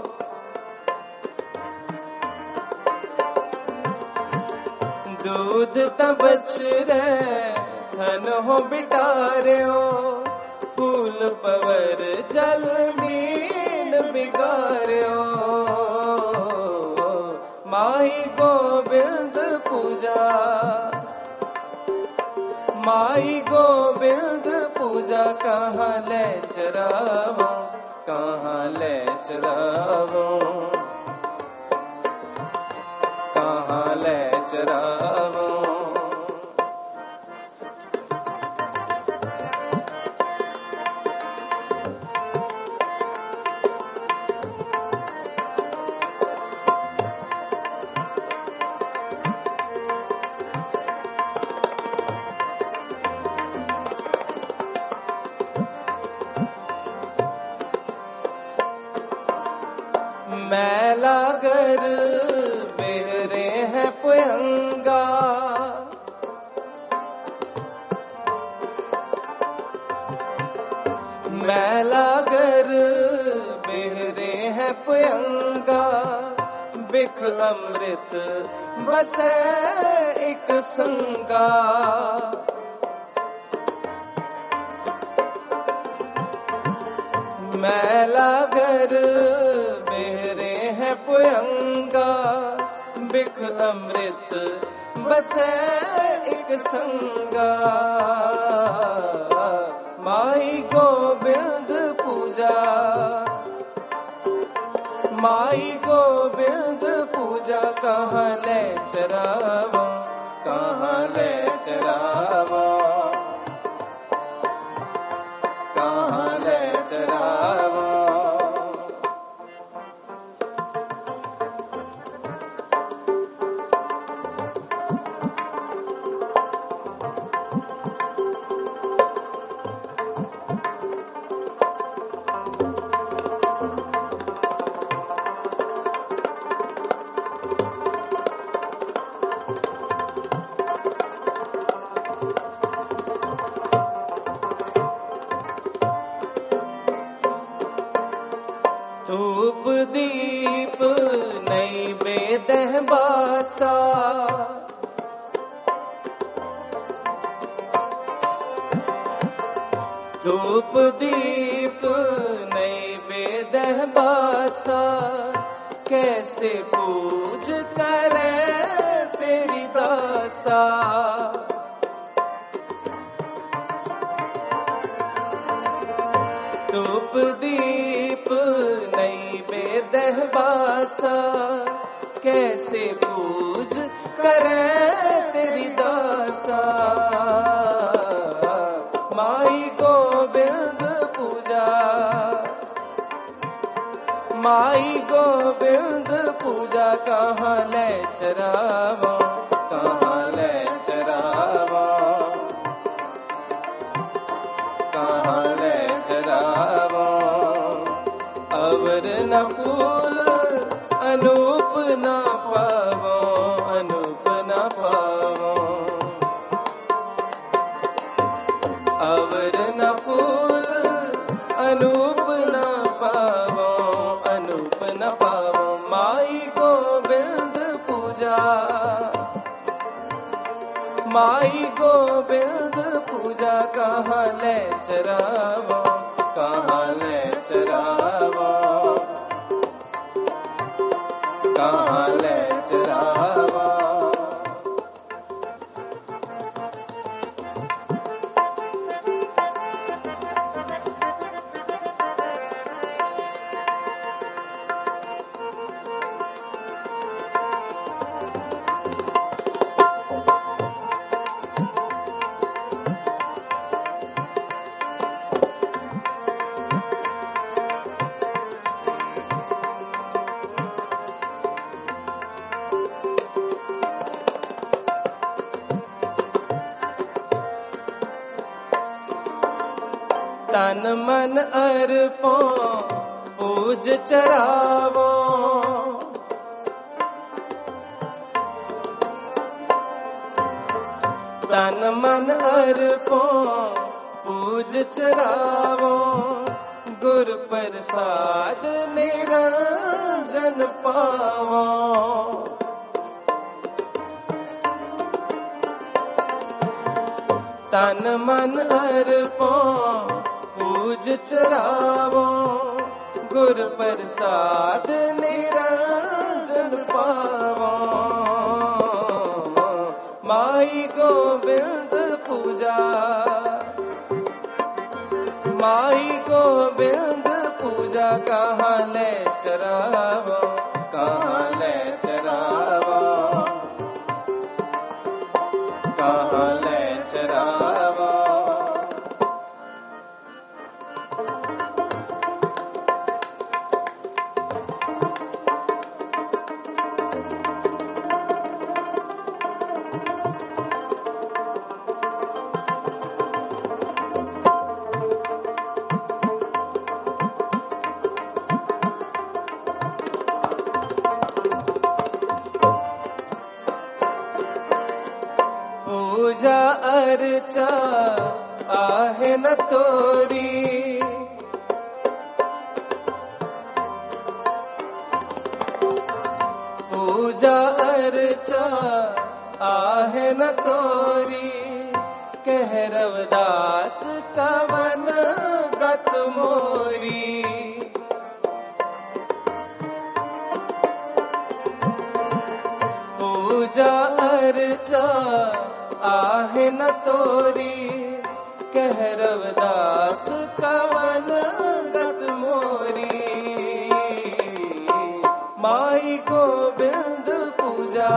दूध तबच रे धन हो बिटारियो फूल पवर जल मीन बिगारियो माई गोविंद पूजा माई गोविंद पूजा कहाँ ले चरावो कहाँ ले चरावो कहाँ ले चरावो मैला घर बेरे है पुयंगा मैला घर बेरे है पुयंगा बिख अमृत बसे एक संगा मैला घर बेरे है पुयंगा बिख अमृत बसे एक संगा माई गोविंद पूजा माई गोविंद पूजा कहाँ ले चरावो कहाँ ले चरावो कहाँ ले चरावो धूप दीप बेदह बासा धूप दीप नैवेद्य बासा कैसे पूज करे तेरी दासा धूप दीप नैवेद्य बासा कैसे पूज करे तेरी दासा माई गोविंद पूजा माई गोविंद पूजा कहाँ ले चरावा कहाँ ले चरावा कहाँ ले चरावा अवर न फूल अनूप न पावो अनूप न पावो अवर न फूल अनूप न पावो अनूप न पावो माई गोविंद पूजा माई गोविंद पूजा कहाँ ले चरावो कहाँ ले चरावो कहाँ ले चरावो तन मन अर्पो पूज चरावो तन मन अर्पो पूज चरावो गुर प्रसाद निरंजन पावो तन मन अर्पो पूज चरावो गुर प्रसाद निरंजन पावो माई गोविंद पूजा माई गोविंद पूजा कहाँ ले चरावो कहाँ ले चरावो कहाँ ले चरावो पूजा अर्चा आहे न तोरी पूजा अर्चा आहे न तोरी कह रवदास कवन गत मोरी पूजा अर्चा आहे न तोरी कह रवदास कवन गत मोरी माई गोविंद पूजा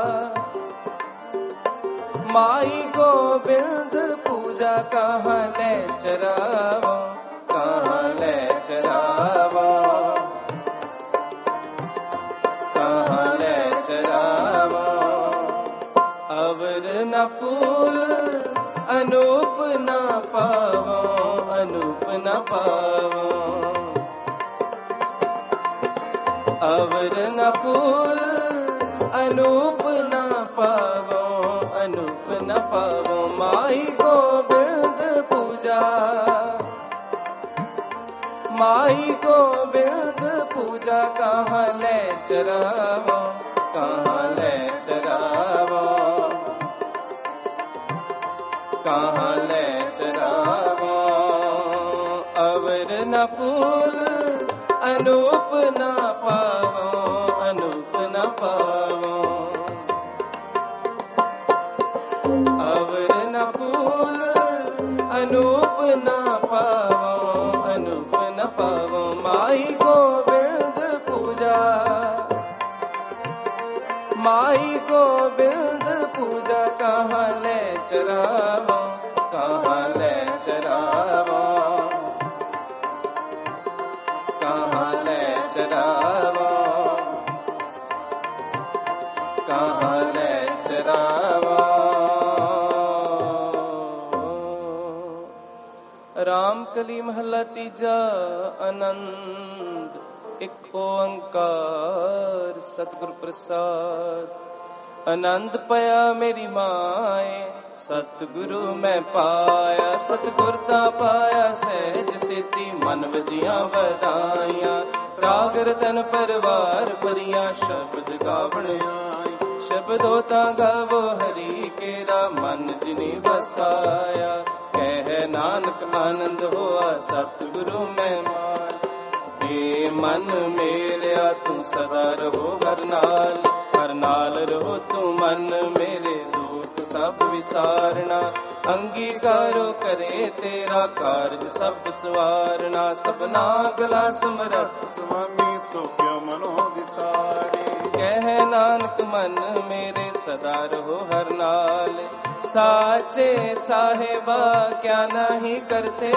माई गोविंद पूजा कहाँ ले चरावो कहाँ ले चरावो कहाँ ले चरावो अवर न फूल अनूप न पावो अनूप न पावो अवर न फूल अनूप न पावो अनूप न पावो माई गोविंद पूजा माई गोविंद पूजा कहाँ ले चरावो कहाँ ले चरावो, कहाँ ले चरावो। अवर न फूल अनूप न पावो, अनूप न पावो। अवर न फूल अनूप न पावो, अनूप न पावो। माई गोविंद पूजा, माई गोविंद पूजा। कहाँ ले चरावो, कहाँ ले चरावो, कहाँ ले चरावो, कहाँ ले चरावो। राम कली महला तीजा। आनंद एक ओंकार सतगुर प्रसाद। आनंद पाया मेरी माए, सतगुरु मैं पाया। सतगुर दा पाया सहज सेती, मन वजिया वधाइयां। राग रतन परवार भरिया, शब्द गावण आई। शब्दो ता गावो हरि केरा, मन जिनी वसाया। कह नानक आनंद होआ, सतगुरु मैं मान। हे मन मेरा तू सदा रहो हर नाल, हर नाल रहो तू मन मेरे। दुख सब विसारना, अंगीकारो करे तेरा कारज सब सवारना। सबना गला समरथ
स्वामी सो क्यों मनो विसारे।
कह नानक मन मेरे सदा रहो हर नाल। साचे साहेबा क्या नहीं करते,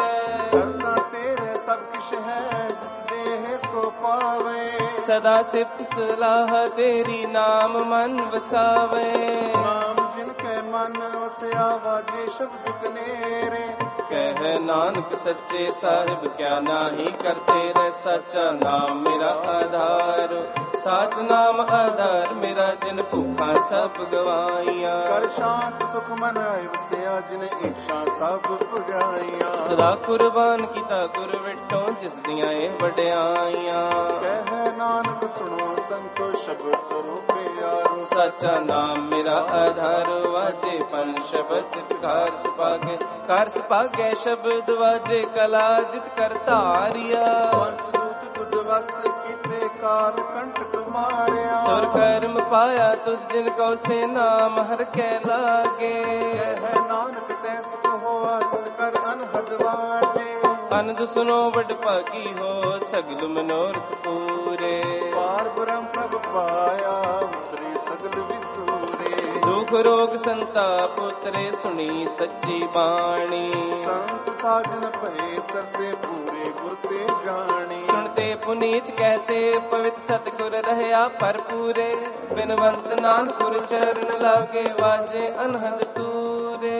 करना तेरे सब किश है, जिस देह सो पावे।
सदा सिफ्त सलाह तेरी, नाम मन वसावे।
नाम जिनके मन वसया, वाजे शब्द कनेरे।
कह नानक सच्चे साहिब क्या नाही करते रे। सच्चा नाम मेरा आधार, साच नाम आधार मेरा। जिन भूखा सब गवाइया,
कर शांत सुख मन वसया। जिन इच्छा सब पुजाइया।
सदा कुर्बान कीता गुर विटो, जिस दियां ए वड्याइयां।
कह नानक सुनो संतो, शब्द करो प्यारो।
साचा नाम मेरा आधार, वाजे पन शब्द कार सुपागे। कार सुपागे शब्द वाजे, कला जित करतारिया।
पंचदूत तुझ वस कीते, काल कंटक मारिया।
सुर कर्म पाया तुझ जिनको, से नाम हर के लागे।
कह नानक तै सुख होआ, तिन कर अनहद वाजे।
अनंद सुनो बड़ पागी हो, सगल मनोरथ पूरे।
पार ब्रह्म प्रभ पाया, उतरे सगल विसूरे।
दुख रोग संताप उतरे, सुनी सच्ची बाणी।
संत साजन भये सरसे, पूरे गुर ते जानी।
सुनते पुनीत कहते, पवित्र सतगुर रहया भरपूरे। बिनवंत नानकुर चरण लागे, वाजे अनहद तूरे।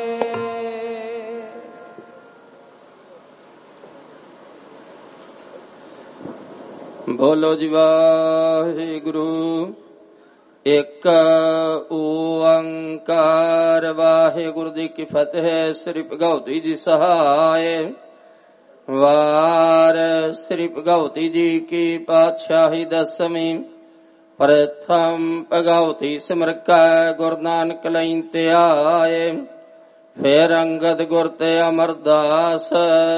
बोलो जी वाहिगुरु। एक ओंकार वाहिगुरु जी की फतेह। श्री भगवती जी सहाय। वार श्री भगवती जी की पातशाही दसवीं। प्रथम भगवती सिमर कै गुरु नानक लई ते आए। फिर अंगद गुर ते अमरदास,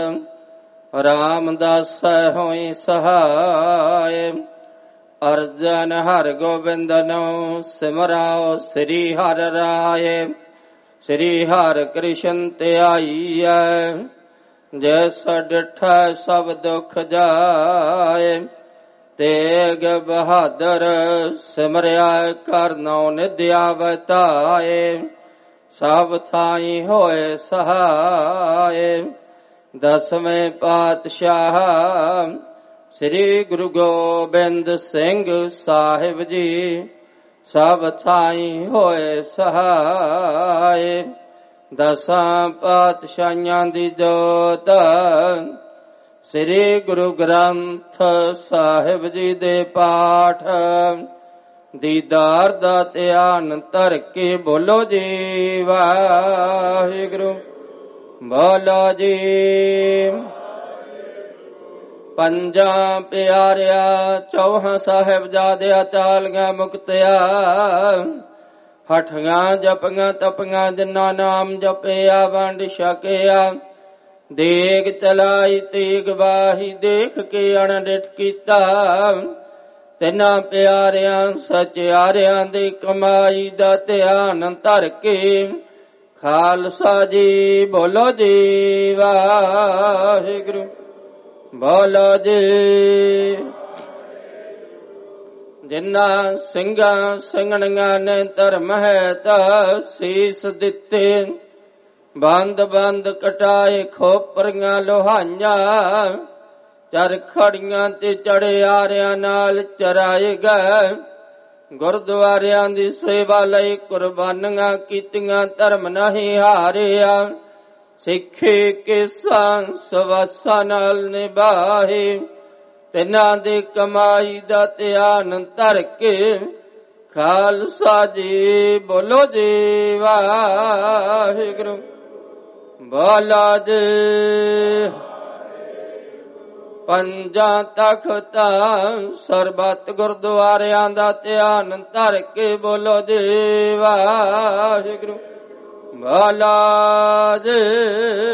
रामदास होई सहाय। अर्जन हर गोबिंद नो सिमराओ, श्री हर राय। श्री हर कृष्ण ते आईय, जैसा डिठा सब दुख जाए। तेग बहादुर सिमरिया, करनौ निद्या बताए। सब थाई होए सहाय। दसवें पातशाह श्री गुरु गोबिंद सिंह साहिब जी, सब थाई होए सहाय। दसां पातशाहियां दी जोत, श्री गुरु ग्रंथ साहिब जी दे पाठ। दीदार दा ध्यान धर के बोलो जी वाहिगुरु। बोलो जी
ਪੰਜਾਂ ਪਿਆਰਿਆ ਚੌਹਾਂ ਸਾਹਿਬਜ਼ਾਦਿਆਂ ਚਾਲੀਆਂ ਮੁਕਤਿਆ ਹਠੀਆਂ ਜਪੀਆਂ ਤਪੀਆਂ ਜਿਨ੍ਹਾਂ ਨਾਮ ਜਪਿਆ ਵੰਡ ਛਕਿਆ ਦੇਗ ਚਲਾਈ ਤੇਗ ਬਾਹੀ ਦੇਖ ਕੇ ਅਣਡਿਠ ਕੀਤਾ ਤਿੰਨਾਂ ਪਿਆਰਿਆਂ ਸਚਿਆਰਿਆਂ ਦੀ ਕਮਾਈ ਦਾ ਧਿਆਨ ਧਰ ਕੇ ਖਾਲਸਾ ਜੀ ਬੋਲੋ ਜੀ ਵਾਹਿਗੁਰੂ ਬੋਲੋ ਜੀ। ਜਿਨ੍ਹਾਂ ਸਿੰਘਾਂ ਸਿੰਘਣੀਆਂ ਨੇ ਧਰਮ ਹੈ ਤਾਂ ਸੀਸ ਦਿੱਤੇ ਬੰਦ ਬੰਦ ਕਟਾਏ ਖੋਪਰੀਆਂ ਲੋਹਾਈਆਂ ਚਰ ਖੜੀਆਂ ਤੇ ਚੜਿਆਰਿਆਂ ਨਾਲ ਚਰਾਏ ਗਏ ਗੁਰਦੁਆਰਿਆਂ ਦੀ ਸੇਵਾ ਲਈ ਕੁਰਬਾਨੀਆਂ ਕੀਤੀਆਂ ਧਰਮ ਨਹੀਂ ਹਾਰਿਆ ਸਿੱਖੇ ਕੇਸਾਂ ਸਵਾਸਾਂ ਨਾਲ ਨਿਭਾਏ ਤਿੰਨਾਂ ਦੀ ਕਮਾਈ ਦਾ ਧਿਆਨ ਧਰ ਕੇ ਖਾਲਸਾ ਜੀ ਬੋਲੋ ਜੀ ਵਾਹਿਗੁਰੂ ਬੋਲੋ ਜੀ। ਪੰਜਾਂ ਤਖਤਾਂ ਸਰਬੱਤ ਗੁਰਦੁਆਰਿਆਂ ਦਾ ਧਿਆਨ ਧਰ ਕੇ ਬੋਲੋ ਜੀ ਵਾਹਿਗੁਰੂ ਬੋਲੋ ਜੀ।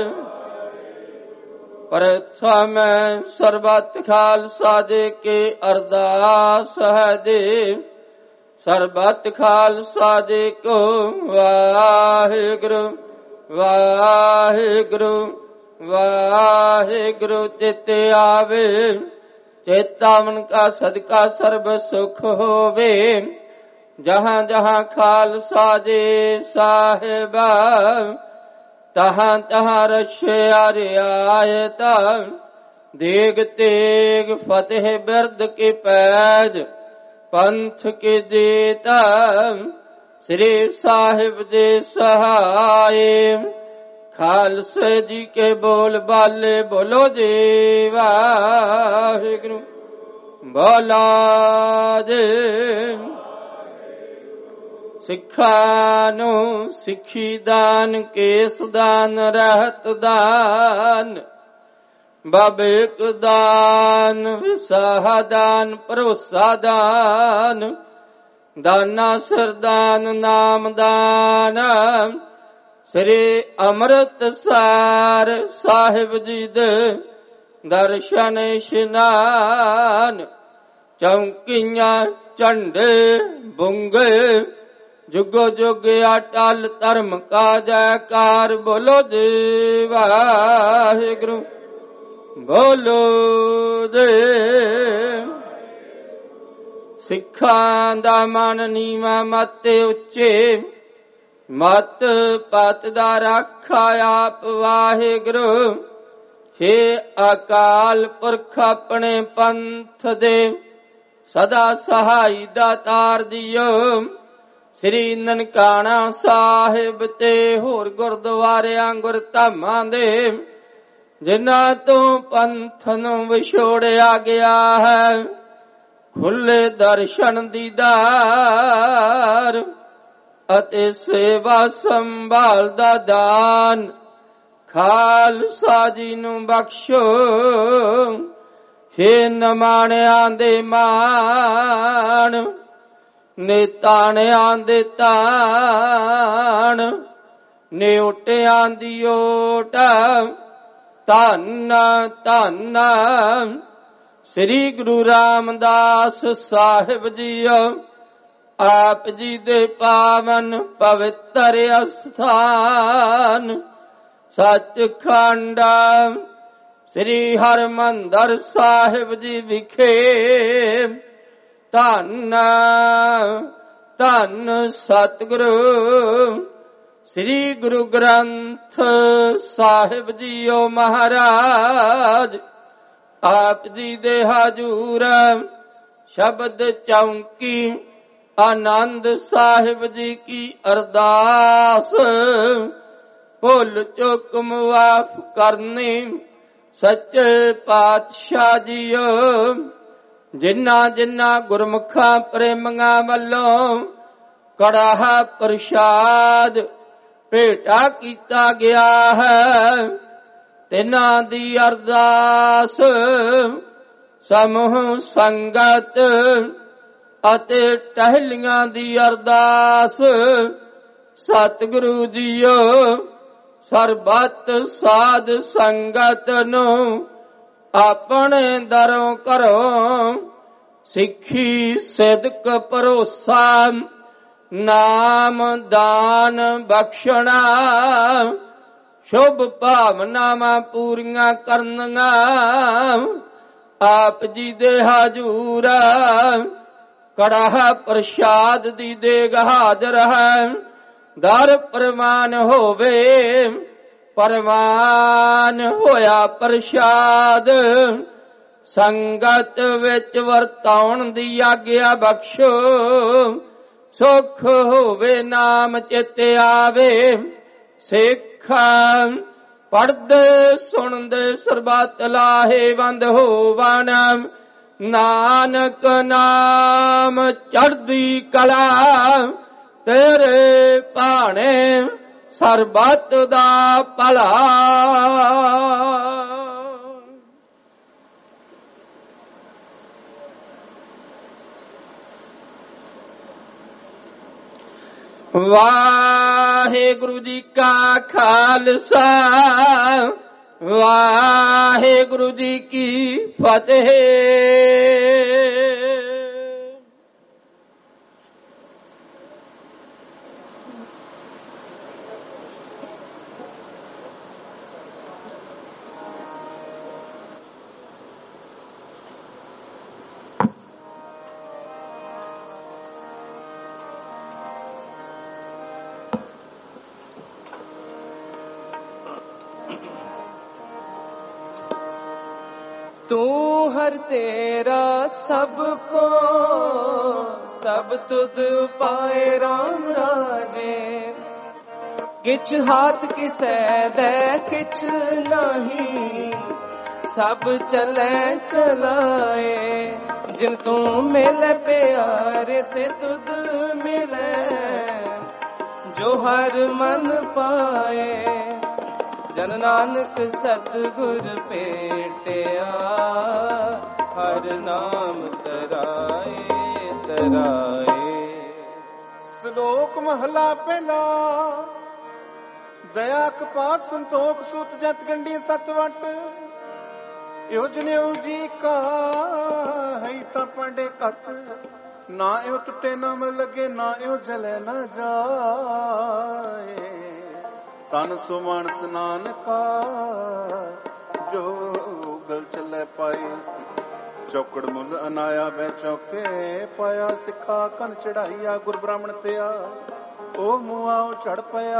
ਪ੍ਰਥਮ ਸਰਬੱਤ ਖਾਲਸਾ ਜੀ ਕੀ ਅਰਦਾਸ ਹੈ ਜੀ ਸਰਬੱਤ ਖਾਲਸਾ ਜੀ ਕੋ ਵਾਹਿਗੁਰੂ ਵਾਹਿਗੁਰੂ ਵਾਹਿਗੁਰੂ ਚਿਤ ਆਵੇ ਚੇਤਾਵਨ ਕਾ ਸਦਕਾ ਸਰਬ ਸੁਖ ਹੋਵੇ ਜਹਾਂ ਜਹਾਂ ਖਾਲਸਾ ਜੀ ਸਾਹਿਬਾ ਤਹਾਂ ਤਹਾਂ ਰਛਿਆ ਰਿਆਇਤ ਦੇਗ ਤੇਗ ਫਤਿਹ ਬਿਰਦ ਕੀ ਪੈਜ ਪੰਥ ਕੀ ਜੀਤ ਸ੍ਰੀ ਸਾਹਿਬ ਜੀ ਸਹਾਏ ਖਾਲਸੇ ਜੀ ਕੇ ਬੋਲ ਬਾਲੇ ਬੋਲੋ ਜੀ ਵਾਹਿਗੁਰੂ ਬੋਲੋ ਜੀ। ਸਿੱਖਾਂ ਨੂੰ ਸਿੱਖੀ ਦਾਨ ਕੇਸ ਦਾਨ ਰਹਿਤ ਦਾਨ ਬਬੇਕ ਦਾਨ ਵਿਸਾਹ ਦਾਨ ਭਰੋਸਾ ਦਾਨ ਦਾਨਾ ਸਰਦਾਨ ਨਾਮ ਦਾਨ ਸ੍ਰੀ ਅੰਮ੍ਰਿਤਸਰ ਸਾਹਿਬ ਜੀ ਦੇ ਦਰਸ਼ਨ ਇਸ਼ਨਾਨ ਚੌਂਕੀਆਂ ਝੰਡੇ ਬੁੰਗੇ ਜੁਗੋ ਜੁਗ ਅਟਲ ਧਰਮ ਕਾ ਜੈਕਾਰ ਬੋਲੋ ਜੀ ਵਾਹਿਗੁਰੂ ਬੋਲੋ ਜੀ। ਸਿੱਖਾਂ ਦਾ ਮਨ ਨੀਵਾਂ ਮਤ ਉੱਚੇ ਮਤ ਪਤ ਦਾ ਰਾਖਾ ਆਪ ਵਾਹਿਗੁਰੂ ਹੇ ਅਕਾਲ ਪੁਰਖ ਆਪਣੇ ਪੰਥ ਦੇ ਸਦਾ ਸਹਾਈ ਦਾ ਤਾਰ ਦਿਓ ਸ੍ਰੀ ਨਨਕਾਣਾ ਸਾਹਿਬ ਤੇ ਹੋਰ ਗੁਰਦੁਆਰਿਆਂ ਗੁਰਧਾਮਾਂ ਦੇ ਜਿਨ੍ਹਾਂ ਤੋਂ ਪੰਥ ਨੂੰ ਵਿਛੋੜਿਆ ਗਿਆ ਹੈ ਖੁੱਲੇ ਦਰਸ਼ਨ ਦੀਦਾਰ ਅਤੇ ਸੇਵਾ ਸੰਭਾਲ ਦਾ ਦਾਨ ਖਾਲਸਾ ਜੀ ਨੂੰ ਬਖਸ਼ੋ ਹੇ ਨਮਾਣਿਆਂ ਦੇ ਮਾਣ ਨਿਤਾਣਿਆਂ ਦੇ ਤਾਣ ਨਿਉਟਿਆਂ ਦੀ ਓਟ ਧੰਨ ਧੰਨ ਸ੍ਰੀ ਗੁਰੂ ਰਾਮਦਾਸ ਸਾਹਿਬ ਜੀਓ ਆਪ ਜੀ ਦੇ ਪਾਵਨ ਪਵਿੱਤਰ ਅਸਥਾਨ ਸੱਚਖੰਡ ਸ੍ਰੀ ਹਰਿਮੰਦਰ ਸਾਹਿਬ ਜੀ ਵਿਖੇ ਧੰਨ ਧੰਨ ਸਤਿਗੁਰੂ ਸ੍ਰੀ ਗੁਰੂ ਗ੍ਰੰਥ ਸਾਹਿਬ ਜੀਓ ਮਹਾਰਾਜ ਆਪ ਜੀ ਦੇ ਹਜੂਰ ਸ਼ਬਦ ਚੌਂਕੀ ਆਨੰਦ ਸਾਹਿਬ ਜੀ ਕੀ ਅਰਦਾਸ ਭੁੱਲ ਚੁੱਕ ਮੁਆਫ ਕਰਨੀ ਸੱਚੇ ਪਾਤਸ਼ਾਹ ਜੀਓ ਜਿਨ੍ਹਾਂ ਜਿਨ੍ਹਾਂ ਗੁਰਮੁਖਾਂ ਪ੍ਰੇਮੀਆਂ ਵੱਲੋਂ ਕੜਾਹਾ ਪ੍ਰਸ਼ਾਦ ਭੇਟਾ ਕੀਤਾ ਗਿਆ ਹੈ ਤਿਨਾਂ ਦੀ ਅਰਦਾਸ ਸਮੂਹ ਸੰਗਤ ਅਤੇ ਟਹਿਲੀਆਂ ਦੀ ਅਰਦਾਸ। ਸਤਿਗੁਰੂ ਜੀਓ ਸਰਬੱਤ ਸਾਧ ਸੰਗਤ ਨੂੰ ਆਪਣੇ ਦਰੋਂ ਘਰੋਂ ਸਿੱਖੀ ਸਿਦਕ ਭਰੋਸਾ ਨਾਮ ਦਾਨ ਬਖਸ਼ਣਾ ਸ਼ੁਭ ਭਾਵਨਾਵਾਂ ਪੂਰੀਆਂ ਕਰਨੀਆਂ। ਆਪ ਜੀ ਦੇ ਹਜ਼ੂਰ ਕੜਾਹ ਪ੍ਰਸ਼ਾਦ ਦੀ ਦੇਗ ਹਾਜ਼ਰ ਹੈ। ਦਰ ਪ੍ਰਵਾਨ ਹੋਵੇ ਪ੍ਰਵਾਨ ਹੋਇਆ ਪ੍ਰਸ਼ਾਦ। ਸੰਗਤ ਵਿੱਚ ਵਰਤਾਉਣ ਦੀ ਆਗਿਆ ਬਖਸ਼ੋ। ਸੁਖ ਹੋਵੇ ਨਾਮ ਚਿਤ ਆਵੇ। ਸਿੱਖਾਂ ਪੜ੍ਹਦੇ ਸੁਣਦੇ ਸਰਬੱਤ ਲਾਹੇਵੰਦ ਹੋਵਣ। ਨਾਨਕ ਨਾਮ ਚੜ੍ਹਦੀ ਕਲਾ ਤੇਰੇ ਭਾਣੇ ਸਰਬੱਤ ਦਾ ਭਲਾ। ਵਾਹਿਗੁਰੂ ਜੀ ਕਾ ਖਾਲਸਾ ਵਾਹਿਗੁਰੂ ਜੀ ਕੀ ਫਤਿਹ।
तू हर तेरा सबको सब तुद पाए राम राजे। किछ हाथ किसै दे किछ नहीं सब चले चलाए। जिन तू मिले प्यारे से तुद मिले जो हर मन पाए। जन नानक सतगुर पेटिया हर नाम तराए तराए।
ਸ਼ਲੋਕ ਮਹਲਾ ਪਹਿਲਾ। ਦਇਆ ਕਪਾਤ ਸੰਤੋਖ ਸੂਤ ਜਤ ਗੰਢੀ ਸਤ ਵਟ। ਇਹੋ ਜਨੇਊ ਜੀ ਕਾ ਹੈ ਤਾਂ ਪੰਡੇ ਕਤ। ਨਾ ਇਹੋ ਟੁੱਟੇ ਨਾ ਮਰ ਲੱਗੇ ਨਾ ਇਹੋ ਜਲੇ ਨਾ ਜਾਏ। ਤਨ ਸੁਮਨ ਸਨਾਨ ਕਾ ਜੋ ਗਲ ਚੱਲੇ ਪਾਏ। ਚੌਕੜ ਮੁੱਲ ਅਨਾਇਆ ਬੈ ਚੌਕੇ ਪਾਇਆ। ਸਿੱਖਾ ਕੰਨ ਚੜਾਈਆ ਗੁਰ ਬ੍ਰਾਹਮਣ ਤਿਆ ਉਹ ਮੂੰਹ ਚੜ ਪਿਆ।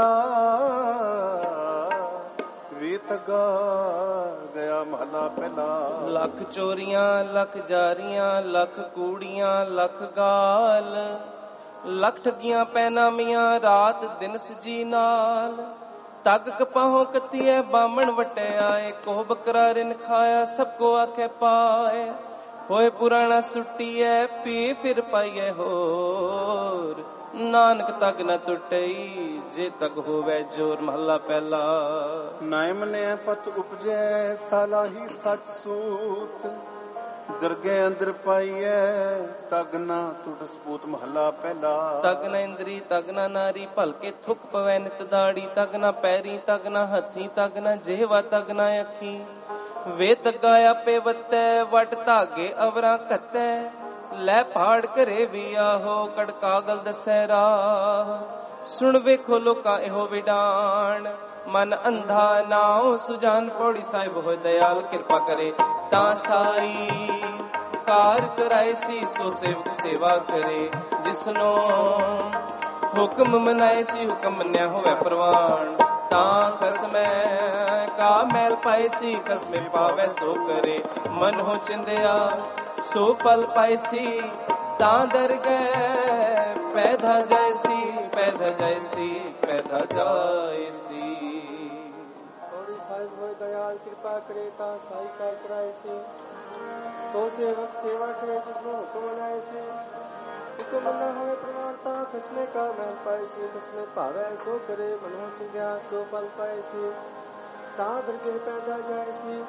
ਵੇ ਤਗਾ ਗਿਆ ਮਹਲਾ ਪਹਿਲਾ।
ਲੱਖ ਚੋਰੀਆਂ ਲੱਖ ਜਾਰੀਆਂ ਲੱਖ ਕੂੜੀਆਂ ਲੱਖ ਗਾਲ। ਲੱਖ ਠੱਗੀਆਂ ਪੈਨਾਮੀਆਂ ਰਾਤ ਦਿਨ ਸਜੀ ਨਾਲ। ਤਗ ਕਪਾਹੋਂ ਕੱਤੀਐ ਬਾਮਣ ਵਟਿਆਏ। ਕੋਹ ਬਕਰਾ ਰਿਨ ਖਾਇਆ ਸਭ ਕੋ ਆਖੇ ਪਾਏ। ਹੋਏ ਪੁਰਾਣਾ ਸੁੱਟੀਐ ਪੀ ਫਿਰ ਪਾਈਐ ਹੋਰ। ਨਾਨਕ ਤਗ ਨ ਟੁੱਟਈ ਜੇ ਤਗ ਹੋਵੇ ਜੋਰ। ਮਹੱਲਾ ਪਹਿਲਾ।
ਨਾਇ ਮਨਿਆ ਪਤ ਉਪਜੈ ਸਾਲਾਹੀ ਸੱਚ ਸੂਤ। ਦਰਗੇ ਅੰਦਰ ਪਾਈਐ ਤਗ ਨਾ ਟੁੱਟ ਸਪੂਤ। ਮਹੱਲਾ ਪਹਿਲਾ।
ਤਗ ਨ ਇੰਦਰੀ ਤਗ ਨ ਨਾਰੀ ਭਲਕੇ ਥੁੱਕ ਪਵੈ ਨਿਤ ਦਾੜੀ। ਤਗ ਨ ਪੈਰੀ ਤਗ ਨ ਹੱਥੀ ਤਗ ਨ ਜਿਹਵਾ ਤਗ ਨ ਅੱਖੀ। ਵੇ ਤਗਾ ਆਪੇ ਵਤੈ ਵਟ ਧਾਗੇ ਅਵਰਾਂ ਘਤੈ। ਲੈ ਪਹਾੜ ਘਰੇ ਵੀ ਆਹੋ ਕੜ ਕਾਗਲ ਦਸੈ ਰਾਹ। ਸੁਣ ਵੇਖੋ ਲੋਕਾਂ ਇਹੋ ਵਿਡਾਣ ਮਨ ਅੰਧਾ ਨਾਉ ਸੁਜਾਨ। ਪੌੜੀ ਸਾਹਿਬ ਹੋਏ ਦਇਆਲ ਕਿਰਪਾ ਕਰੇ ਤਾਂ ਸਾਈ ਕਾਰ ਕਰਾਏ ਸੀ ਸੋ ਸੇਵਕ ਸੇਵਾ ਕਰੇ। ਜਿਸਨੋਂ ਹੁਕਮ ਮਨਾਏ ਸੀ ਹੁਕਮ ਮੰਨਿਆ ਹੋਵੇ ਪ੍ਰਵਾਨ। ਤਾਂ ਖਸਮੈ ਕਾ ਮੈਲ ਪਾਏ ਸੀ ਖਸਮੇ ਪਾਵੇ ਸੋ ਕਰੇ। ਮਨ ਹੋ ਚਿੰਦਿਆ ਸੋ ਫਲ ਪਾਏ ਸੀ ਤਾਂ ਦਰ ਗਏ। ਪੈਦਾ ਜੈਸੀ ਪੈਦਾ ਜੈਸੀ ਪੈਦਾ ਜਾਇਸੀ।
ਥੋੜੀ ਸਾਹਿਬ ਹੋਏ ਦਇਆਲ ਕਿਰਪਾ ਕਰੇ ਤਾਂ ਸਾਈ ਕਾਰ ਕਰਾਏ ਸੀ ਸੋ ਸੇਵਕ ਸੇਵਾ ਕਰੇ। ਜਿਸਨੂੰ ਹੁਕਮ ਮਨਾਏ ਸੀ ਹੁਕਮ ਮੰਨਿਆ ਹੋਵੇ ਪ੍ਰਮਾਣ। ਤਾਂ ਖਸਮੇ ਕਾ ਮੈਲ ਪਾਏ ਸੀ ਖਸਮੇ ਭਾਵੇ ਸੋ ਕਰੇ। ਮਨੋਂ ਚਿੰਦਿਆ ਸੋ ਫਲ ਪਾਏ ਸੀ ਤਾਂ ਦਰਗੇ ਪੈਦਾ ਜਾਏ ਸੀ।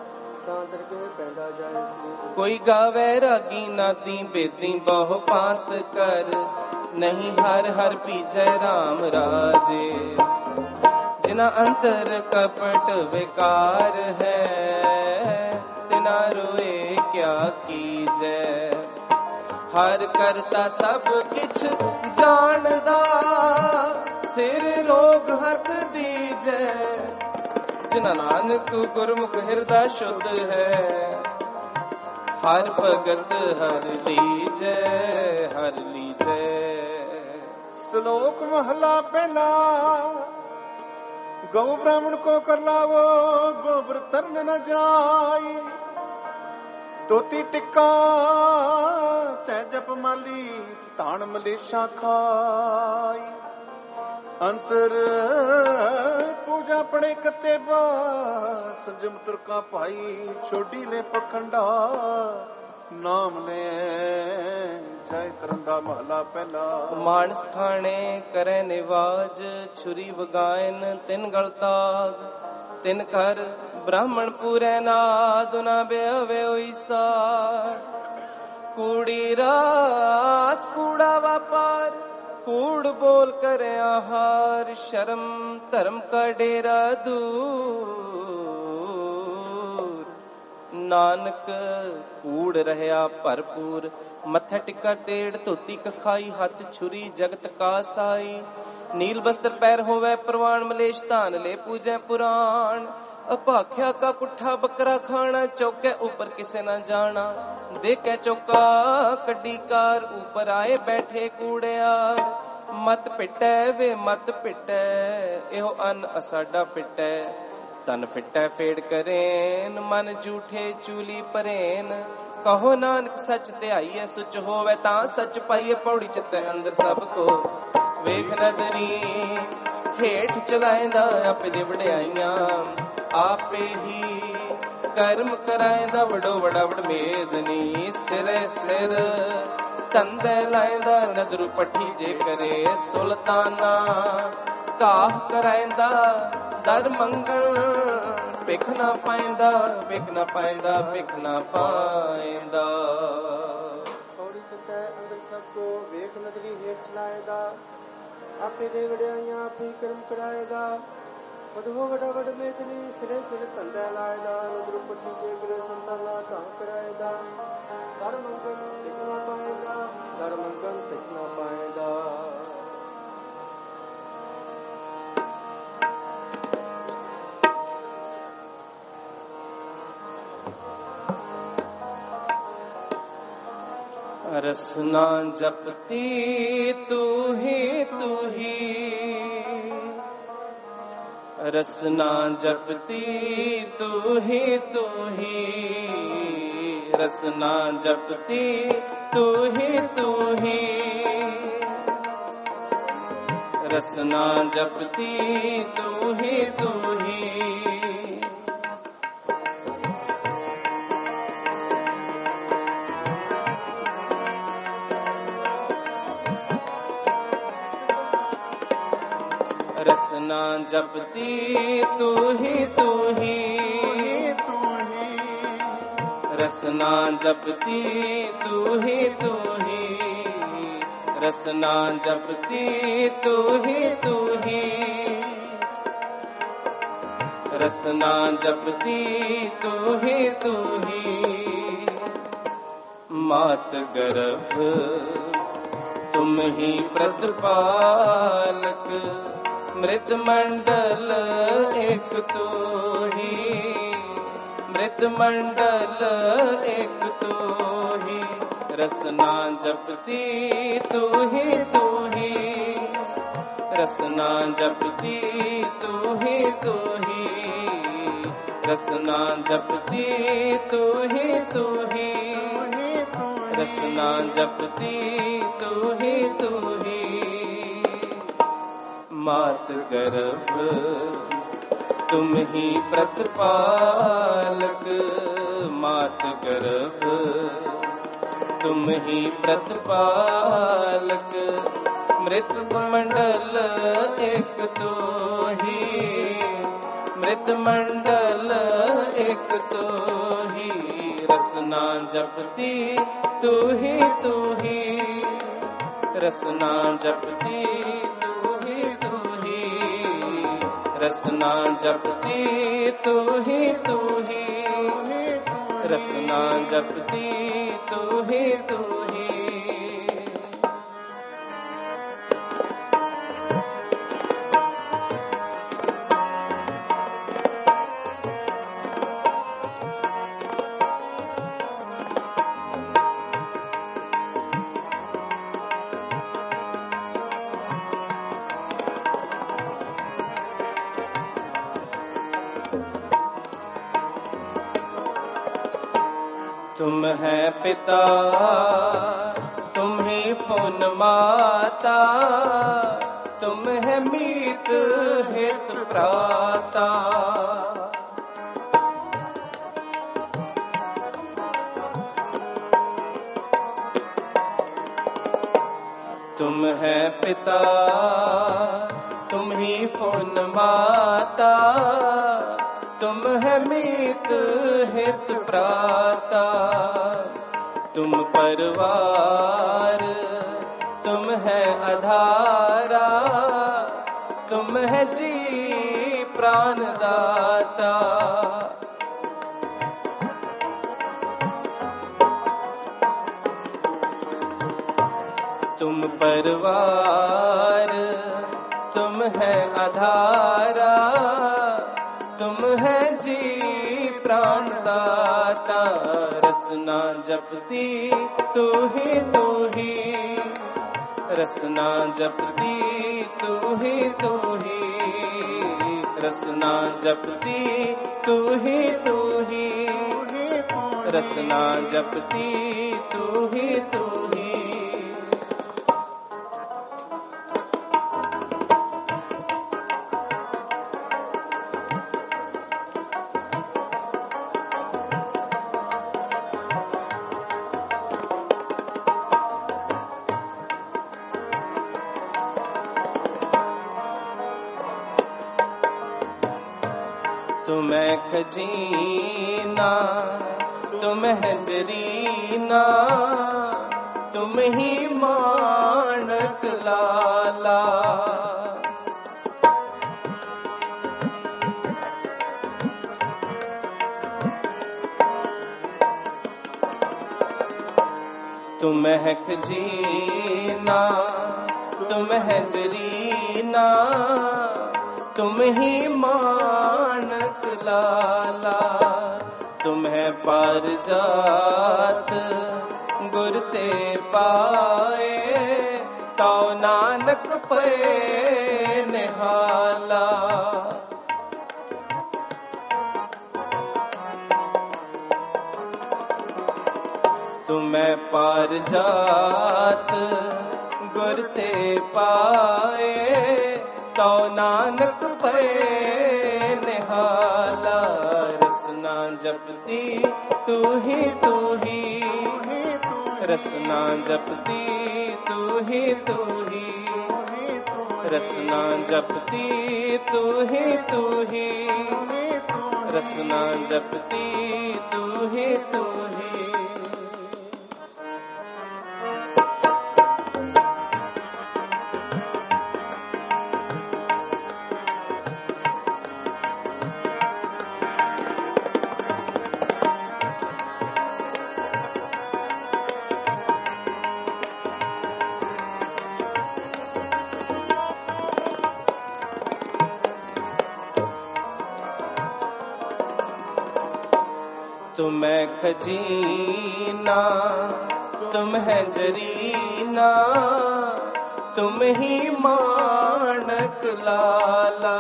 ਤਾਂ ਦਰਗੇ ਪੈਂਦਾ ਜਾਏ ਸੀ।
ਕੋਈ ਗਾਵੇ ਰਾਗੀ ਨਾਦੀ ਬੇਦੀ ਬਹੁ ਪਾਤ ਕਰ, ਨਹੀਂ ਹਰ ਹਰ ਪੀਜੈ ਰਾਮ ਰਾਜੇ। ਜਿਨਾ ਅੰਤਰ ਕਪਟ ਵਿਕਾਰ ਹੈ, ਤਿਨਾ ਰੋਏ ਕਿਆ ਕੀਜੈ। ਹਰ ਕਰਤਾ ਸਭ ਕਿਛ ਜਾਣਦਾ, ਸਿਰ ਰੋਗ ਹੱਥ ਦੀਜੈ। ਜਿਨਾ ਨਾਨਕ ਗੁਰਮੁਖ ਹਿਰਦਾ ਸ਼ੁੱਧ ਹੈ, ਹਰ ਭਗਤ ਹਰ ਲੀਜੈ ਹਰ ਲੀਜੈ।
ਸ਼ਲੋਕ ਮਹਲਾ ਪਹਿਲਾ। ਗਊ ਬ੍ਰਾਹਮਣ ਕੋ ਕਰ ਲਾਵੋ, ਗੋਬਰ ਤਰਨ ਨ ਜਾਈ। ਤੋਤੀ ਟਿੱਕਾ ਤੈ ਜਪ ਮਾਲੀ, ਧਾਨ ਮਲੇਸ਼ਾ ਖਾਈ। ਅੰਤਰ ਪੂਜਾ ਪੜੇ ਕਤੇਬਾ, ਸੰਜਮ ਤੁਰਕਾ ਭਾਈ। ਛੋਡੀ ਲੈ ਪਖੰਡਾ, ਨਾਮ ਲੈ ਜਾਇ ਤਰੰਦਾ ਮਹਲਾ ਪਹਿਲਾ।
ਮਾਨਸ ਖਾਣੇ ਕਰੇ ਨਿਵਾਜ, ਛੁਰੀ ਵਗਾਇਨ ਤਿਨ ਗਲ ਤਾਗ। ਤਿਨ ਕਰ ਬ੍ਰਾਹਮਣ ਪੂਰੇ ਨਾਦ, ਨਾ ਬੇਵੇ ਉਈਸਾਰ। ਕੂੜੀ ਰਾਸ ਕੂੜਾ ਵਾਪਾਰ, ਕੂੜ ਬੋਲ ਕਰੇ ਆਹਾਰ। ਸ਼ਰਮ ਧਰਮ ਕਾ ਡੇਰਾ ਦੂਰ, ਨਾਨਕ ਕੂੜ ਰਹਿਆ ਭਰਪੂਰ। ਮੱਥਾ ਟਿੱਕਾ ਟੇੜ, ਧੋਤੀ ਕਖਾਈ। ਹੱਥ ਛੁਰੀ ਜਗਤ ਕਾ ਸਾਈ। ਨੀਲ ਬਸਤਰ ਪੈਰ ਹੋਵੇ ਪ੍ਰਵਾਨ, ਮਲੇਸ਼ ਧਾਨ ਲੈ ਪੂਜੈ ਪੁਰਾਣ। ਅਭਾਖਿਆ ਕਾ ਕੁੱਠਾ ਬੱਕਰਾ ਖਾਣਾ, ਚੌਕੇ ਉੱਪਰ ਕਿਸੇ ਨਾ ਜਾਣਾ। ਦੇਖੇ ਚੌਕਾ ਕੱਢੀ ਕਾਰ, ਉੱਪਰ ਆਏ ਬੈਠੇ ਕੂੜਿਆਰ। ਮਤ ਪਿੱਟੈ ਵੇ ਮਤ ਪਿੱਟੈ, ਇਹੋ ਅੰਨ ਅਸਾਡਾ ਫਿੱਟੈ। ਤਨ ਫਿੱਟੈ ਫੇੜ ਕਰੇਨ, ਮਨ ਝੂਠੇ ਚੂਲੀ ਭਰੇਨ। ਕਹੋ ਨਾਨਕ ਸੱਚ ਧਿਆਈਐ, ਸੁਚ ਹੋਵੇ ਤਾਂ ਸੱਚ ਪਾਈਏ। ਪੌੜੀ ਚਿੱਤੈ ਅੰਦਰ ਸਭ ਕੋ ਵੇਖ ਨਦਰੀ, ਹੇਠ ਚਲਾਇਂਦਾ ਆਪੇ ਦੇ ਵਡਿਆਈਆਂ। ਆਪੇ ਹੀ ਕਰਮ ਕਰਾਇਂਦਾ, ਵਡੋ ਵਡਾ ਵਡਮੇਦਨੀ। ਸਿਰੇ ਸਿਰ ਧੰਦੇ ਲਾਇਂਦਾ, ਨਦਰੂ ਪੱਠੀ ਜੇ ਕਰੇ ਸੁਲਤਾਨਾ। ਕਾਹ ਕਰਾਇਂਦਾ ਦਰ ਮੰਗਲ, ਭਿਖ ਨਾ ਪਾਇਂਦਾ ਭਿਖ ਨਾ ਪਾਇਂਦਾ ਭਿਖ ਨਾ ਪਾਇਂਦਾ।
ਪੌੜੀ ਚਿੱਤੈ ਅੰਦਰ ਸਭ ਕੋ ਵੇਖ ਨਦਰੀ, ਹੇਠ ਚਲਾਏਗਾ। ਆਪੇ ਦੇ ਵਡਿਆਈਆਂ ਆਪੇ ਕਰਮ ਕਰਾਏਗਾ। ਵਡੋ ਵਡਾ ਵਡ ਮੇਦਨੀ, ਸਿਰੇ ਸਿਰ ਧੰਦਾ ਲਾਏਗਾ। ਨਦਰੂ ਪੱਠੀ ਜੇ ਕਰੇ ਸੁਲਤਾਨਾ। ਕਾਹ ਕਰਾਏਗਾ ਦਰ ਮੰਗਲ, ਭਿਖ ਨਾ ਪਾਏਗਾ ਦਰ ਮੰਗਲ ਭਿਖ ਨਾ ਪਾਏਗਾ।
ਰਸਨਾ ਜਪਤੀ ਤੂੰ ਹੀ ਤੂੰ ਹੀ। ਰਸਨਾ ਜਪਤੀ ਤੂੰ ਹੀ ਤੂੰ ਹੀ। ਰਸਨਾ ਜਪਤੀ ਤੂੰ ਹੀ ਤੂੰ ਹੀ। ਰਸਨਾ ਜਪਤੀ ਤੂੰ ਹੀ ਤੂੰ ਹੀ। रसना जपती तू ही तू ही। रसना जपती तू ही तू ही। रसना जपती तू ही तू ही। रसना जपती तू ही तू ही। मात गर्भ तुम ही प्रतिपालक। मृत मंडल एक तू ही। मृत मंडल एक तू ही। रसना जपती तू ही तू ही। रसना जपती तू ही तू ही। रसना जपती तू ही तू ही। रसना जपती तू ही तू ही। मात गर्भ तुम ही प्रतिपालक। मात गर्भ तुम ही प्रतिपालक। मृत मंडल एक तू ही। मृत मंडल एक एक तू ही, रसना जपती तू ही रसना जपती तू ही रसना जपती तू ही रसना जपती तू ही तुम है पिता तुम ही फुन माता, तुम है मीत हित प्राता। तुम है पिता तुम ही फुन माता, तुम है मीत हित प्राता। तुम परवार तुम है आधारा, तुम है जी प्राण दाता। तुम परवार तुम है आधारा, तुम है जी प्राण दाता। रसना जपती तू ही रसना जपती तू ही रसना जपती तू ही रसना जपती तू ही तुम खजीना तुम है जरीना, तुम ही मानक लाला। तुम है खजीना तुम है जरीना, तुम ही मानक लाला। तुम है पारजात गुर ते पाए, तो नानक पे निहाला। तुम है पारजात गुर ते पाए, तो नानक पे निहाला। रसना जपती तू ही रसना जपती तू ही रसना जपती तू ही रसना जपती तू ही तुम खजीना तुम है जरीना, तुम ही मानक लाला।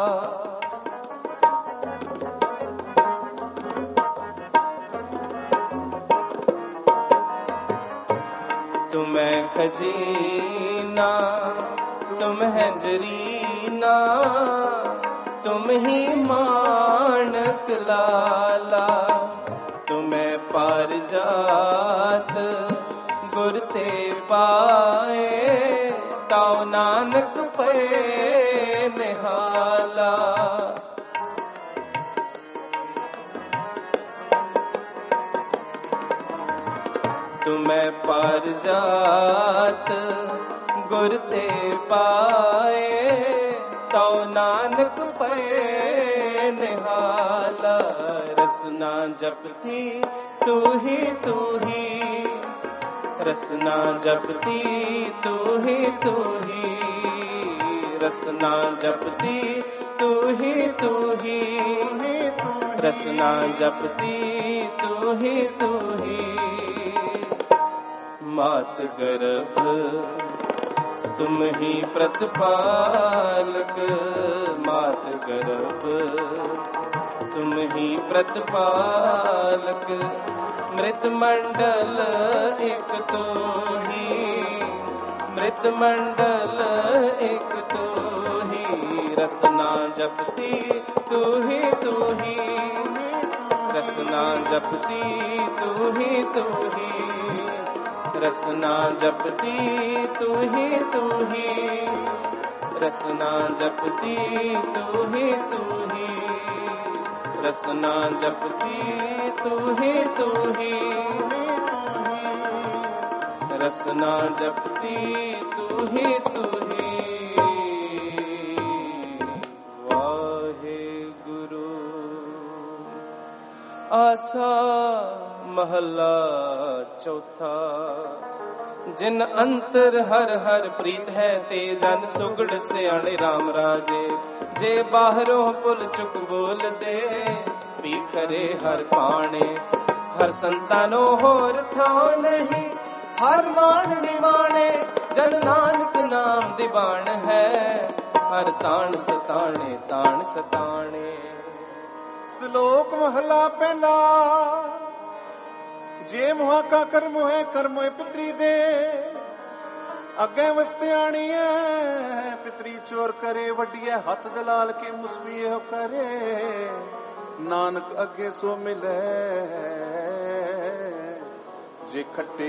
तुम खजीना तुम है जरीना, तुम ही मानक लाला। तुम्हें पारजात गुर ते पाए, ताऊ नानक पे निहाला। ਮੈਂ ਪਰ ਜਾਤ ਗੁਰ ਤੇ ਪਾਏ ਤਉ ਨਾਨਕ ਪਏ ਨਿਹਾਲਾ ਰਸਨਾ ਜਪਤੀ ਤੂੰ ਹੀ ਰਸਨਾ ਜਪਤੀ ਤੂੰ ਹੀ ਰਸਨਾ ਜਪਤੀ ਤੂੰ ਹੀ ਰਸਨਾ ਜਪਤੀ ਤੂੰ ਹੀ ਮਾਤ ਗਰਭ ਤੁਮ ਹੀ ਪ੍ਰਤਪਾਲਕ ਮਾਤ ਗਰਭ ਤੁਮ ਹੀ ਪ੍ਰਤਪਾਲਕ ਮ੍ਰਿਤ ਮੰਡਲ ਇਕ ਤੂੰ ਹੀ ਮ੍ਰਿਤ ਮੰਡਲ ਇਕ ਤੂੰ ਹੀ ਰਸਨਾ ਜਪਤੀ ਤੂੰ ਹੀ ਰਸਨਾ ਜਪਤੀ ਤੂੰ ਹੀ ਰਸਨਾ ਜਪਤੀ ਤੂੰ ਹੀ ਰਸਨਾ ਜਪਤੀ ਤੂੰ ਹੀ ਰਸਨਾ ਜਪਤੀ ਤੂੰ ਹੀ ਰਸਨਾ ਜਪਤੀ ਤੂੰ ਹੀ ਵਾਹਿਗੁਰੂ। ਆਸਾ ਮਹੱਲਾ ਚੌਥਾ। ਜਿਨ ਅੰਤਰ ਹਰ ਹਰ ਪ੍ਰੀਤ ਹੈ ਤੇ ਜਨ ਸੁਗੜ ਸਿਆਣੇ RAM ਰਾਜੇ। ਜੇ ਬਾਹਰੋਂ ਪੁੱਲ ਚੁੱਕ ਬੋਲਦੇ ਵੀ ਕਰੇ ਹਰ ਪਾਣੇ। ਹਰ ਸੰਤਾਨੋ ਹੋਰ ਥਾਂ ਨਹੀਂ ਹਰ ਮਾਣ ਨਿਮਾਣੇ। ਜਨ ਨਾਨਕ ਨਾਮ ਦੀਵਾਨ ਹੈ ਹਰ ਤਾਣ ਸਤਾਣੇ ਤਾਣ ਸਤਾਣੇ।
ਸ਼ਲੋਕ ਮਹਲਾ ਪਹਿਲਾ। ਜੇ ਮੁਹਾਕਾ ਕਰਮ ਹੈ ਕਰਮ ਹੈ ਪਿਤਰੀ ਦੇ। ਅੱਗੇ ਵਸਿਆਣੀ ਹੈ ਪਿਤਰੀ ਚੋਰ ਕਰੇ। ਵੱਡੀਏ ਹੱਥ ਦਲਾਲ ਕੇ ਮੁਸਵੀ ਇਹੋ ਕਰੇ। ਨਾਨਕ ਅੱਗੇ ਸੋ ਮਿਲੇ ਜੇ ਖੱਟੇ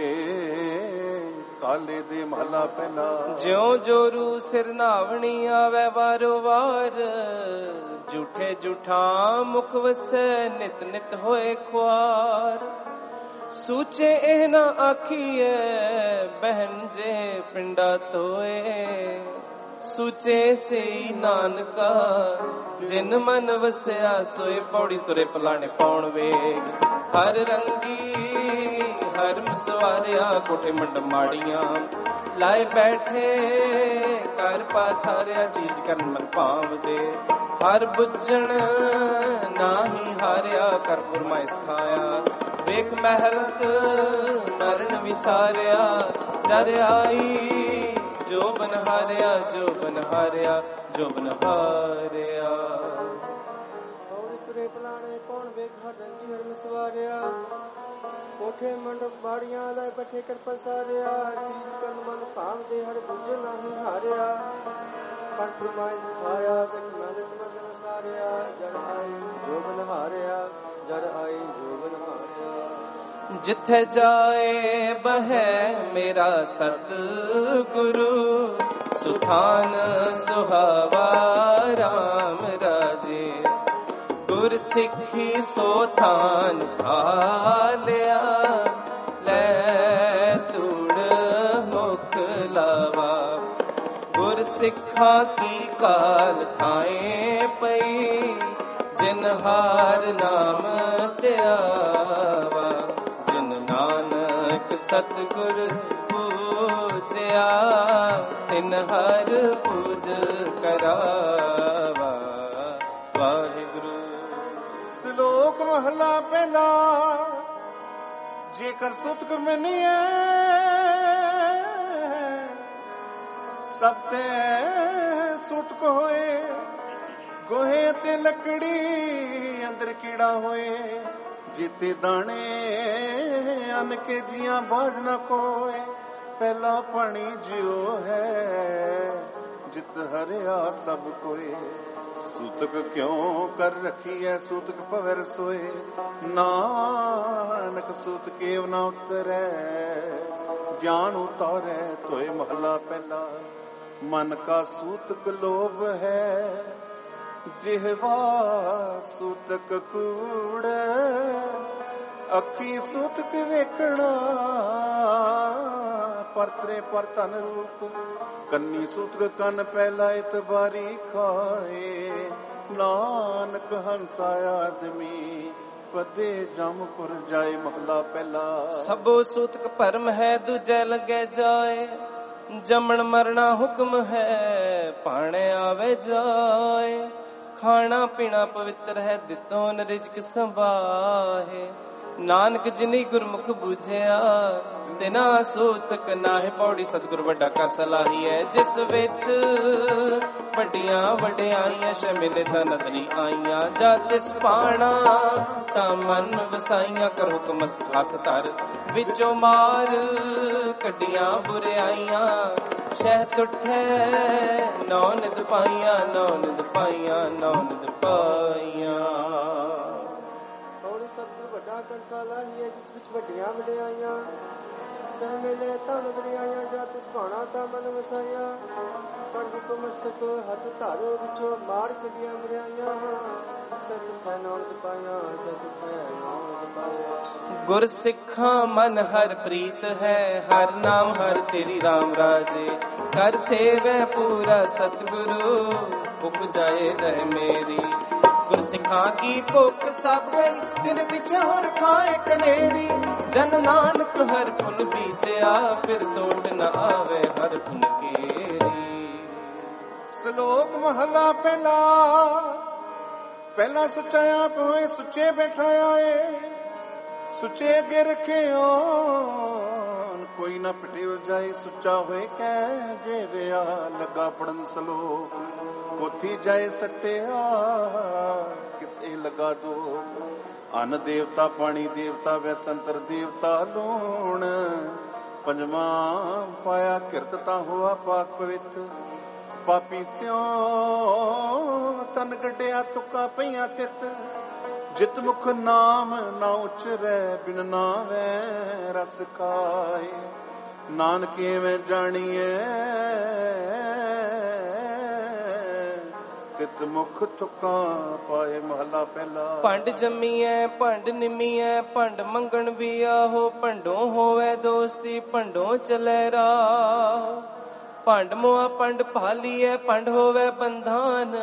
ਕਾਲੇ ਦੇ ਮਹਲਾ ਪਹਿਲਾ।
ਜਿਉ ਜੋਰੂ ਸਿਰ ਨਾਵਣੀ ਆਵੇ ਵਾਰੋ ਵਾਰ। ਝੂਠੇ ਝੂਠਾ ਮੁਖ ਵਸੈ ਨਿਤ ਨਿਤ ਹੋਏ ਖੁਆਰ। ਸੂਚੇ ਇਹ ਨਾ ਆਖੀਏ ਬਹਿਨ ਜੇ ਪਿੰਡਾ ਤੋਏ। ਸੂਚੇ ਸਈ ਨਾਨਕਾ ਜਿਨ ਮਨ ਵਸਿਆ ਸੋਏ। ਪੌੜੀ ਤੁਰੇ ਪਲਾਣੇ ਪਾਉਣ ਵੇਗ ਹਰ ਰੰਗੀ ਹਰ ਮਸਵਾਰਿਆ। ਕੋਠੇ ਮੰਡ ਮਾੜੀਆਂ ਲਾਏ ਬੈਠੇ ਘਰ ਪਾਸਾਰਿਆ। ਚੀਜ਼ ਕਰਨ ਮਨ ਭਾਵਦੇ ਹਰ ਬੁੱਝਣ ਨਾਹੀ ਹਾਰਿਆ। ਕਰਪੁਰ ਮੈਂ ਸਾਇਆ ਵੇਖ ਮਹਿਰਤ ਮਰਨ ਵਿਸਾਰਿਆ। ਜਰ ਆਈ ਜੋ ਬਨ ਹਾਰਿਆ ਜੋ ਬਨ ਹਾਰਿਆ ਜੋ ਬਨ ਹਾਰਿਆ।
ਪੌੜੀ ਤੁਰੇ ਪਲਾਣੇ ਕੌਣ ਵੇਖ ਹਰ ਰੰਗੀ ਹਰ ਮਸਵਾਰਿਆ। ਕੋਠੇ ਮੰਡਪ ਬਾੜੀਆਂ ਲੈ ਬੈਠੇ ਕਰ ਪਸਾਰਿਆ। ਚੀਜ਼ ਕਰਨ ਮਨ ਭਾਵਦੇ ਹਰ ਬੁੱਝ ਨਾਹੀ ਹਾਰਿਆ। ਪਰ ਫਰਮਾਇਸ਼ ਖਾਇਆ ਬਿਨ ਮਦਦ ਮਸਨ ਸਾਰਿਆ। ਜਰ ਆਈ ਜੋ ਬਨ ਹਾਰਿਆ ਜਰ ਆਈ ਜੋ ਬਨ ਹਾਰਿਆ।
ਜਿੱਥੇ ਜਾਏ ਬਹਿ ਮੇਰਾ ਸਤ ਗੁਰੂ। ਸੁਖਾਨ ਸੁਹਾਵਾ RAM ਰਾਜੇ। ਗੁਰ ਸਿੱਖੀ ਸੋ ਥਾਨ ਭਾਲਿਆ। ਲੈ ਤੂੜ ਮੁਖ ਲਾਵਾ। ਗੁਰ ਸਿੱਖਾਂ ਕੀ ਕਾਲ ਥਾਏ ਪਈ। ਜਿਨ ਹਾਰ ਨਾਮ ਧਿਆਵਾ। ਜਿਨ ਨਾਨਕ ਸਤਿਗੁਰ ਪੂਜਿਆ। ਤਿਨ ਹਰ ਪੂਜ ਕਰਾਵਾ। ਵਾਹਿਗੁਰੂ।
ਸ਼ਲੋਕ ਮਹਲਾ ਪਹਿਲਾ। ਜੇਕਰ ਸੁਤਕ ਮੰਨੀਏ ਸਭ ਤੇ ਸੁਤਕ ਹੋਏ। ਗੋਹੇ ਤੇ ਲੱਕੜੀ ਅੰਦਰ ਕੀੜਾ ਹੋਏ। ਜੀਤੇ ਦਾਣੇ ਅੰਨ ਕੇ ਜੀਆਂ ਬਾਝ ਨਾ ਕੋਏ। ਪਹਿਲਾ ਪਾਣੀ ਜਿਉ ਹੈ ਜਿਤ ਹਰਿਆ ਸਭ ਕੋਏ। ਸੂਤਕ ਕਿਉਂ ਕਰ ਰੱਖੀ ਐ ਸੂਤਕ ਭਵੈ ਰਸੋਏ। ਨਾਨਕ ਸੂਤ ਕੇਵ ਨਾ ਉਤਰੈ ਗਿਆਨ ਉਤਾਰੈ ਤੋਏ। ਮਹਲਾ ਪਹਿਲਾ। ਮਨ ਕਾ ਸੂਤਕ ਲੋਭ ਹੈ ਜਿਹਵਾ ਸੂਤਕ ਕੂੜ। ਅੱਖੀ ਸੂਤਕ ਵੇਖਣਾ ਪਰਤਰੇ ਪਰ ਧਨ ਰੂਪ ਕੰਨੀ ਸੂਤਕ ਕੰਨ ਪਹਿਲਾ ਇਤਬਾਰੀ ਖਾਏ ਨਾਨਕ ਹੰਸਾ ਆਦਮੀ ਪਦੇ ਜਮਪੁਰ ਜਾਏ ਮਹਲਾ ਪਹਿਲਾ
ਸਭੋ ਸੂਤਕ ਭਰਮ ਹੈ ਦੂਜੈ ਲਗੇ ਜਾਏ ਜਮਣ ਮਰਨਾ ਹੁਕਮ ਹੈ ਭਾਣੇ ਆਵੇ ਜਾਏ ਖਾਣਾ ਪੀਣਾ ਪਵਿੱਤਰ ਹੈ ਦਿੱਤੋ ਨ ਰਿਜ਼ਕ ਸੰਭਾਹੇ ਨਾਨਕ ਜਿਨੀ ਗੁਰਮੁਖ ਬੂਝਿਆ ਤਿਨਾ ਸੂਤਕ ਨਾਹਿ ਪੌੜੀ ਸਤਿਗੁਰ ਵੱਡਾ ਕਰ ਸਲਾਹੀ ਹੈ ਜਿਸ ਵਿੱਚ ਵੱਡੀਆਂ ਵਡਿਆਈਆਂ ਸ਼ਮਿਲ ਤਾਂ ਨਦਰੀ ਆਈਆਂ ਜਾ ਤਿਸ ਪਾਣਾ ਤਾਂ ਮਨ ਵਸਾਈਆਂ ਕਰ ਹੁਕਮ ਮਸਤਕ ਹੱਥ ਧਰ ਵਿੱਚੋਂ ਮਾਰ ਕੱਢੀਆਂ ਬੁਰਿਆਈਆਂ ਸ਼ਹਿ ਤੁਠੈ ਨੌ ਨਿਦ ਪਾਈਆਂ ਨੌ ਨਿਦ ਪਾਈਆਂ ਨੌ ਨਿਦ ਪਾਈਆਂ
ਵੱਡਾ ਕੰਸਾਲਾ ਹੀ ਹੈ ਜਿਸ ਵਿੱਚ ਵੱਡੀਆਂ ਵਡਿਆਈਆਂ ਸਹਿ ਮੇਲੇ ਤਾਂ ਵਡਿਆਈਆਂ ਜਾ ਤਿਸ ਭਾਣਾ ਤਾਂ ਮਨ ਵਸਾਈਆਂ ਪਰ ਹੁਕਮ ਮਸਤਕ ਹੱਥ ਧਾਰੋ ਵਿੱਚੋਂ ਮਾਰ ਕੱਢੀਆਂ ਵਡਿਆਈਆਂ ਸਤ ਹੈ ਨੌ ਨਿਦ ਪਾਈਆਂ ਸਤ ਹੈ ਨੌ ਨਿਦ ਪਾਈਆਂ
ਗੁਰ ਸਿੱਖਾਂ ਮਨ ਹਰ ਪ੍ਰੀਤ ਹੈ ਹਰ ਨਾਮ ਹਰ ਤੇਰੀ ਰਾਮ ਰਾਜੇ ਕਰ ਸੇਵੈ ਪੂਰਾ ਸਤਿਗੁਰੂ ਉਪਜਾਏ ਰਹਿ ਮੇਰੀ ਗੁਰ ਸਿੱਖਾਂ ਕੀ ਭੁੱਖ ਸਭ ਗਈ ਤਿਨ ਵਿੱਚ ਹੋਰ ਖਾਏ ਕਨੇਰੀ ਜਨ ਨਾਨਕ ਹਰ ਫੁੱਲ ਬੀਜਿਆ ਫਿਰ ਤੋੜ ਨ ਆਵੇ ਹਰ ਫੁੱਲ ਕੇਰੀ
ਸ਼ਲੋਕ ਮਹਲਾ ਪਹਿਲਾ ਪਹਿਲਾ ਸੁੱਚਾ ਆਪ ਹੋਏ ਸੁੱਚੇ ਬੈਠਾਇਆ ਏ ਸੁੱਚੇ ਅੱਗੇ ਰੱਖਿਓ ਕੋਈ ਨਾ ਪਟਿਓ ਜਾਏ ਸੁੱਚਾ ਹੋਏ ਕਹਿ ਜੇ ਰਿਆ ਲੱਗਾ ਪੜਨ ਸਲੋਕ ਪੋਥੀ ਜਾਏ ਸੱਟਿਆ ਕਿਸੇ ਲਗਾ ਦੋ ਅਨ ਦੇਵਤਾ ਪਾਣੀ ਦੇਵਤਾ ਵੈਸੰਤਰ ਦੇਵਤਾ ਲੂਣ ਪੰਜਵਾਂ ਪਾਇਆ ਕਿਰਤ ਤਾਂ ਹੋਆ ਪਾਕ ਪਵਿੱਤ ਪਾਪੀ ਸਿਓ ਤਨ ਗੱਡਿਆ ਤੁਕਾ ਪਈਆਂ ਤਿਤ ਜਿਤ ਮੁਖ ਨਾਮ ਨਾ ਉਚਰੈ ਬਿਨ ਨਾਵੇਂ ਰਸ ਖਾਏ ਨਾਨਕ ਐਵੇਂ ਜਾਣੀਏ ਤਿਤ ਮੁਖ ਤੁਕਾਂ ਪਾਏ ਮਹਲਾ ਪਹਿਲਾ
ਭੰਡ ਜੰਮੀਐ ਭੰਡ ਨਿਮੀਐ ਭੰਡ ਮੰਗਣ ਵੀ ਆਹੋ ਭੰਡੋਂ ਹੋਵੇ ਦੋਸਤੀ ਭੰਡੋਂ ਚਲੇ ਰਾਹ ਭੰਡ ਮੋਆ ਭੰਡ ਭਾਲੀਐ ਭੰਡ ਹੋਵੇ ਬੰਧਾਨ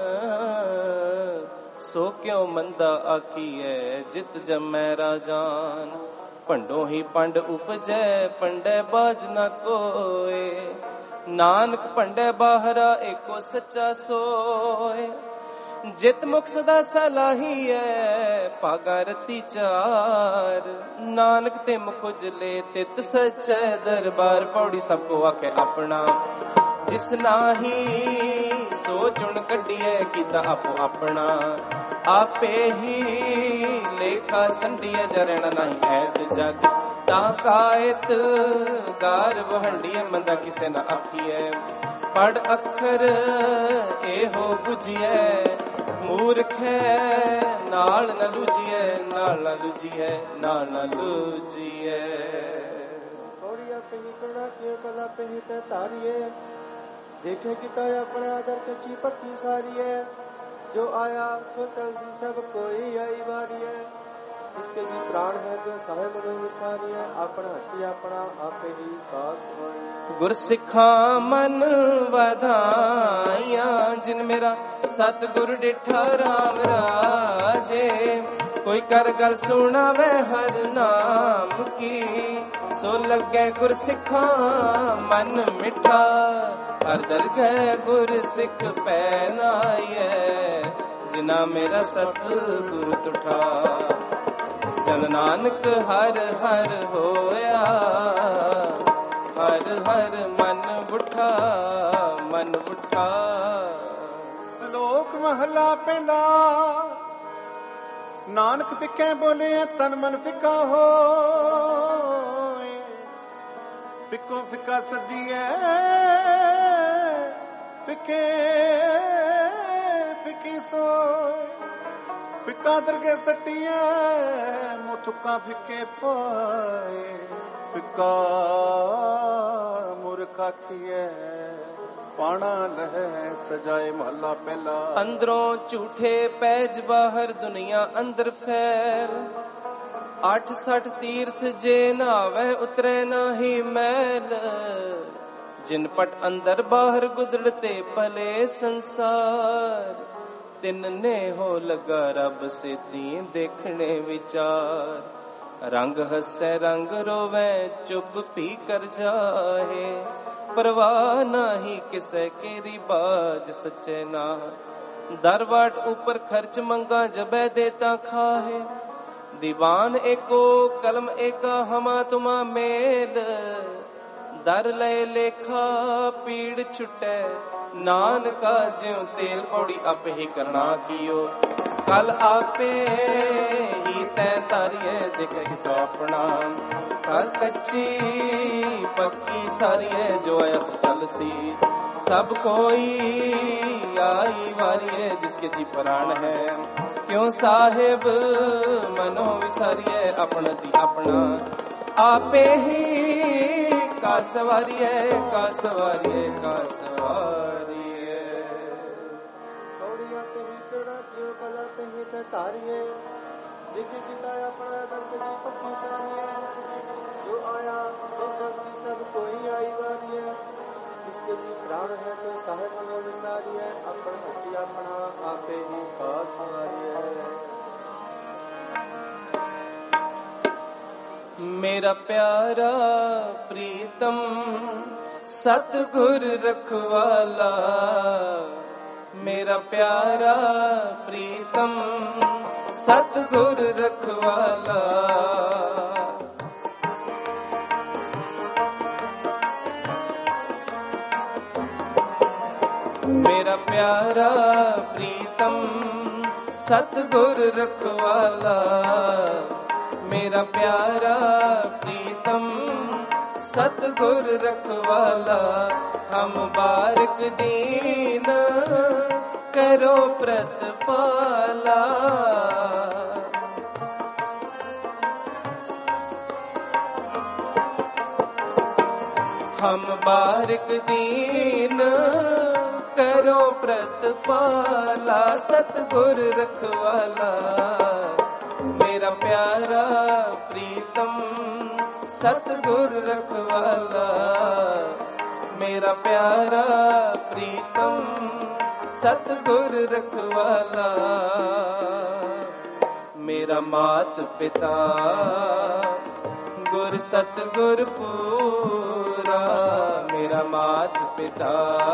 ਸੋ ਕਿਉ ਮੰਦਾ ਆਖੀਐ ਜਿਤ ਜਮੈ ਰਾਜਾਨ ਭੰਡੋਂ ਹੀ ਭੰਡ ਉਪਜੈ ਭੰਡੇ ਬਾਜ ਨ ਕੋਏ ਨਾਨਕ ਭੰਡੇ ਬਾਹਰਾ ਏਕੋ ਸੱਚਾ ਸੋਏ ਜਿਤ ਮੁਖ ਸਦਾ ਸਲਾਹੀ ਹੈ ਭਾਗਾ ਰਤੀ ਚਾਰ ਨਾਨਕ ਤੇ ਮੁਖ ਉਜਲੇ ਤਿਤ ਸੱਚੇ ਦਰਬਾਰ ਪੌੜੀ ਸਭ ਕੋ ਆਖੇ ਆਪਣਾ ਜਿਸ ਨਾਹੀ ਸੋ ਚੁਣ ਕੱਢੀਏ ਕੀਤਾ ਆਪੋ ਆਪਣਾ ਆਪੇ ਹੀ ਲੇਖਾ ਸੰਡੀਏ ਜਰਣ ਨਹੀਂ ਐਤ ਜਗ ਤਾਂ ਕਾਇਤ ਗਾਰ ਵਹੰਡੀਏ ਮੰਦਾ ਕਿਸੇ ਨਾ ਆਖੀਏ ਪੜ ਅੱਖਰ ਇਹੋ 부ਝੀਏ ਮੂਰਖੇ ਨਾਲ ਨ ਲੁਝੀਏ ਨਾਲ ਨ ਲੁਝੀਏ ਨਾਲ ਨ ਲੁਝੀਏ
ਥੋੜੀਆ ਪਹੀ ਕਰਨਾ ਕਿਉ ਕਲਾ ਪਹੀ ਤੇ ਧਾਰੀਏ ਦੇਖੇ ਕੀਤਾ ਆਪਣੇ ਆਦਰ ਕੱਚੀ ਪੱਕੀ ਸਾਰੀਏ ਜੋ ਆਇਆ ਸੋ ਚਲਦੀ ਸਭ ਕੋਈ ਆਈ ਵਾਰੀਏ ਇਸਕੇ ਜੀ ਪ੍ਰਾਣ ਹੈ ਜੋ ਸਹਿ ਮਨੋ ਵਿਸਾਰੀਏ ਆਪਣਾ ਹੱਥੀ ਆਪਣਾ ਆਪੇ ਹੀ ਕਾਸ ਹੋਏ
ਗੁਰ ਸਿੱਖਾਂ ਮਨ ਵਧਾਈਆਂ ਜਿਨ ਮੇਰਾ ਸਤਿਗੁਰ ਡਿਠਾ ਰਾਮ ਰਾਜੇ ਕੋਈ ਕਰ ਗੱਲ ਸੁਣਾਵੇ ਹਰ ਨਾਮ ਕੀ ਸੋ ਲੱਗੇ ਗੁਰ ਸਿੱਖਾਂ ਮਨ ਮਿਠਾ ਹਰ ਦਰਗਹਿ ਗੁਰ ਸਿੱਖ ਪੈ ਨਾਈਐ ਜਿਨਾ ਮੇਰਾ ਸਤਿਗੁਰ ਤੁਠਾ ਜਨ ਨਾਨਕ ਹਰ ਹਰ ਹੋਇਆ ਹਰ ਹਰ ਮਨ ਬੁੱਠਾ ਮਨ ਬੁੱਠਾ
ਸ਼ਲੋਕ ਮਹਲਾ ਪਹਿਲਾ ਨਾਨਕ ਫਿੱਕੇ ਬੋਲੇ ਤਨ ਮਨ ਫਿੱਕਾ ਹੋਏ ਫਿੱਕੋ ਫਿੱਕਾ ਸੱਜੀਐ ਫਿੱਕੇ ਫਿੱਕੀ ਸੋਏ ਫਿੱਕਾ ਦਰਗੇ ਸੱਟੀਐ ਮੁਥੁਕਾ ਫਿੱਕੇ ਪਾਏ ਫਿੱਕਾ ਮੁਰਖ ਆਖੀਐ ਪਾਣਾ ਲਹਿ ਸਜਾਏ ਮਹਲਾ ਪਹਿਲਾ
ਅੰਦਰੋਂ ਝੂਠੇ ਪੈਜ ਬਾਹਰ ਦੁਨੀਆ ਅੰਦਰ ਫੈਲ 68 तीर्थ जे नावे उतरे नाही मैल, जिन पट अंदर बाहर गुदड़ते भले संसार, तिनने हो लगा रब से ती देखने विचार। रंग हंसे रंग रोवे चुप पी कर जाए, परवाह नाही किसे केरी बाज सच्चे ना। दरबाट ऊपर खर्च मंगा जबे देता खाए, दीवान एको कलम एका हमा तुमा मेल। दर लय लेखा पीड़ छुटे नानका ज्यों तेल पौड़ी आप ही करना कियो। कल आपे ही तय तारिये देखे तो अपना, कल कच्ची पक्की सारिये जो यस चल सी। सब कोई आई वारिये जिसके जी प्राण है, क्यों साहिब मनो विसारिये अपना दी अपना। आपे ही का सवारिये का सवारिये का सवारिये।
थोड़िया पे ही तेरा क्यों कला पे ही ते तारिये, देखी जिताया अपना दल के जी पक्की सारिये। जो आया जो चलसी सब कोई आई वारिये, जिसके जी प्राण है तो साहिब मनो विसारिये अपना जी अपना। आपे ही का सवारिये।
मेरा प्यारा प्रीतम सतगुर रखवाला, मेरा प्यारा प्रीतम सतगुर रखवाला। मेरा प्यारा प्रीतम सतगुर रखवाला, मेरा प्यारा प्रीतम सतगुर रखवाला। हम बारक दीन करो प्रतिपाला, हम बारक दीन करो प्रतिपाला। सतगुर रखवाला मेरा प्यारा प्रीतम सतगुर रखवाला, मेरा प्यारा प्रीतम सतगुर रखवाला। मेरा मात पिता गुर सतगुर पूरा, मेरा मात पिता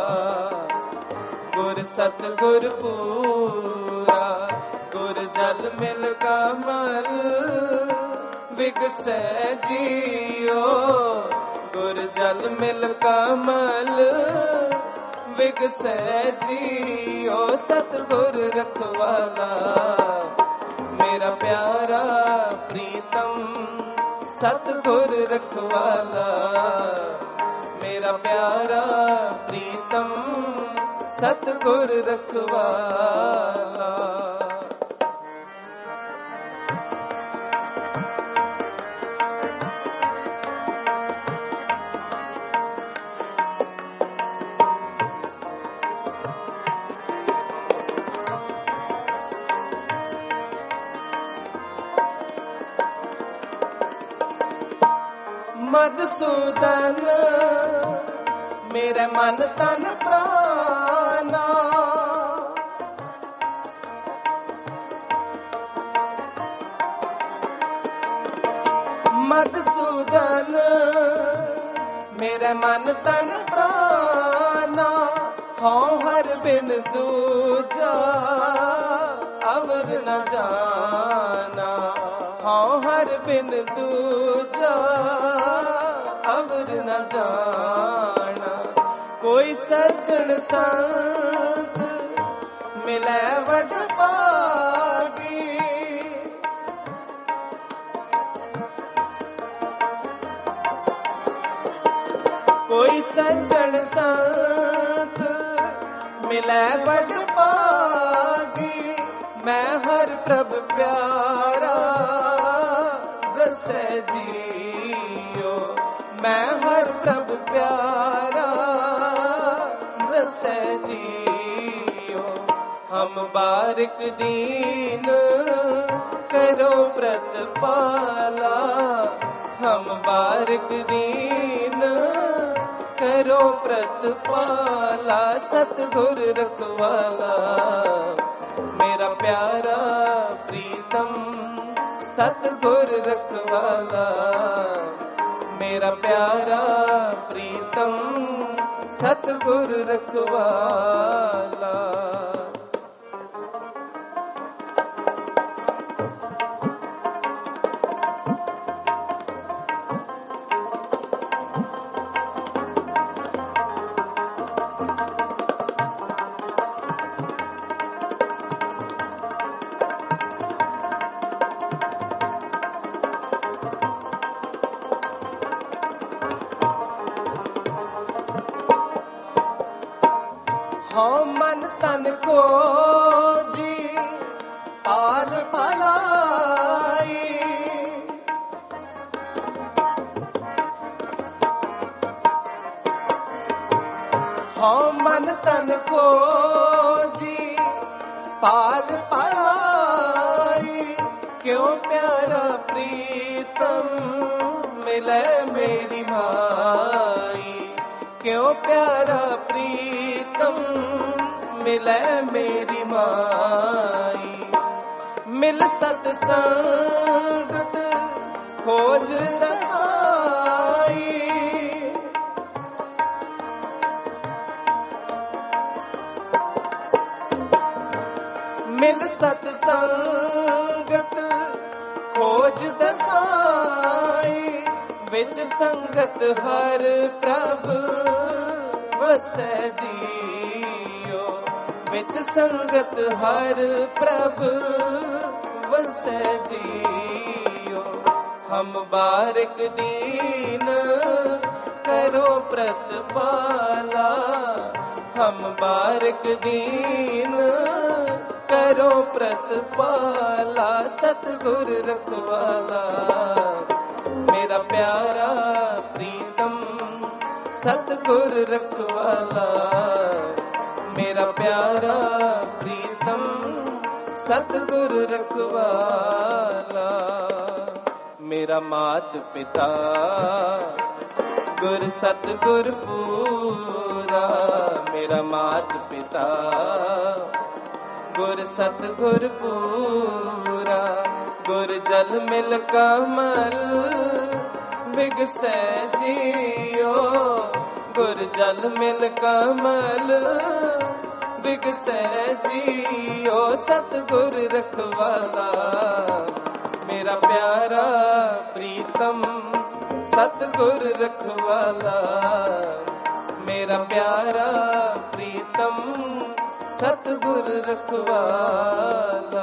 गुर सतगुर पूरा। गुर जल मिल कमल विगसे जियो, गुर जल मिल कमल विगसे जियो। सतगुर रखवाला मेरा प्यारा प्रीतम सतगुर रखवाला, मेरा प्यारा प्रीतम सतगुर रखवाला। मधुसूदन मेरे मन तन प्राणा, मधुसूदन मेरे मन तन प्राणा। हाँ हर बिन दूजा अवर न जाना, हाँ हर बिन दूजा अवर न जाना। कोई सज्जन संत मिले वड भागी, कोई सज्जन संत मिले वड भागी। मैं हर प्रभ प्यारा बसे जियो, मैं हर प्रभ प्यारा बसे जियो। हम बारिक दीन करो व्रत पाला, हम बारिक दीन करो व्रत पाला, सतगुर रखवाला मेरा प्यारा प्रीतम, सतगुर रखवाला मेरा प्यारा प्रीतम, सतगुर रखवाला। हाँ मन तन को जी पाल पालाई, हाँ मन तन को जी पाल पालाई, क्यों प्यारा प्रीतम मिले मेरी भाई, क्यों प्यारा प्रीतम मिले मेरी माई, मिल सतसंगत खोज रसाई, मिल सतसंगत खोज दसाई, विच संगत हर प्रभ वसै जियो, विच संगत हर प्रभ वसै जियो, हम बारिक दीन करो व्रत पाला, हम बारिक दीन करो व्रत पाला, सतगुर रखवाला मेरा प्यारा प्रीतम, सतगुर रखवाला मेरा प्यारा प्रीतम, सतगुर रखवाला मेरा मात पिता गुर सतगुर पूरा, मेरा मात पिता गुर सतगुर पूरा, गुर जल मिल कमल बिगसै जियो, गुर जल मिल कमल बिगसै जियो, सतगुर रखवाला मेरा प्यारा प्रीतम, सतगुर रखवाला मेरा प्यारा प्रीतम, सतगुर रखवाला।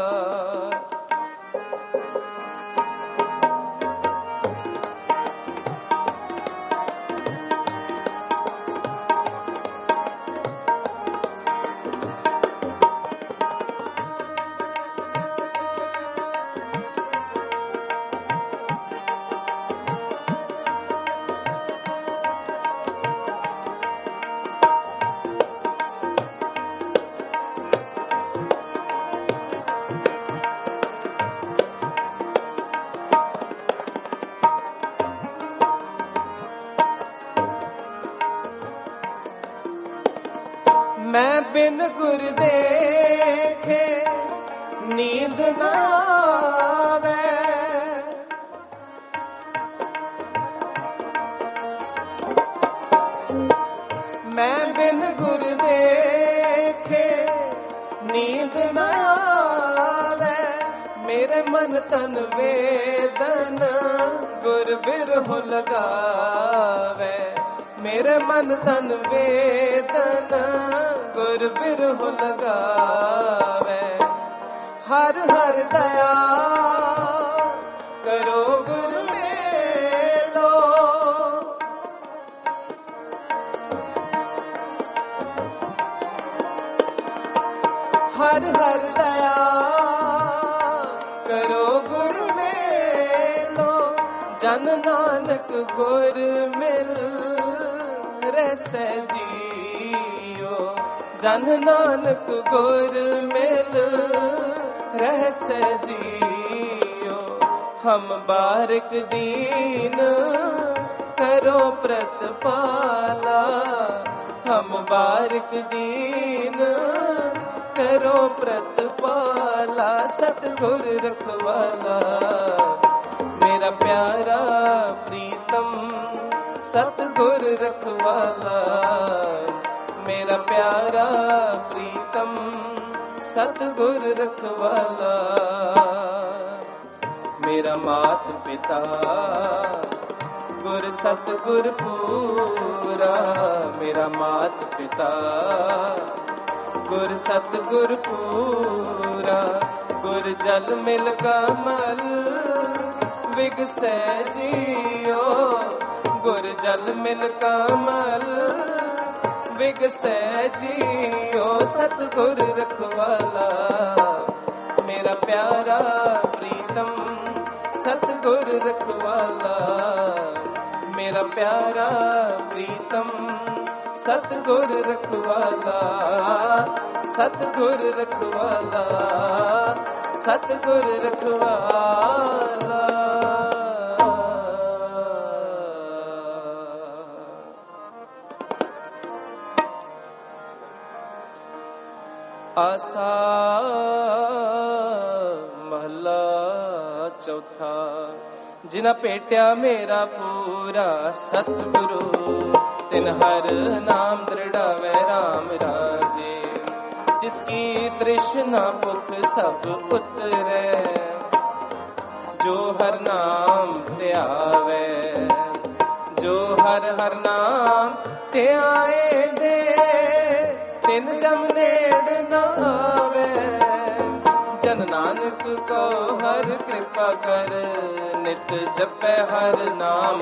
मैं बिन गुर देखे नींद ना आवे, मैं बिन गुर देखे नींद ना आवे, मेरे मन तन वेदन गुर बिरह लगावे, मेरे मन तन वेदन गुर बिरह लगावे, हर हर दया करो गुर मेलो, हर हर दया करो गुर मेलो, जन नानक गुर मिल रसै जियो, जन नानक गुर मिल रहस जियो। हम बारिक दीन करो प्रतिपाला, हम बारिक दीन करो प्रतिपाला। सतगुर रखवाला मेरा प्यारा प्रीतम, सतगुर रखवाला मेरा प्यारा प्रीतम, सतगुर रखवाला। मेरा मात पिता गुर सतगुर पूरा, मेरा मात पिता गुर सतगुर पूरा। गुर जल मिल कमल विगसै जियो, गुर जल मिल कमल विगसै जियो। सतगुर रखवाला मेरा प्यारा प्रीतम, सतगुर रखवाला मेरा प्यारा प्रीतम, सतगुर रखवाला, सतगुर रखवाला, सतगुर रखवाला। आसा महला चौथा। जिना पेटिया मेरा पूरा सतगुरु, तिन हर नाम दृढ़ावे राम राजे। जिसकी तृष्णा भुख सब उतरे, जो हर नाम ध्यावे, जो हर हर नाम ध्याए दे, तिन जम नेड़ न आवे। जन नानक को हर कृपा कर, नित जपे हर नाम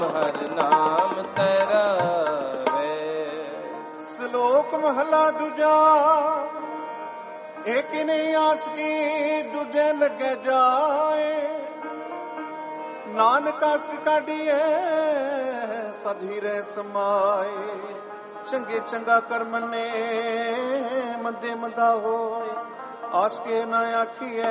तरावे।
श्लोक महला दूजा। एक नहीं आस की दूजे लगे जाए, नानक आस काढ़िए सधीरे समाए। चंगे चंगा कर मने, मंदे मंदा होए, आस के ना आखिए,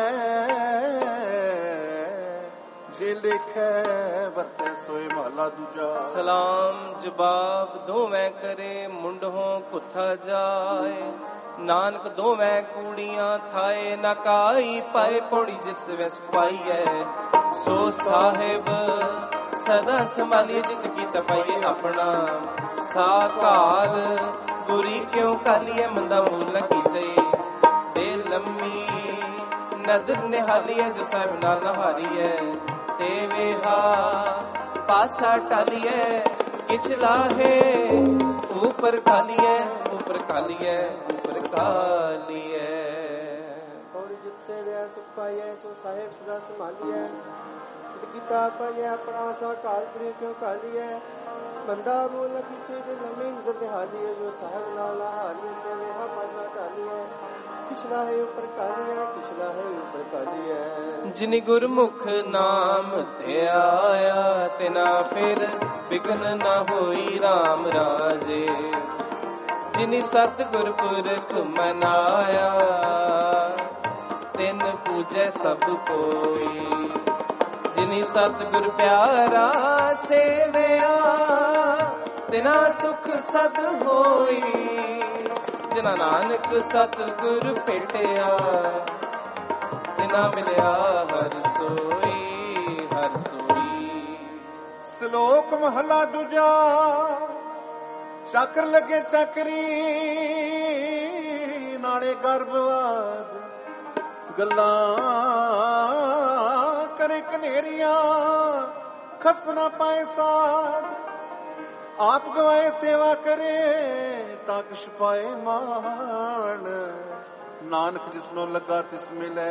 जे लिखे वरते सोए महला दूजा।
सलाम जवाब दोवें करे, मुंडहों कुथा जाए। नानक दोवें कूड़ियां थाए, ना काई पाए पौड़ी जिस वे सुपाई है। सो साहिब सदा संभालिए, जित की तपाइए अपना साकाल। बुरी क्यों कालिए मंदा मूल कीचे, दे लम्मी नदर निहालिए, जो साहिब ना नहारिए। ते वेहा पासा टालिए, किचला है ऊपर कालिए, ऊपर कालिए, ऊपर कालिए।
और जिससे वे सुख पाइए, सो साहेब सदा संभालिए। गीता पाइए अपना सा काल बुरी क्यों कालिए। बंदा मूल खींचे दे लम्बी नजर निहालिए, जो साहेब नाल हारिए। ते वेहा पासा टालिए, किचला है ऊपर कालिए, किचला है ऊपर कालिए।
जिनि गुरमुख नाम ते आया, तिना फिर बिघन न होई राम राजे। जिनि सतगुर पुरख मनाया, तिन पूजै सब कोई। जिनि सतगुर प्यारा सेवया, तिना सुख सद होई। जिना नानक सतगुर भेटिया, तिना मिलिया हर सोई, हर सोई।
श्लोक महला दूजा। चाकर लगे चाकरी, नाले गर्भवाद। गल्लां करे कनेरियां, खसम ना पाए साध। आप गवाए सेवा करे, ताक छुपाए मान। नानक जिसनो लगा तिस मिले,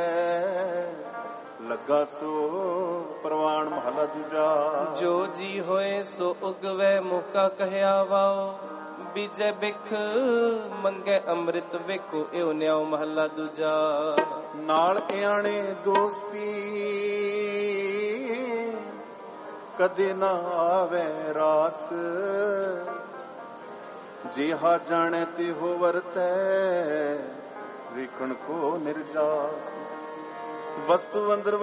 लगा सो प्रवान महला दूजा।
जो जी होए सो उगवे, मुका कहया वाओ। बीजे बिख मंगे अमृत वेखो, एओ न्याओ महला दूजा।
नाल आने दोस्ती, कदे ना आवे रास। ਜਿਹਾ ਜਾਣੇ ਤੇ ਹੋ ਵਰਤੈ ਵੇਖਣ ਕੋ ਨਿਰਜਾਸ ਵਸਤੂ ਅੰਦਰ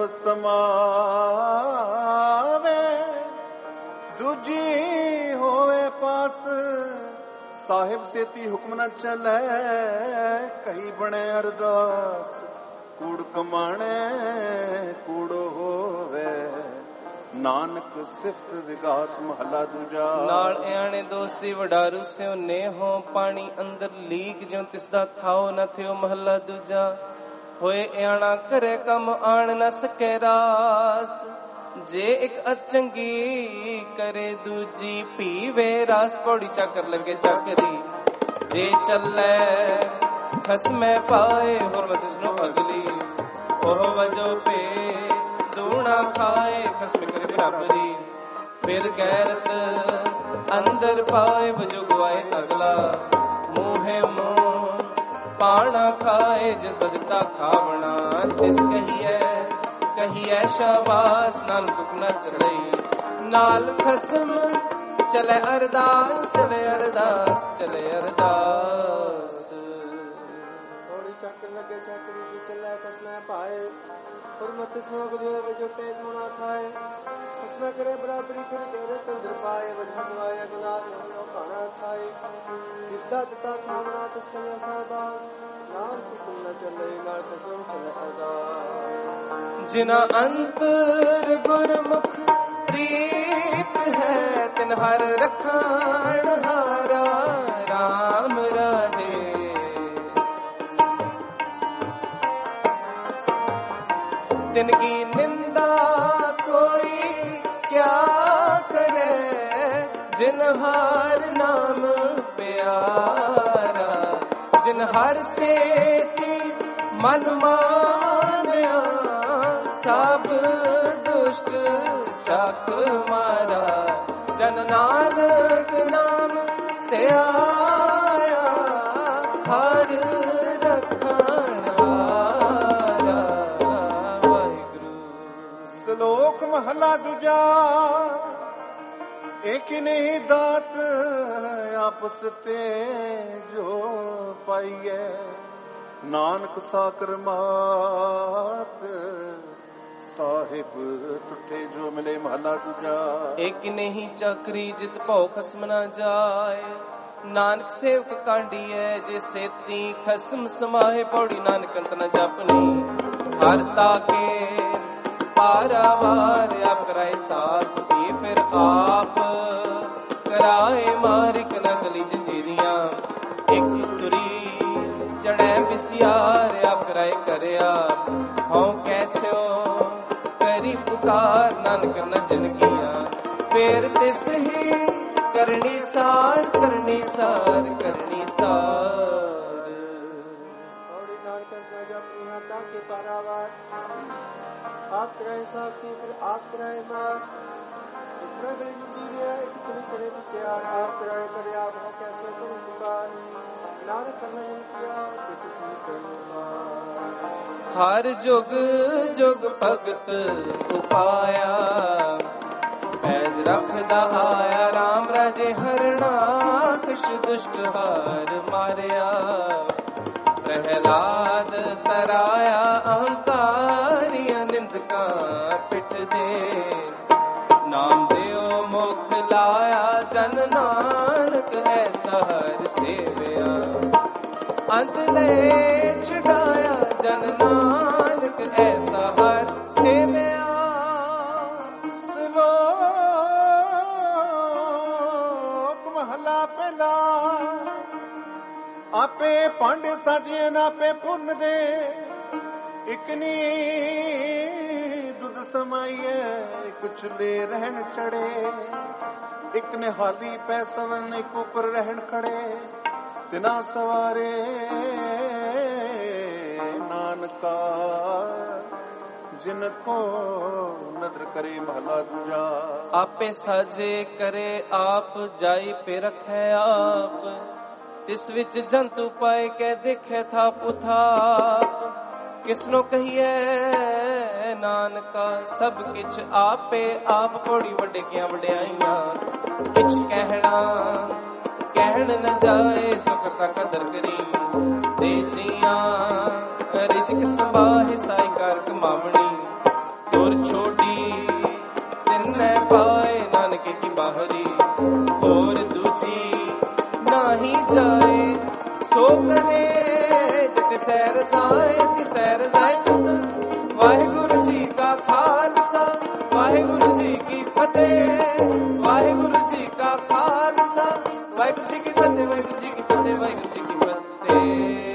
ਵਸਮਾਵੇ ਦੂਜੀ ਹੋਵੇ ਪਾਸ ਸਾਹਿਬ ਸੇਤੀ ਹੁਕਮ ਨਾ ਚੱਲੈ ਕਹੀ ਬਣੇ ਅਰਦਾਸ ਕੂੜ ਕਮਾਣੇ ਕੂੜੋ ਹੋਵੇ ਨਾਨਕ ਸਿਫਤ ਵਿਗਾਸ ਮਹਲਾ ਦੂਜਾ
ਨਾਲ ਇਆਣੇ ਦੋਸਤੀ ਵਡਾਰੂ ਸਿਓ ਨੇਹੋ ਪਾਣੀ ਅੰਦਰ ਲੀਕ ਜਿਉ ਤਿਸਦਾ ਥਾਓ ਨ ਥਿਓ ਮਹਲਾ ਦੂਜਾ ਹੋਏ ਇਆਣਾ ਕਰੇ ਕੰਮ ਆਣ ਨ ਸਕੈ ਰਾਸ ਜੇ ਇੱਕ ਅਚੰਗੀ ਕਰੇ ਦੂਜੀ ਪੀਵੇ ਰਸ ਪੌੜੀ ਚੱਕਰ ਲੱਗੇ ਚੱਕਰੀ ਜੇ ਚੱਲੇ ਖਸਮੇ ਪਾਏ ਹੁਰਮਤ ਜਿਸਨੂੰ ਅਗਲੀ ਉਹ ਵਜੋ ਪੇ ਦੂਣਾ ਖਾਏ ਖਸਮ ਕਰੇ ਬਰਾਬਰੀ ਫਿਰ ਗੈਰਤ ਅੰਦਰ ਪਾਏ ਵਜੋ ਗਵਾਏ ਅਗਲਾ ਮੂਹੇ ਮੂੰਹ ਪਾਣਾ ਖਾਏ ਜਿਸ ਦਾ ਦਿੱਤਾ ਖਾਵਣਾ ਤਿਸ ਕਹੀਏ ਸ਼ਾਬਾਸ ਨਾਨਕ ਨਾ ਚਲੇ ਨਾਲ ਖਸਮ ਚਲੇ ਅਰਦਾਸ ਚਲੇ ਅਰਦਾਸ ਚਲੇ ਅਰਦਾਸ
ਥੋੜੀ ਚੱਕਰ ਲੱਗੇ ਚੱਕਰੀ ਦੀ ਚੱਲੇ ਖਸਮੇ ਪਾਏ ਹੁਰਮਤ ਜਿਸਨੂੰ ਅਗਲੀ ਵਜੋ ਪੇ ਦੂਣਾ ਖਾਏ ਖਸਮੇ ਕਰੇ ਬਰਾਬਰੀ ਫਿਰ ਗੈਰਤ ਅੰਦਰ ਪਾਏ ਵਜੋ ਗਵਾਏ ਅਗਲਾ ਮੂਹੇ ਪਾਣਾ ਖਾਏ ਜਿਸ ਦਾ ਦਿੱਤਾ ਖਾਵਣਾ ਤਿਸ ਕਹੀਏ ਸ਼ਾਬਾਸ
ਜਿਨਾ ਅੰਤਰ ਗੁਰਮੁਖ ਪ੍ਰੀਤ ਹੈ ਤਿਨ ਹਰ ਰਖਣ ਹਾਰਾ ਰਾਮ ਰਾਜੇ ਤਿਨ ਕੀ ਨਿੰਦਾ ਕੋਈ ਕਿਆ ਕਰੇ ਜਿਨ ਹਰ ਨਾਮ ਪਿਆਰਾ ਜਿਨ ਹਰ ਸੇਤੀ ਮਨ ਮਾਨਿਆ ਸਭ ਦੁਸ਼ਟ ਚੱਕ ਮਾਰਾ ਜਨ ਨਾਨਕ ਨਾਮ ਤੇ ਆਇਆ ਹਰ ਰਖਣ ਹਾਰਾ ਵਾਹਿਗੁਰੂ
ਸ਼ਲੋਕ ਮਹਲਾ ਦੂਜਾ ਇੱਕ ਨਹੀਂ ਦਾਤ ਆਪਸ ਤੇ ਜੋ ਪਾਈਐ ਨਾਨਕ ਸਾਕਰ ਮਾਤ ਸਾਹਿਬ ਟੁੱਟੇ ਜੋ ਮਿਲੇ ਮਹਲਾ ਦੂਜਾ
ਇੱਕ ਨਹੀਂ ਚੱਕਰੀ ਜਿਤ ਭਉ ਖਸਮ ਨਾ ਜਾਏ ਨਾਨਕ ਸੇਵਕ ਕਾਂਡੀਐ ਜੇ ਸੇਤੀ ਖਸਮ ਸਮਾਏ ਪੌੜੀ ਨਾਨਕ ਅੰਤ ਨ ਜਪਨੀ ਹਰ ਤਾਕੇ ਪਾਰਾਵਾਰ ਆਪ ਕਰਾਏ ਸਾਥ ਵੀ ਫਿਰ ਆਪ ਕਰਾਏ ਮਾਰਿਕ ਨਕਲੀ ਜੰਜੀਰੀਆਂ ਇੱਕ ਤੁਰੀ ਜੜੈ ਵਿਸਿਆਰ ਆਪ ਕਰਾਏ ਕਰਿਆ ਹਉ ਕੈਸਿਓ ਕਰੀ ਪੁਕਾਰ ਨਾਨਕ ਨ ਜਨਕੀਆਂ ਫੇਰ ਤਿਸ ਹੀ ਕਰਨੀ ਸਾਰ ਕਰਨੀ ਸਾਰ ਕਰਨੀ ਸਾਰ
ਔੜੀ ਨਾਨਕ ਨਾ ਜਪਨੀ ਹਾਂ ਤਾਂ ਕੇ ਪਾਰਾਵਾਰ ਆਪ ਕਰਾਏ ਸਾਥੀ ਫਿਰ ਆਪ ਕਰਾਏ ਮਾਰ ਇਤਨਾ ਬੜੀ ਜੀਵਿਆ ਇੱਕ ਤੁਰੀ ਕਰੇ ਵਿਸਿਆਰ ਆਪ ਕਰਾਏ ਕਰਿਆ ਹਉ ਕੈਸਿਓ ਕਰੀ ਪੁਕਾਰ ਨਾਨਕ ਕਰਨਾ ਜਨਕੀਆਂ ਕਿ ਤੁਸੀਂ ਕਰਨੀ ਸਾਰ
ਹਰ ਜੁਗ ਜੁਗ ਭਗਤ ਉਪਾਇਆ ਪੈਜ ਰੱਖਦਾ ਆਇਆ ਰਾਮ ਰਾਜੇ ਹਰਣਾ ਖੁਸ਼ ਦੁਸ਼ਟ ਹਾਰ ਮਾਰਿਆ ਪ੍ਰਹਿਲਾਦ ਤਰਾਇਆ ਅਹੰਕਾਰੀਆਂ ਨਿੰਦਕਾਂ ਪਿੱਟ ਦੇ ਨਾਮ ਦਿਓ ਮੁਖ ਲਾਇਆ ਜਨ ਨਾਨਕ ਐਸਾ ਹਰ ਸੇਵਿਆ ਅੰਤ ਲੈ ਛਡਾਇਆ ਜਨ ਨਾਨਕ ਐਸਾ ਹਰ ਸੇਵਿਆ
ਸ਼ਲੋਕ ਮਹਲਾ ਪਹਿਲਾ ਆਪੇ ਪੰਡ ਸਾਜੇ ਆਪੇ ਪੁੰਨ ਦੇ ਇਕਨੀ ਦੁੱਧ ਸਮਾਈਏ ਇੱਕ ਚੁੱਲੇ ਰਹਿਣ ਚੜੇ ਇੱਕ ਨਿਹਾਲੀ ਪੈਸਵਨ ਇੱਕ ਉੱਪਰ ਰਹਿਣ ਖੜੇ ਤਿਨਾ ਸਵਾਰੇ ਨਾਨਕਾ ਜਿਨ ਕੋ ਨਦਰ ਕਰੇ ਮਹਲਾ ਦੂਜਾ
ਆਪੇ ਸਾਜੇ ਕਰੇ ਆਪ ਜਾਈ ਪੇ ਰਖੈ ਆਪ ਤਿਸ ਵਿੱਚ ਜੰਤੂ ਪਾਏ ਕੇ ਦੇਖੇ ਥਾਪ ਉਥਾਪ ਕਿਸਨੋ ਕਹੀਏ ਨਾਨਕਾ ਸਭ ਕਿਛ ਆਪੇ ਆਪ ਪੌੜੀ ਵੱਡੇ ਕਿਆਂ ਵਡਿਆਈਆਂ ਕਿਛ ਕਹਿਣਾ ਕਹਿਣ न ਜਾਏ ਸੁਖ ਤਾ ਕਦਰ ਕਰੀ ਦੇ ਜੀਆਂ ਰਿਜਕ ਸੰਭਾਹੇ ਸਾਈ ਕਰ ਕਮਾਵਣੀ ਤੁਰ ਛੋਟੀ ਤਿੰਨੇ ਪਾਏ ਨਾਨਕ ਕੀ ਬਾਹਰੀ ਹੋਰ ਦੂਜੀ ਨਾਹੀ ਜਾਏ ਸੋ ਕਰੇ ਜਿਤ ਸੈਰ ਜਾਏ ਤੀ ਸੈਰ ਜਾਏ ਸੁਧ ਵਾਹਿਗੁਰੂ ਜੀ ਕਾ ਖਾਲਸਾ ਵਾਹਿਗੁਰੂ ਜੀ ਕੀ ਫਤਿਹ ਵਾਹਿਗੁਰੂ ਜੀ ਕਾ ਖਾਲਸਾ ਵਾਹਿਗੁਰੂ ਜੀ ਕੀ ਫਤਿਹ ਵਾਹਿਗੁਰੂ ਜੀ ਕੀ ਫਤਿਹ ਵਾਹਿਗੁਰੂ ਜੀ ਕੀ ਫਤਿਹ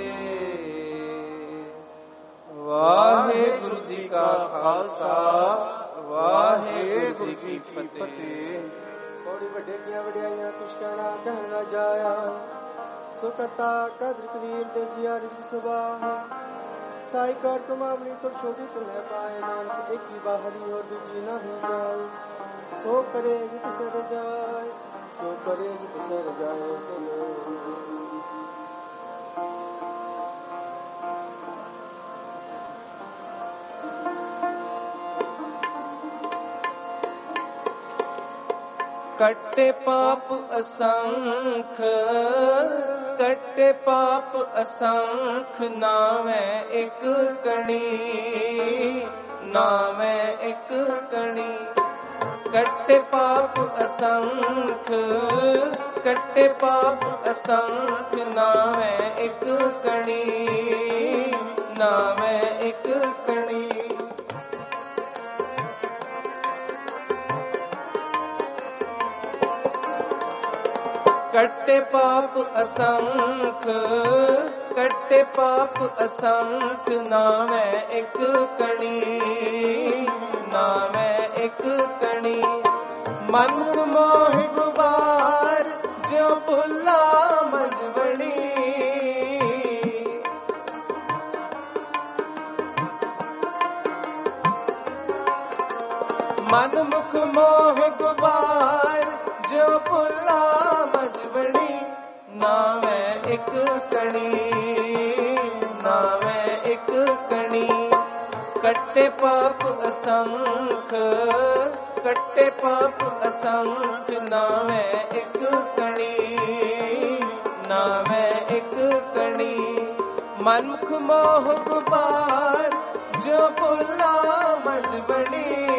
ਵਾਹਿਗੁਰੂ ਜੀ ਕਾ ਖਾਲਸਾ ਵਾਹਿਗੁਰੂ ਜੀ ਕੀ ਫਤਿਹ।
ਥੋੜੀ ਵੱਡੇ ਦੀਆਂ ਵਡਿਆਈਆਂ ਕੁਛ ਕਹਿਣ ਨਾ ਜਾਇਆ ਸੁਕਤਾ ਕਦਰ ਕਰੀਮ ਤੇ ਜਿਆ ਰਿਜ਼ਕ ਸਬਾਹ ਸਾਈ ਕਰ ਕਮਾਵਣੀ ਤੋਂ ਛੋਟੀ ਤੋਂ ਲੈ ਪਾਏ ਨਾਨਕ ਇੱਕ ਹੀ ਬਾਹਰੀ ਹੋਰ ਦੂਜੀ ਨਹੀਂ ਜਾਏ ਸੋ ਕਰੇ ਜਿਤ ਸਰ ਜਾਏ ਸੋ ਕਰੇ ਜਿਤ ਸਰ ਜਾਏ ਸੋ
ਕੱਟੇ ਪਾਪ ਅਸੰਖ ਕੱਟੇ ਪਾਪ ਅਸੰਖ ਨਾਵੇਂ ਇੱਕ ਕਣੀ ਨਾਵੇਂ ਇੱਕ ਕਣੀ ਕੱਟੇ ਪਾਪ ਅਸੰਖ ਕੱਟੇ ਪਾਪ ਅਸੰਖ ਨਾਵੇਂ ਇੱਕ ਕਣੀ ਨਾਵੇਂ ਇੱਕ ਕਣੀ ਕੱਟੇ ਪਾਪ ਅਸੰਖ ਕੱਟੇ ਪਾਪ ਅਸੰਖ ਨਾਵੇਂ ਇੱਕ ਕਣੀ ਨਾਵੇਂ ਇੱਕ ਕਣੀ ਮਨ ਮੋਹ ਗੁਬਾਰ ਜਿਉ ਭੁੱਲਾ ਮਜਵਣੀ ਮਨ ਮੁਖ ਮੋਹ ਗੁਬਾਰ ਜਿਉ ਭੁੱਲਾ ਮਜਵਣੀ ਨਾਵੇਂ ਇੱਕ ਕਣੀ ਨਾਵੇਂ ਇੱਕ ਕਣੀ ਕੱਟੇ ਪਾਪ ਅਸੰਖ ਕੱਟੇ ਪਾਪ ਅਸੰਖ ਨਾਵੇਂ ਇੱਕ ਕਣੀ ਨਾਵੇਂ ਇੱਕ ਕਣੀ ਮਨੁੱਖ ਮੋਹ ਗੁਬਾਰ ਜੋ ਭੁੱਲਾ ਮਜਵਣੀ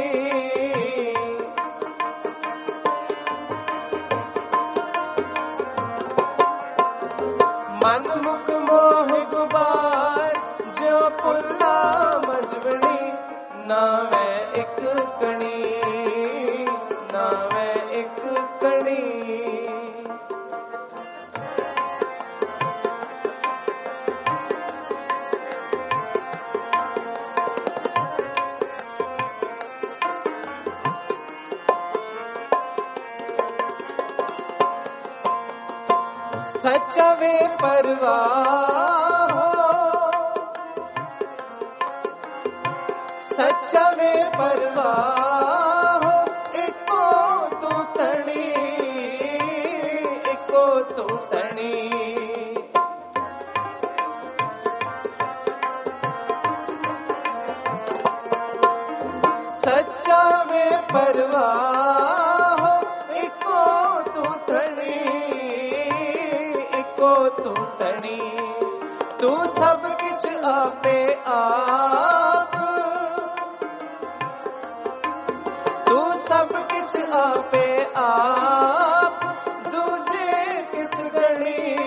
ਮਨਮੁਖ ਮੋਹ ਗੁਬਾਰ ਜੋ ਭੁੱਲਾ ਮਜਵਣੀ ਨਾਵੇਂ ਇੱਕ ਕਣੀ ਨਾਵੇਂ ਇੱਕ ਕਣੀ ਸੱਚਾ ਵੇ ਪਰਵਾਹ ਸੱਚਾ ਵੇ ਪਰਵਾਹ ਇੱਕੋ ਤੂੰ ਤਣੀ ਇੱਕੋ ਤੂੰ ਤਣੀ ਸੱਚਾ ਵੇ ਪਰਵਾਹ ਇੱਕੋ ਤੂੰ ਤਣੀ ਤੂੰ ਤਣੀ ਤੂੰ ਸਭ ਕੁਝ ਆਪੇ ਆਪ ਤੂੰ ਸਭ ਕੁਝ ਆਪੇ ਆਪ ਦੂਜੇ ਕਿਸ ਗਣੀ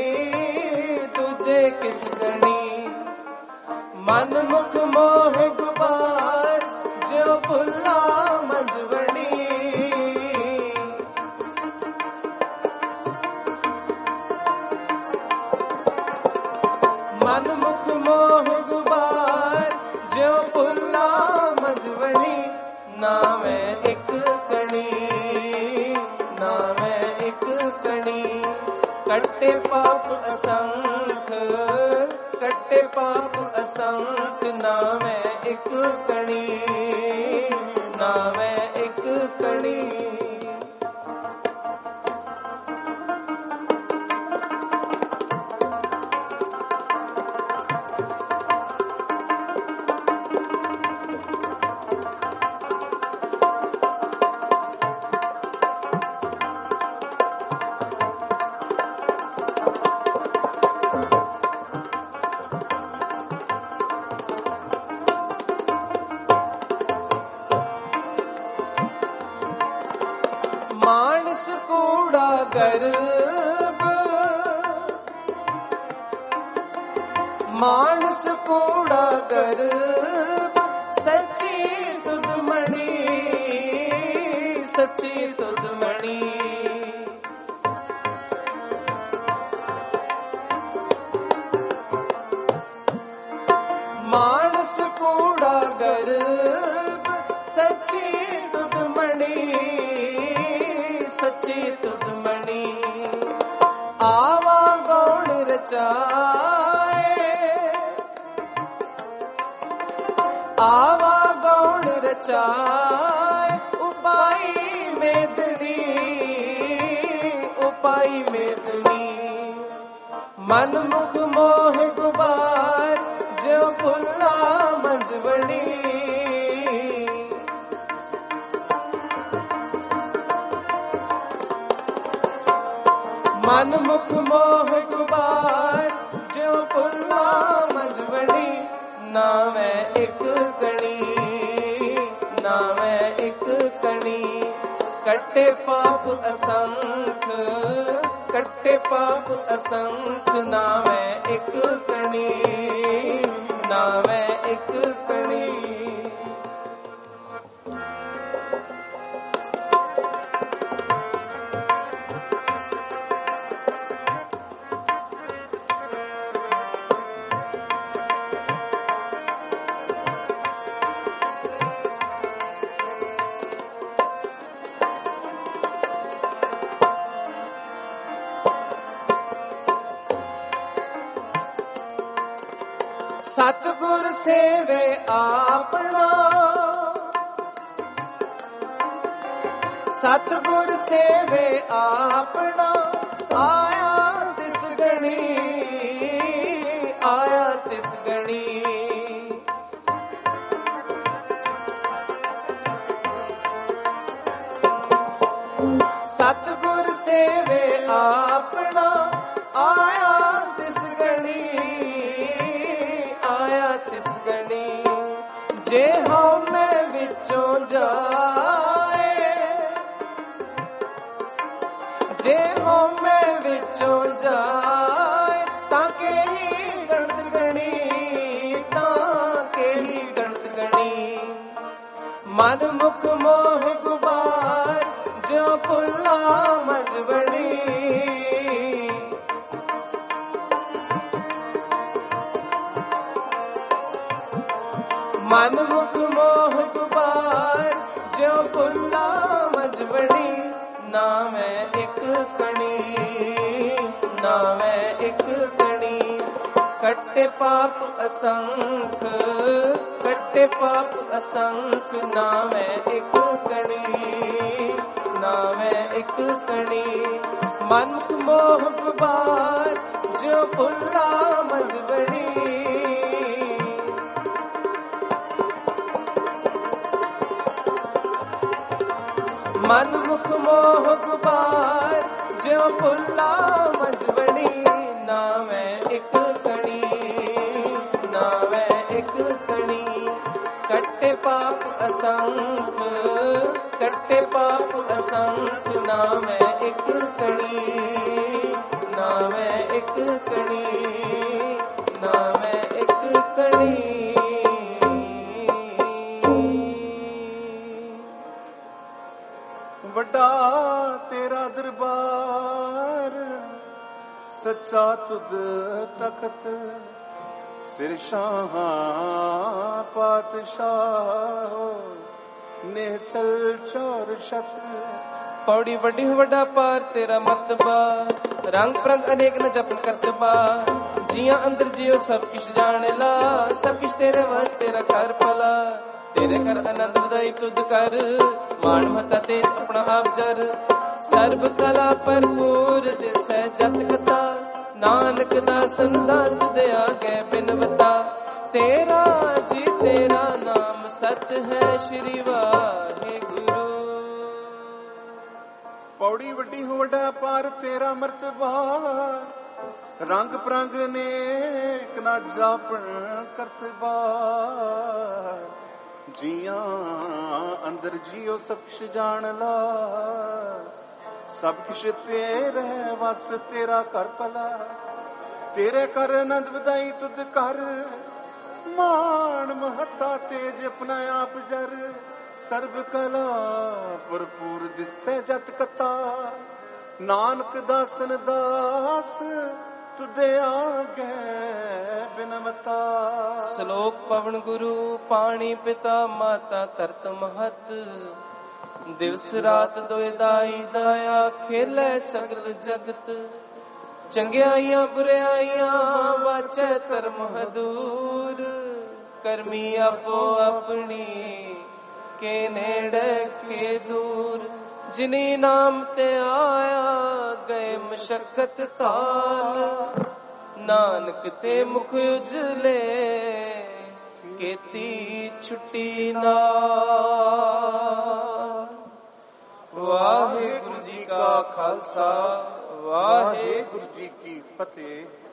ਦੂਜੇ ਕਿਸ ਗਣੀ ਮਨ ਮੁਖ ਮੋਹ ਗੁਬਾਰ ਜੋ ਭੁੱਲਾ ਮਜਵਣੀ ਮਨਮੁਖ ਮੋਹ ਗੁਬਾਰ ਜੋ ਭੁੱਲਾ ਮਜਵਣੀ ਨਾਵੇਂ ਇੱਕ ਕਣੀ ਨਾਵੇਂ ਇੱਕ ਕਣੀ ਕੱਟੇ ਪਾਪ ਅਸੰਖ ਕੱਟੇ ਪਾਪ ਅਸੰਖ ਨਾਵੇਂ ਇੱਕ ਕਣੀ ਨਾਵੇਂ ਇੱਕ ਕਣੀ ਮਾਨਸ ਕੂੜਾ ਗਰਬ, ਮਾਨਸ ਕੂੜਾ ਗਰਬ, ਸੱਚੀ ਦੁੱਧਮਣੀ, ਸੱਚੀ ਦੁੱਧਮਣੀ। ਮਾਨਸ ਕੂੜਾ ਗਰਬ, ਸੱਚੀ ਦੁੱਧਮਣੀ, ਸੱਚੀ ਦੁੱਧਮਣੀ। ਆਵਾ ਗੌਣ ਰਚਾਏ, ਆਵਾ ਗੌਣ ਰਚਾਏ, ਉਪਾਈ ਮੇਦਨੀ, ਉਪਾਈ ਮੇਦਨੀ। ਮਨ ਮੁਖ ਮੋਹ ਗੁਬਾਰ, ਜੋ ਫੁੱਲਾ ਮੰਜਵਣੀ। ਮਨ ਮੁਖ ਮੋਹ ਗੁਬਾਰ, ਜੋ ਫੁੱਲਾ ਮੰਜਵਣੀ। ਨਾ ਮੈਂ ਇੱਕ ਕਣੀ, ਨਾ ਮੈਂ ਇੱਕ ਕਣੀ। ਕੱਟੇ ਪਾਪ ਅਸੰਖ, ਕੱਟੇ ਪਾਪ ਅਸੰਖ। ਨਾ ਮੈਂ ਇੱਕ ਕਣੀ, ਨਾ ਮੈਂ ਇੱਕ ਕਣੀ। ਸਤਿਗੁਰ ਸੇਵੇ ਆਪਣਾ, ਸਤਿਗੁਰ ਸੇਵੇ ਆਪਣਾ। ਆਇਆ ਤਿਸ ਗਣੀ, ਆਇਆ ਤਿਸ ਗਣੀ। ਸਤਿਗੁਰ ਸੇਵੇ ਆਪਣਾ, ਆਇਆ ਤਿਸ ਗਣੀ, ਆਇਆ ਤਿਸ ਗਣੀ। ਜੇ ਹਉਮੈ ਵਿੱਚੋਂ ਜਾਏ, ਜੇ ਹਉਮੈ ਵਿੱਚੋਂ ਜਾਏ, ਤਾਂ ਕੇਹੀ ਗਣਤ ਗਣੀ, ਤਾਂ ਕੇਹੀ ਗਣਤ ਗਣੀ। ਮਨ ਮੁਖ ਮੋਹ ਗੁਬਾਰ, ਜੋ ਫੁੱਲਾ ਮਜਵਣੀ। ਮਨ ਮੁਖ ਮੋਹ ਗੁਬਾਰ, ਜੋ ਫੁੱਲਾ ਮਜਵਣੀ। ਨਾ ਮੈਂ ਇੱਕ ਕਣੀ, ਨਾ ਮੈਂ ਇੱਕ ਕਣੀ। ਕੱਟੇ ਪਾਪ ਅਸੰਖ, ਕੱਟੇ ਪਾਪ ਅਸੰਖ। ਨਾ ਮੈਂ ਇੱਕ ਕਣੀ, ਨਾ ਮੈਂ ਇੱਕ ਕਣੀ। ਮਨ ਮੁਖ ਮੋਹ ਗੁਬਾਰ, ਜੋ ਫੁੱਲਾ ਮਜਵਣੀ। ਮਨ ਮੁਖ ਮੋਹ ਗੁਬਾਰ, ਜੋ ਫੁੱਲਾ ਮਜਵਣੀ। ਨਾ ਮੈਂ ਇੱਕ ਕਣੀ, ਨਾ ਮੈਂ ਇੱਕ ਕਣੀ। ਕੱਟੇ ਪਾਪ ਅਸੰਖ, ਕੱਟੇ ਪਾਪ ਅਸੰਖ। ਨਾ ਮੈਂ ਇੱਕ ਕਣੀ, ਨਾ ਮੈਂ ਇੱਕ ਕਣੀ, ਨਾ ਮੈਂ ਇੱਕ ਕਣੀ।
ਵੱਡਾ ਤੇਰਾ ਦਰਬਾਰ, ਸੱਚਾ ਤੁਧ ਤਖਤ। ਸਿਰ ਸ਼ਾਹਾਂ ਪਾਤਸ਼ਾਹ, ਨਿਹਚਲ ਚੌਰ ਛਤ।
ਪੌੜੀ ਵੱਡੀ ਵੱਡਾ ਪਾਰ ਤੇਰਾ ਮਰਤਬਾ, ਰੰਗ ਪ੍ਰੰਗ ਅਨੇਕ ਨ ਜਪਨ ਕਰਤਬਾ। ਜੀਆਂ ਅੰਦਰ ਜਿਉ ਸਭ ਕਿਛ ਜਾਣ ਲਾ, ਸਭ ਕਿਛ ਤੇਰੇ ਵਸ ਤੇਰਾ ਕਰ ਭਲਾ। ਤੇਰੇ ਕਰ ਆਨੰਦ ਵਧਾਈ ਤੁਧ ਕਰ, ਮਾਣ ਮਤਾ ਤੇਜ ਆਪਣਾ ਆਪ ਜਰ। ਸਰਬ ਕਲਾ ਭਰਪੂਰ ਦਿਸੈ ਜਤ ਕਥਾ, ਨਾਨਕ ਦਾਸਨ ਦਾਸ ਦਿਆ ਗੈ ਬਿਨਵਤਾ। ਤੇਰਾ ਜੀ ਤੇਰਾ ਨਾਮ ਸਤ ਹੈ, ਸ਼੍ਰੀ ਵਾਹਿਗੁਰੂ।
ਪੌੜੀ ਵੱਡੀ ਹੋ ਵੱਡਾ ਪਾਰ ਤੇਰਾ ਮਰਤਬਾ, ਰੰਗ ਪ੍ਰੰਗ ਨੇਕ ਨਾ ਜਾਪਣ ਕਰਤਬਾ। ਜੀਆਂ ਅੰਦਰ ਜੀਓ ਸਭ ਕੁਛ ਜਾਣ ਲਾ, ਸਭ ਕੁਛ ਤੇਰੇ ਵਸ ਤੇਰਾ ਕਰ ਭਲਾ ਤੇਰੇ ਕਰ ਆਨੰਦ ਵਧਾਈ ਤੁਧ ਕਰ ਮਾਣ ਮਹੱਤਾ ਤੇਜ ਆਪਣਾ ਆਪ ਜਰ ਸਰਬ ਕਲਾ ਭਰਪੂਰ ਦਿਸੈ ਜਤ ਕਤਾ ਨਾਨਕ ਦਾਸਨ ਦਾਸ ਤੁਦੇ ਆਗੇ ਬਿਨਵਤਾ।
ਸ਼ਲੋਕ ਪਵਨ ਗੁਰੂ ਪਾਣੀ ਪਿਤਾ ਮਾਤਾ ਤਰਤ ਮਹਤ ਦਿਵਸ ਰਾਤ ਦੋਇ ਦਾਈ ਦਾਇਆ ਖੇਲੇ ਸਗਲ ਜਗਤ ਚੰਗਿਆਈਆਂ ਬੁਰਿਆਈਆਂ ਵਾਚੈ ਧਰਮ ਹਦੂਰ ਕਰਮੀ ਆਪੋ ਆਪਣੀ ਕੇ ਨੇੜੇ ਕੇ ਦੂਰ ਜਿਨੀ ਨਾਮ ਤੇ ਆਇਆ ਗਏ ਮਸ਼ਕਤ ਕਾਲ ਨਾਨਕ ਤੇ ਮੁਖ ਉਜਲੇ ਕੀਤੀ ਛੁੱਟੀ ਨਾਲ। ਵਾਹਿਗੁਰੂ ਜੀ ਕਾ ਖਾਲਸਾ ਵਾਹਿਗੁਰੂ ਜੀ ਕੀ ਫਤਿਹ।